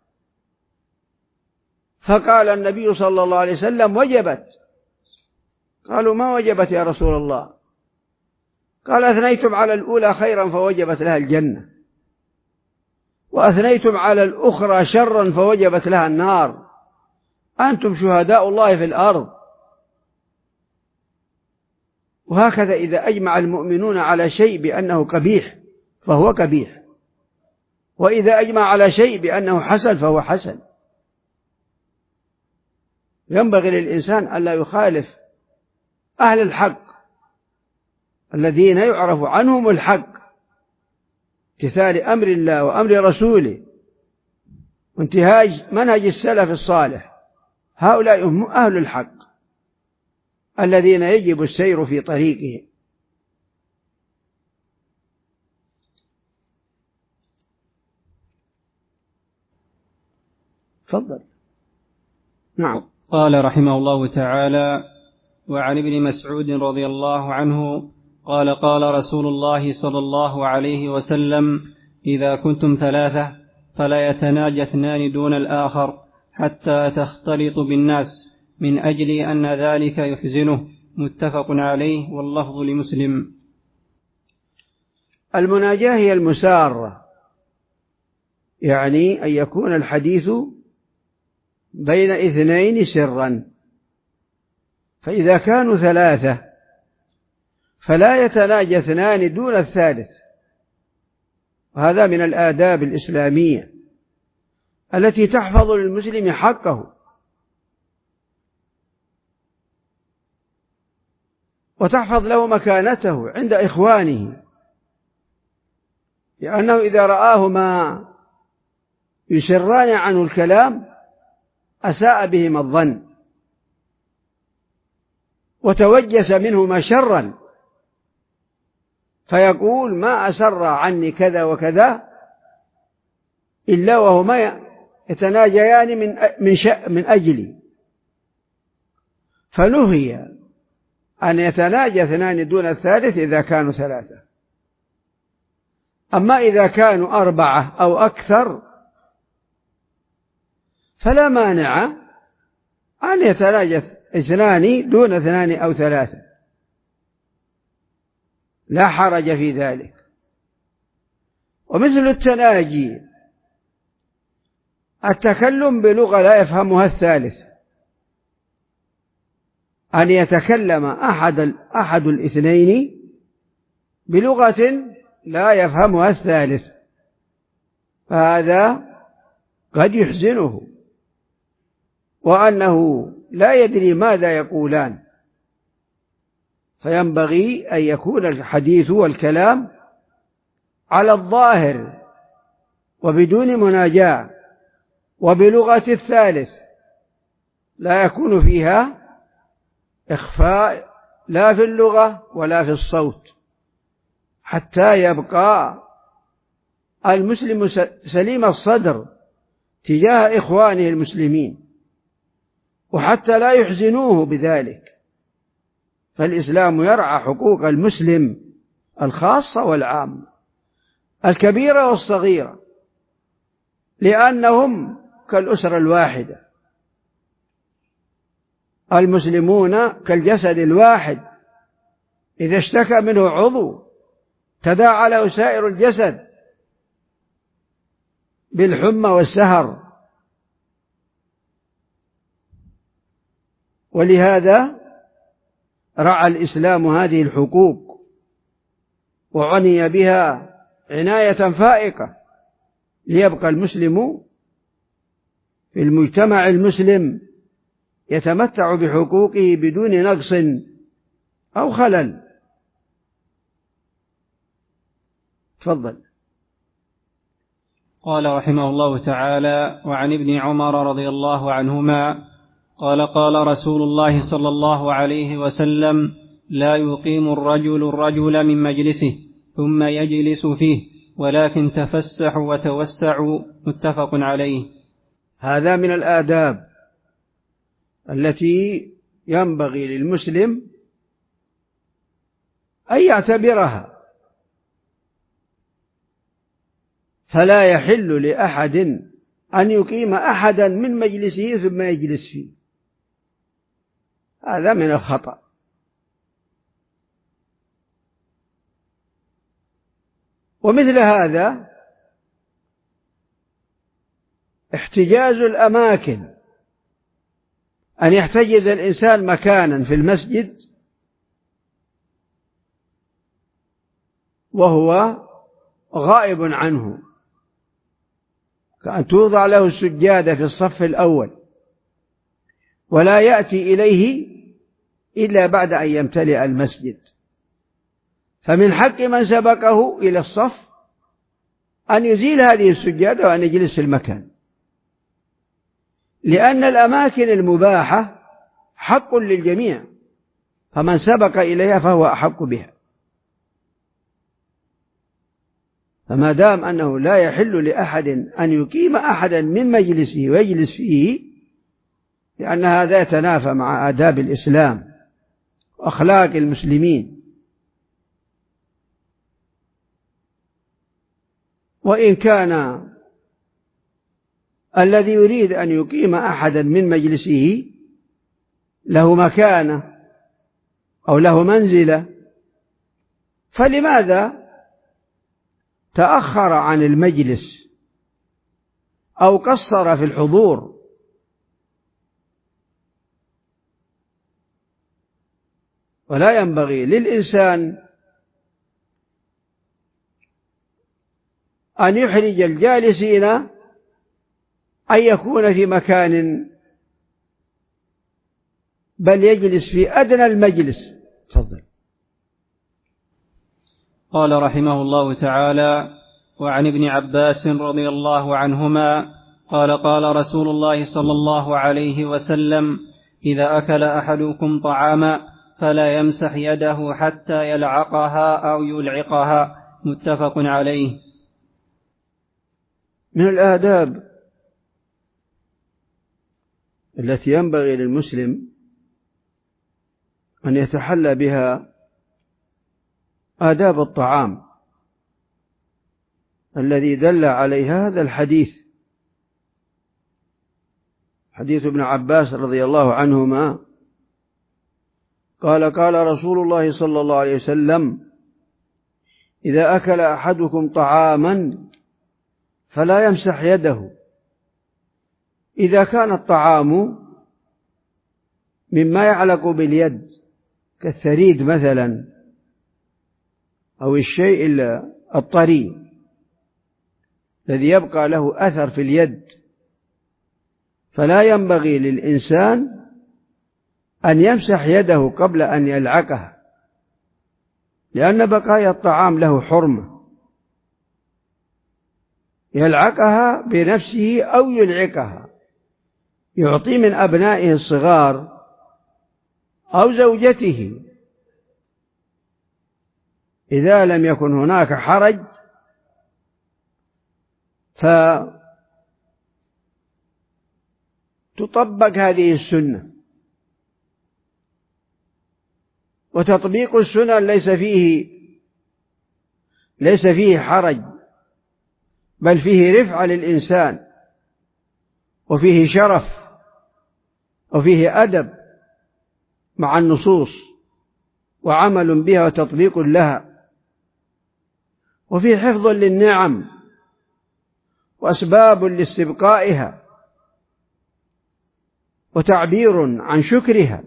فقال النبي صلى الله عليه وسلم: وجبت. قالوا: ما وجبت يا رسول الله؟ قال: أثنيتم على الأولى خيرا فوجبت لها الجنة، وأثنيتم على الأخرى شرا فوجبت لها النار، أنتم شهداء الله في الأرض. وهكذا إذا أجمع المؤمنون على شيء بأنه قبيح فهو قبيح، وإذا أجمع على شيء بأنه حسن فهو حسن. ينبغي للإنسان ألا يخالف أهل الحق الذين يعرف عنهم الحق، امتثال أمر الله وأمر رسوله وانتهاج منهج السلف الصالح. هؤلاء هم أهل الحق الذين يجب السير في طريقهم. تفضل. نعم. قال رحمه الله تعالى: وعن ابن مسعود رضي الله عنه قال: قال رسول الله صلى الله عليه وسلم: إذا كنتم ثلاثة فلا يتناجى اثنان دون الآخر حتى تختلطوا بالناس، من أجل أن ذلك يحزنه. متفق عليه، واللفظ لمسلم. المناجاة هي المسارة، يعني أن يكون الحديث بين اثنين سرا، فإذا كانوا ثلاثة فلا يتناجى اثنان دون الثالث. وهذا من الآداب الإسلامية التي تحفظ للمسلم حقه وتحفظ له مكانته عند إخوانه، لأنه إذا رآهما يسران عنه الكلام أساء بهما الظن وتوجس منهما شرا، فيقول: ما أسر عني كذا وكذا إلا وهما يتناجيان من من من أجلي. فنهي أن يتناجى اثنان دون الثالث إذا كانوا ثلاثة. أما إذا كانوا أربعة أو أكثر فلا مانع أن يتناجى اثنان دون اثنان أو ثلاثة، لا حرج في ذلك. ومثل التناجي التكلم بلغة لا يفهمها الثالث، أن يتكلم أحد أحد الاثنين بلغة لا يفهمها الثالث، فهذا قد يحزنه، وأنه لا يدري ماذا يقولان، فينبغي أن يكون الحديث والكلام على الظاهر وبدون مناجاة وبلغة الثالث، لا يكون فيها إخفاء لا في اللغة ولا في الصوت، حتى يبقى المسلم سليم الصدر تجاه إخوانه المسلمين، وحتى لا يحزنوه بذلك. فالإسلام يرعى حقوق المسلم الخاصة والعامة، الكبيرة والصغيرة، لأنهم كالأسرة الواحدة، المسلمون كالجسد الواحد، إذا اشتكى منه عضو تداعى له سائر الجسد بالحمى والسهر. ولهذا رعى الإسلام هذه الحقوق وعني بها عناية فائقة، ليبقى المسلم في المجتمع المسلم يتمتع بحقوقه بدون نقص أو خلل. تفضل. قال رحمه الله تعالى: وعن ابن عمر رضي الله عنهما قال: قال رسول الله صلى الله عليه وسلم: لا يقيم الرجل الرجل من مجلسه ثم يجلس فيه، ولكن تفسحوا وتوسعوا. متفق عليه. هذا من الآداب التي ينبغي للمسلم أن يعتبرها، فلا يحل لأحد أن يقيم أحدا من مجلسه ثم يجلس فيه، هذا من الخطأ. ومثل هذا احتجاز الأماكن، أن يحتجز الإنسان مكانا في المسجد وهو غائب عنه، كأن توضع له السجادة في الصف الأول ولا يأتي إليه إلا بعد أن يمتلئ المسجد، فمن حق من سبقه إلى الصف أن يزيل هذه السجادة وأن يجلس في المكان، لأن الأماكن المباحة حق للجميع، فمن سبق إليها فهو أحق بها. فما دام أنه لا يحل لأحد أن يقيم أحدا من مجلسه ويجلس فيه، لأن هذا يتنافى مع آداب الإسلام وأخلاق المسلمين. وإن كان الذي يريد أن يقيم أحدا من مجلسه له مكانة أو له منزلة، فلماذا تأخر عن المجلس أو قصر في الحضور؟ ولا ينبغي للإنسان أن يحرج الجالسين أن يكون في مكان، بل يجلس في أدنى المجلس. تفضل. قال رحمه الله تعالى: وعن ابن عباس رضي الله عنهما قال: قال رسول الله صلى الله عليه وسلم: إذا أكل أحدكم طعاما فلا يمسح يده حتى يلعقها أو يلعقها. متفق عليه. من الآداب التي ينبغي للمسلم أن يتحلى بها آداب الطعام الذي دل عليها هذا الحديث، حديث ابن عباس رضي الله عنهما قال: قال رسول الله صلى الله عليه وسلم: إذا أكل أحدكم طعاما فلا يمسح يده. إذا كان الطعام مما يعلق باليد كالثريد مثلا أو الشيء الطري الذي يبقى له أثر في اليد، فلا ينبغي للإنسان أن يمسح يده قبل أن يلعقها، لأن بقايا الطعام له حرمة، يلعقها بنفسه أو يلعقها، يعطي من أبنائه الصغار أو زوجته إذا لم يكن هناك حرج، فتطبق هذه السنة. وتطبيق السنن ليس فيه ليس فيه حرج، بل فيه رفعة للإنسان، وفيه شرف، وفيه أدب مع النصوص، وعمل بها وتطبيق لها، وفيه حفظ للنعم وأسباب لاستبقائها وتعبير عن شكرها.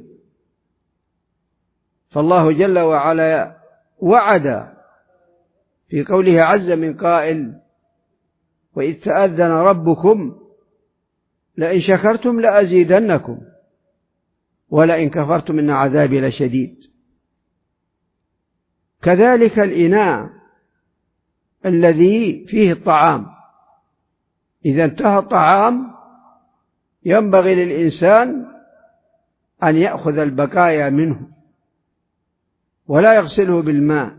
فالله جل وعلا وعد في قوله عز من قائل: وإذ تأذن ربكم لئن شكرتم لأزيدنكم ولئن كفرتم إن عذابي لشديد. كذلك الإناء الذي فيه الطعام، إذا انتهى الطعام ينبغي للإنسان أن يأخذ البقايا منه ولا يغسله بالماء،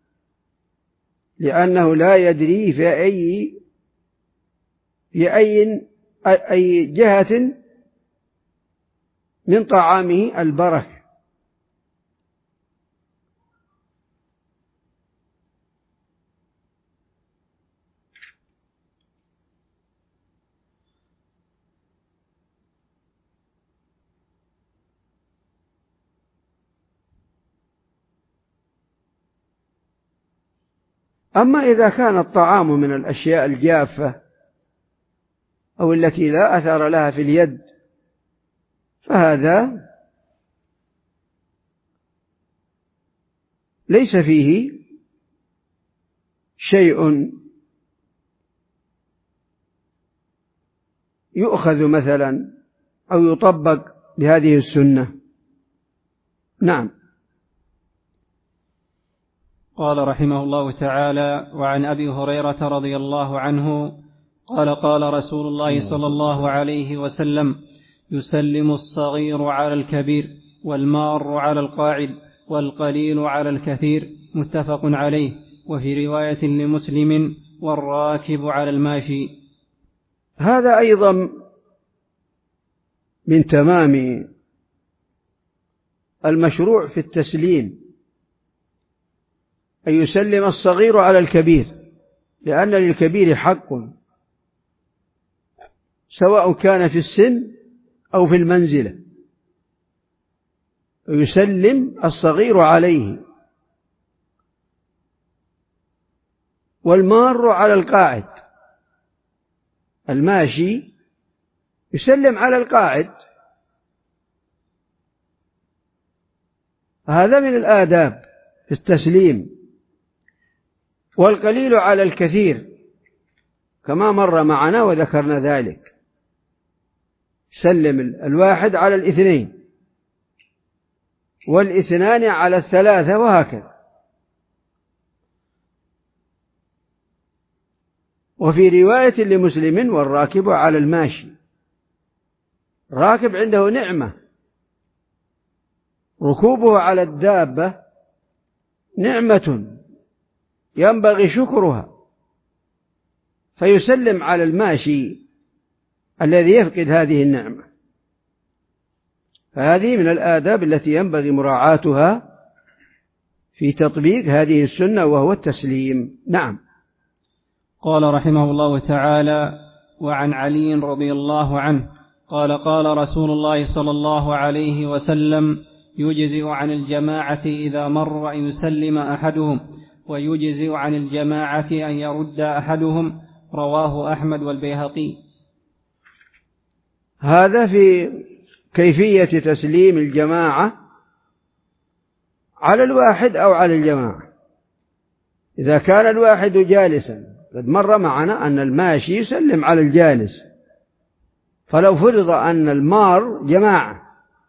لأنه لا يدري في أي في أي أي جهة من طعامه البركة. أما إذا كان الطعام من الأشياء الجافة أو التي لا أثر لها في اليد، فهذا ليس فيه شيء يؤخذ مثلا أو يطبق بهذه السنة. نعم. قال رحمه الله تعالى: وعن أبي هريرة رضي الله عنه قال: قال رسول الله صلى الله عليه وسلم: يسلم الصغير على الكبير، والمار على القاعد، والقليل على الكثير. متفق عليه. وفي رواية لمسلم: والراكب على الماشي. هذا أيضا من تمام المشروع في التسليم، أن يسلم الصغير على الكبير، لأن للكبير حق سواء كان في السن أو في المنزلة، يسلم الصغير عليه. والمار على القاعد، الماشي يسلم على القاعد، هذا من الآداب في التسليم. والقليل على الكثير كما مر معنا وذكرنا ذلك، سلم الواحد على الاثنين، والاثنان على الثلاثة، وهكذا. وفي رواية لمسلم: والراكب على الماشي. راكب عنده نعمة، ركوبه على الدابة نعمة ينبغي شكرها، فيسلم على الماشي الذي يفقد هذه النعمة. فهذه من الآداب التي ينبغي مراعاتها في تطبيق هذه السنة، وهو التسليم. نعم. قال رحمه الله تعالى: وعن علي رضي الله عنه قال: قال رسول الله صلى الله عليه وسلم: يجزئ عن الجماعة إذا مر أن يسلم أحدهم، ويجزئ عن الجماعة أن يرد أحدهم. رواه أحمد والبيهقي. هذا في كيفية تسليم الجماعة على الواحد أو على الجماعة. إذا كان الواحد جالسا قد مر معنا أن الماشي يسلم على الجالس، فلو فرض أن المار جماعة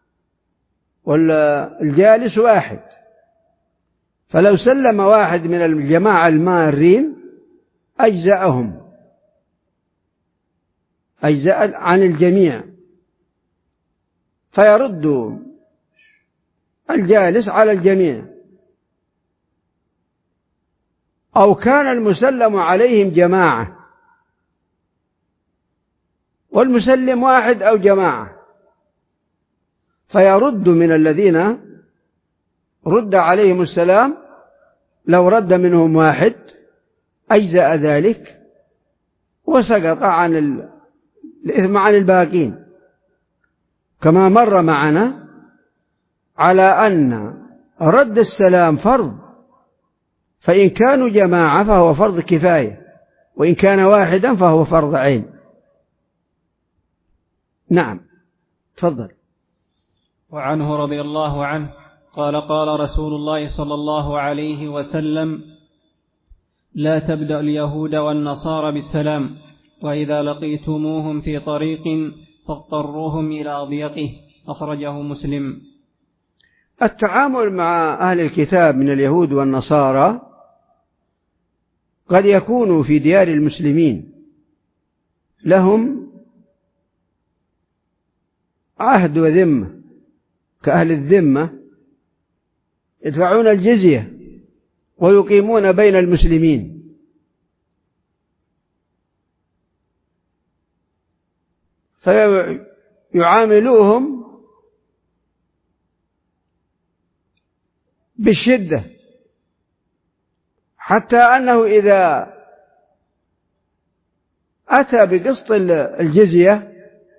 والجالس واحد، فلو سلم واحد من الجماعة المارين أجزأهم، أجزأ عن الجميع، فيرد الجالس على الجميع. أو كان المسلم عليهم جماعة والمسلم واحد أو جماعة، فيرد من الذين رد عليهم السلام، لو رد منهم واحد أجزأ ذلك وسقط عن الإثم عن الباقين، كما مر معنا على أن رد السلام فرض، فإن كانوا جماعة فهو فرض كفاية، وإن كان واحدا فهو فرض عين. نعم، تفضل. وعنه رضي الله عنه قال قال رسول الله صلى الله عليه وسلم: لا تبدأ اليهود والنصارى بالسلام، وإذا لقيتموهم في طريق فاضطروهم إلى أضيقه. أخرجه مسلم. التعامل مع أهل الكتاب من اليهود والنصارى قد يكون في ديار المسلمين لهم عهد وذمة كأهل الذمة، يدفعون الجزية ويقيمون بين المسلمين، فيعاملوهم بالشدة، حتى أنه إذا أتى بقسط الجزية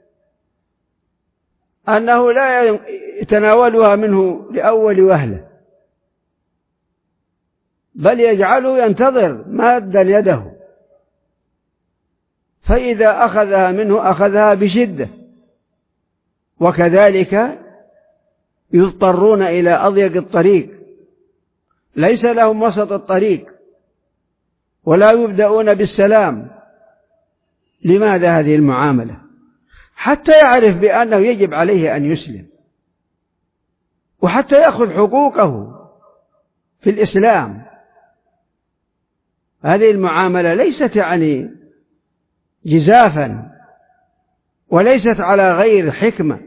أنه لا يتناولها منه لأول وهلة، بل يجعله ينتظر مادا يده، فإذا أخذها منه أخذها بشدة. وكذلك يضطرون إلى أضيق الطريق، ليس لهم وسط الطريق، ولا يبدأون بالسلام. لماذا هذه المعاملة؟ حتى يعرف بأنه يجب عليه أن يسلم، وحتى يأخذ حقوقه في الإسلام. هذه المعاملة ليست يعني جزافا، وليست على غير حكمة.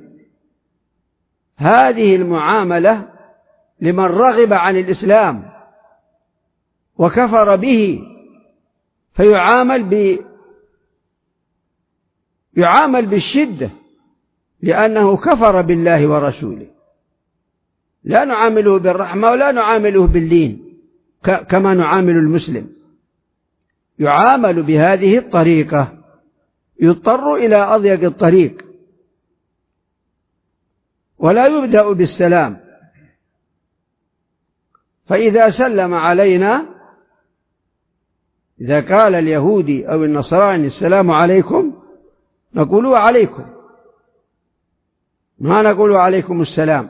هذه المعاملة لمن رغب عن الإسلام وكفر به، فيعامل ب يعامل بالشدة لأنه كفر بالله ورسوله. لا نعامله بالرحمة ولا نعامله باللين كما نعامل المسلم، يعامل بهذه الطريقة، يضطر إلى أضيق الطريق، ولا يبدأ بالسلام. فإذا سلم علينا، إذا قال اليهودي أو النصراني السلام عليكم، نقول عليكم، ما نقول عليكم السلام.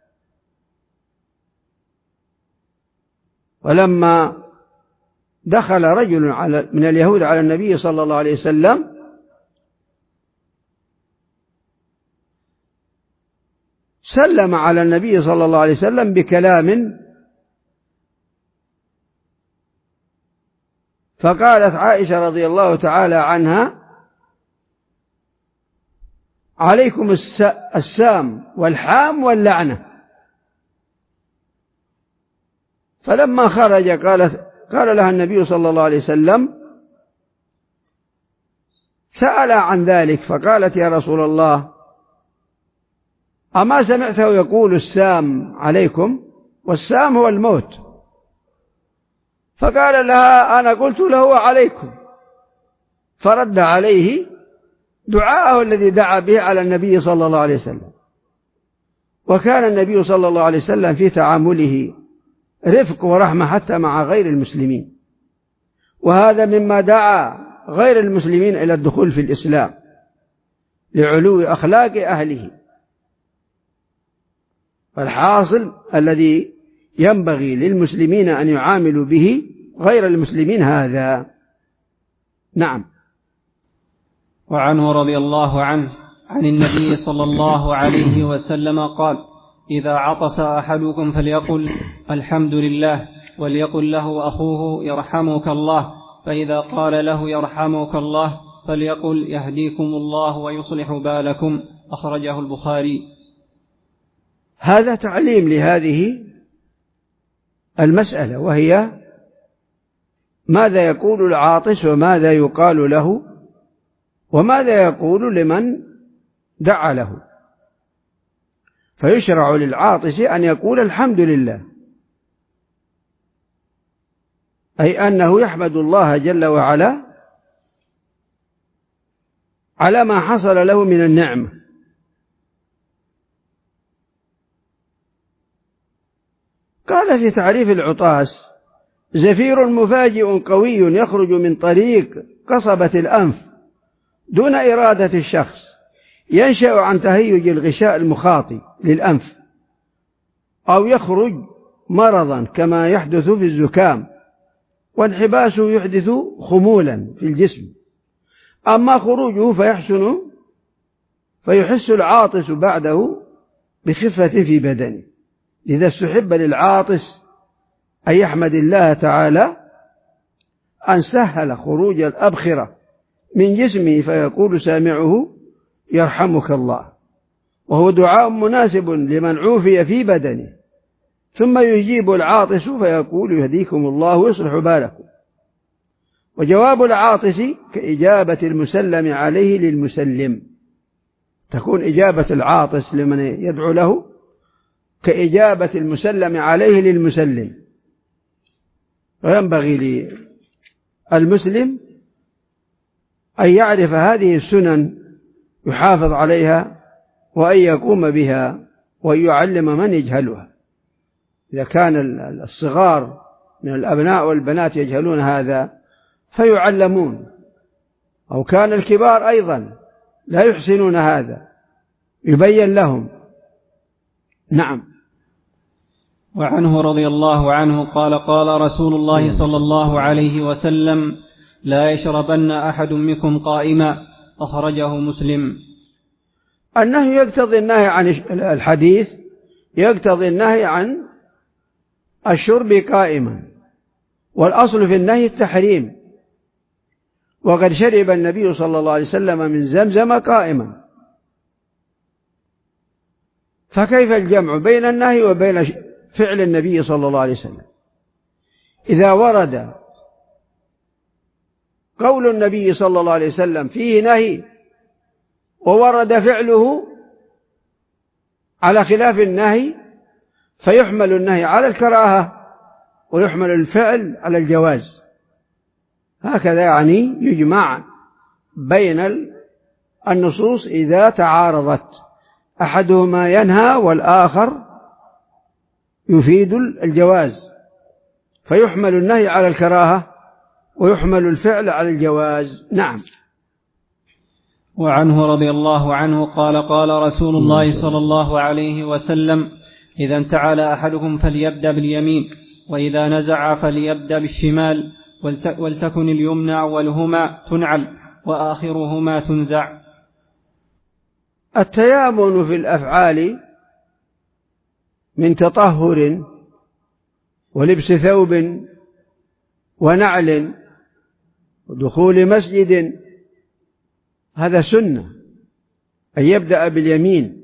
ولما دخل رجل من اليهود على النبي صلى الله عليه وسلم سلم على النبي صلى الله عليه وسلم بكلام، فقالت عائشة رضي الله تعالى عنها: عليكم السام والحام واللعنة. فلما خرج قالت قال لها النبي صلى الله عليه وسلم، سأل عن ذلك، فقالت: يا رسول الله، أما سمعته يقول السام عليكم؟ والسام هو الموت. فقال لها: أنا قلت له عليكم. فرد عليه دعاءه الذي دعا به على النبي صلى الله عليه وسلم. وكان النبي صلى الله عليه وسلم في تعامله رفق ورحمة حتى مع غير المسلمين، وهذا مما دعا غير المسلمين إلى الدخول في الإسلام لعلو أخلاق أهله. فالحاصل الذي ينبغي للمسلمين أن يعاملوا به غير المسلمين هذا. نعم. وعنه رضي الله عنه عن النبي صلى الله عليه وسلم قال: إذا عطس أحدكم فليقل الحمد لله، وليقل له أخوه يرحمك الله، فإذا قال له يرحمك الله فليقل يهديكم الله ويصلح بالكم. أخرجه البخاري. هذا تعليم لهذه المسألة، وهي ماذا يقول العاطس وماذا يقال له وماذا يقول لمن دعا له. فيشرع للعاطس أن يقول الحمد لله، أي أنه يحمد الله جل وعلا على ما حصل له من النعمة. قال في تعريف العطاس: زفير مفاجئ قوي يخرج من طريق قصبة الأنف دون إرادة الشخص، ينشأ عن تهيج الغشاء المخاطي للأنف، أو يخرج مرضا كما يحدث في الزكام، وانحباس يحدث خمولا في الجسم. أما خروجه فيحسن فيحس العاطس بعده بخفة في بدنه. لذا استحب للعاطس أن يحمد الله تعالى أن سهل خروج الأبخرة من جسمه، فيقول سامعه يرحمك الله، وهو دعاء مناسب لمن عوفي في بدنه. ثم يجيب العاطس فيقول يهديكم الله ويصلح بالكم. وجواب العاطس كإجابة المسلم عليه للمسلم، تكون إجابة العاطس لمن يدعو له كإجابة المسلم عليه للمسلم. وينبغي للمسلم أن يعرف هذه السنن يحافظ عليها، وأن يقوم بها، وأن يعلم من يجهلها. إذا كان الصغار من الأبناء والبنات يجهلون هذا فيعلمون، أو كان الكبار أيضا لا يحسنون هذا يبين لهم. نعم. وعنه رضي الله عنه قال: قال رسول الله صلى الله عليه وسلم: لا يشربن أحد منكم قائما. أخرجه مسلم. النهي يقتضي النهي عن الحديث يقتضي النهي عن الشرب قائما، والأصل في النهي التحريم، وقد شرب النبي صلى الله عليه وسلم من زمزم قائما، فكيف الجمع بين النهي وبين فعل النبي صلى الله عليه وسلم؟ إذا ورد قول النبي صلى الله عليه وسلم فيه نهي وورد فعله على خلاف النهي، فيحمل النهي على الكراهة ويحمل الفعل على الجواز. هكذا يعني يجمع بين النصوص إذا تعارضت، أحدهما ينهى والآخر يفيد الجواز، فيحمل النهي على الكراهة ويحمل الفعل على الجواز. نعم. وعنه رضي الله عنه قال: قال رسول الله صلى الله عليه وسلم: إذا انتعل أحدكم فليبدأ باليمين، وإذا نزع فليبدأ بالشمال، ولتكن اليمنى أولهما تنعل وآخرهما تنزع. التيامن في الأفعال من تطهر ولبس ثوب ونعل ودخول مسجد، هذا سنة، أن يبدأ باليمين.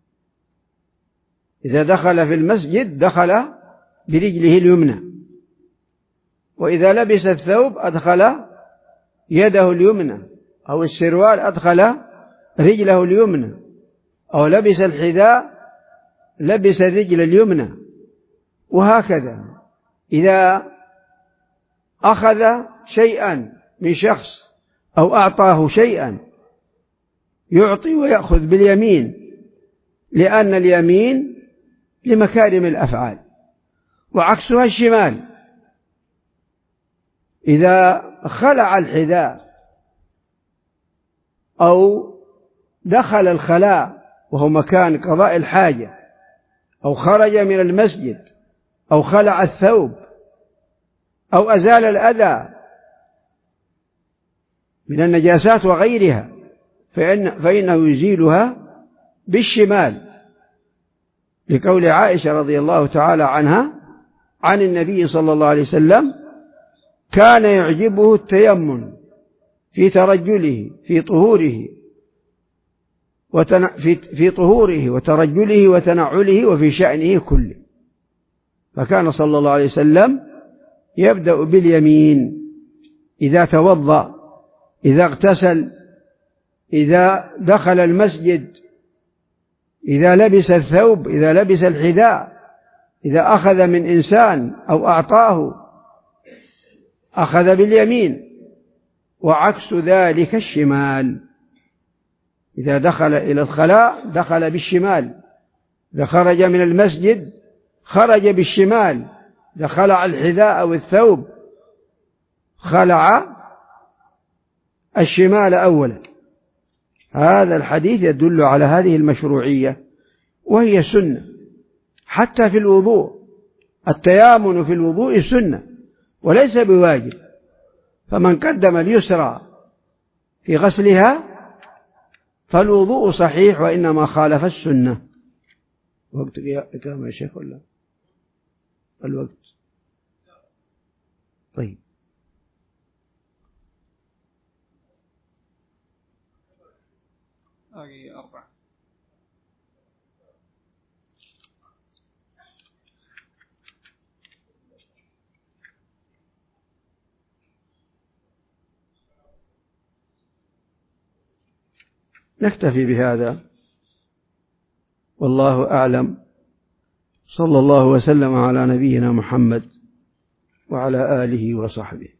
إذا دخل في المسجد دخل برجله اليمنى، وإذا لبس الثوب أدخل يده اليمنى، أو السروال أدخل رجله اليمنى، أو لبس الحذاء لبس الرجل اليمنى، وهكذا. إذا أخذ شيئا من شخص أو أعطاه شيئا يعطي ويأخذ باليمين، لأن اليمين لمكارم الأفعال، وعكسها الشمال. إذا خلع الحذاء أو دخل الخلاء وهو مكان قضاء الحاجة، أو خرج من المسجد، أو خلع الثوب، أو أزال الأذى، من النجاسات وغيرها، فإن فإنه يزيلها بالشمال، لقول عائشة رضي الله تعالى عنها عن النبي صلى الله عليه وسلم: كان يعجبه التيمم في ترجله في طهوره في في طهوره وترجله وتنعله وفي شأنه كله. فكان صلى الله عليه وسلم يبدأ باليمين إذا توضأ، إذا اغتسل، إذا دخل المسجد، إذا لبس الثوب، إذا لبس الحذاء، إذا أخذ من إنسان أو أعطاه أخذ باليمين، وعكس ذلك الشمال. إذا دخل إلى الخلاء دخل بالشمال، إذا خرج من المسجد خرج بالشمال، إذا خلع الحذاء أو الثوب خلع الشمال أولا. هذا الحديث يدل على هذه المشروعية، وهي سنة حتى في الوضوء. التيامن في الوضوء سنة وليس بواجب، فمن قدم اليسرى في غسلها فالوضوء صحيح، وإنما خالف السنة. وقت إقامة يا شيخ ولا الوقت؟ طيب، باقي أربعة. نكتفي بهذا، والله أعلم. صلى الله وسلم على نبينا محمد وعلى آله وصحبه.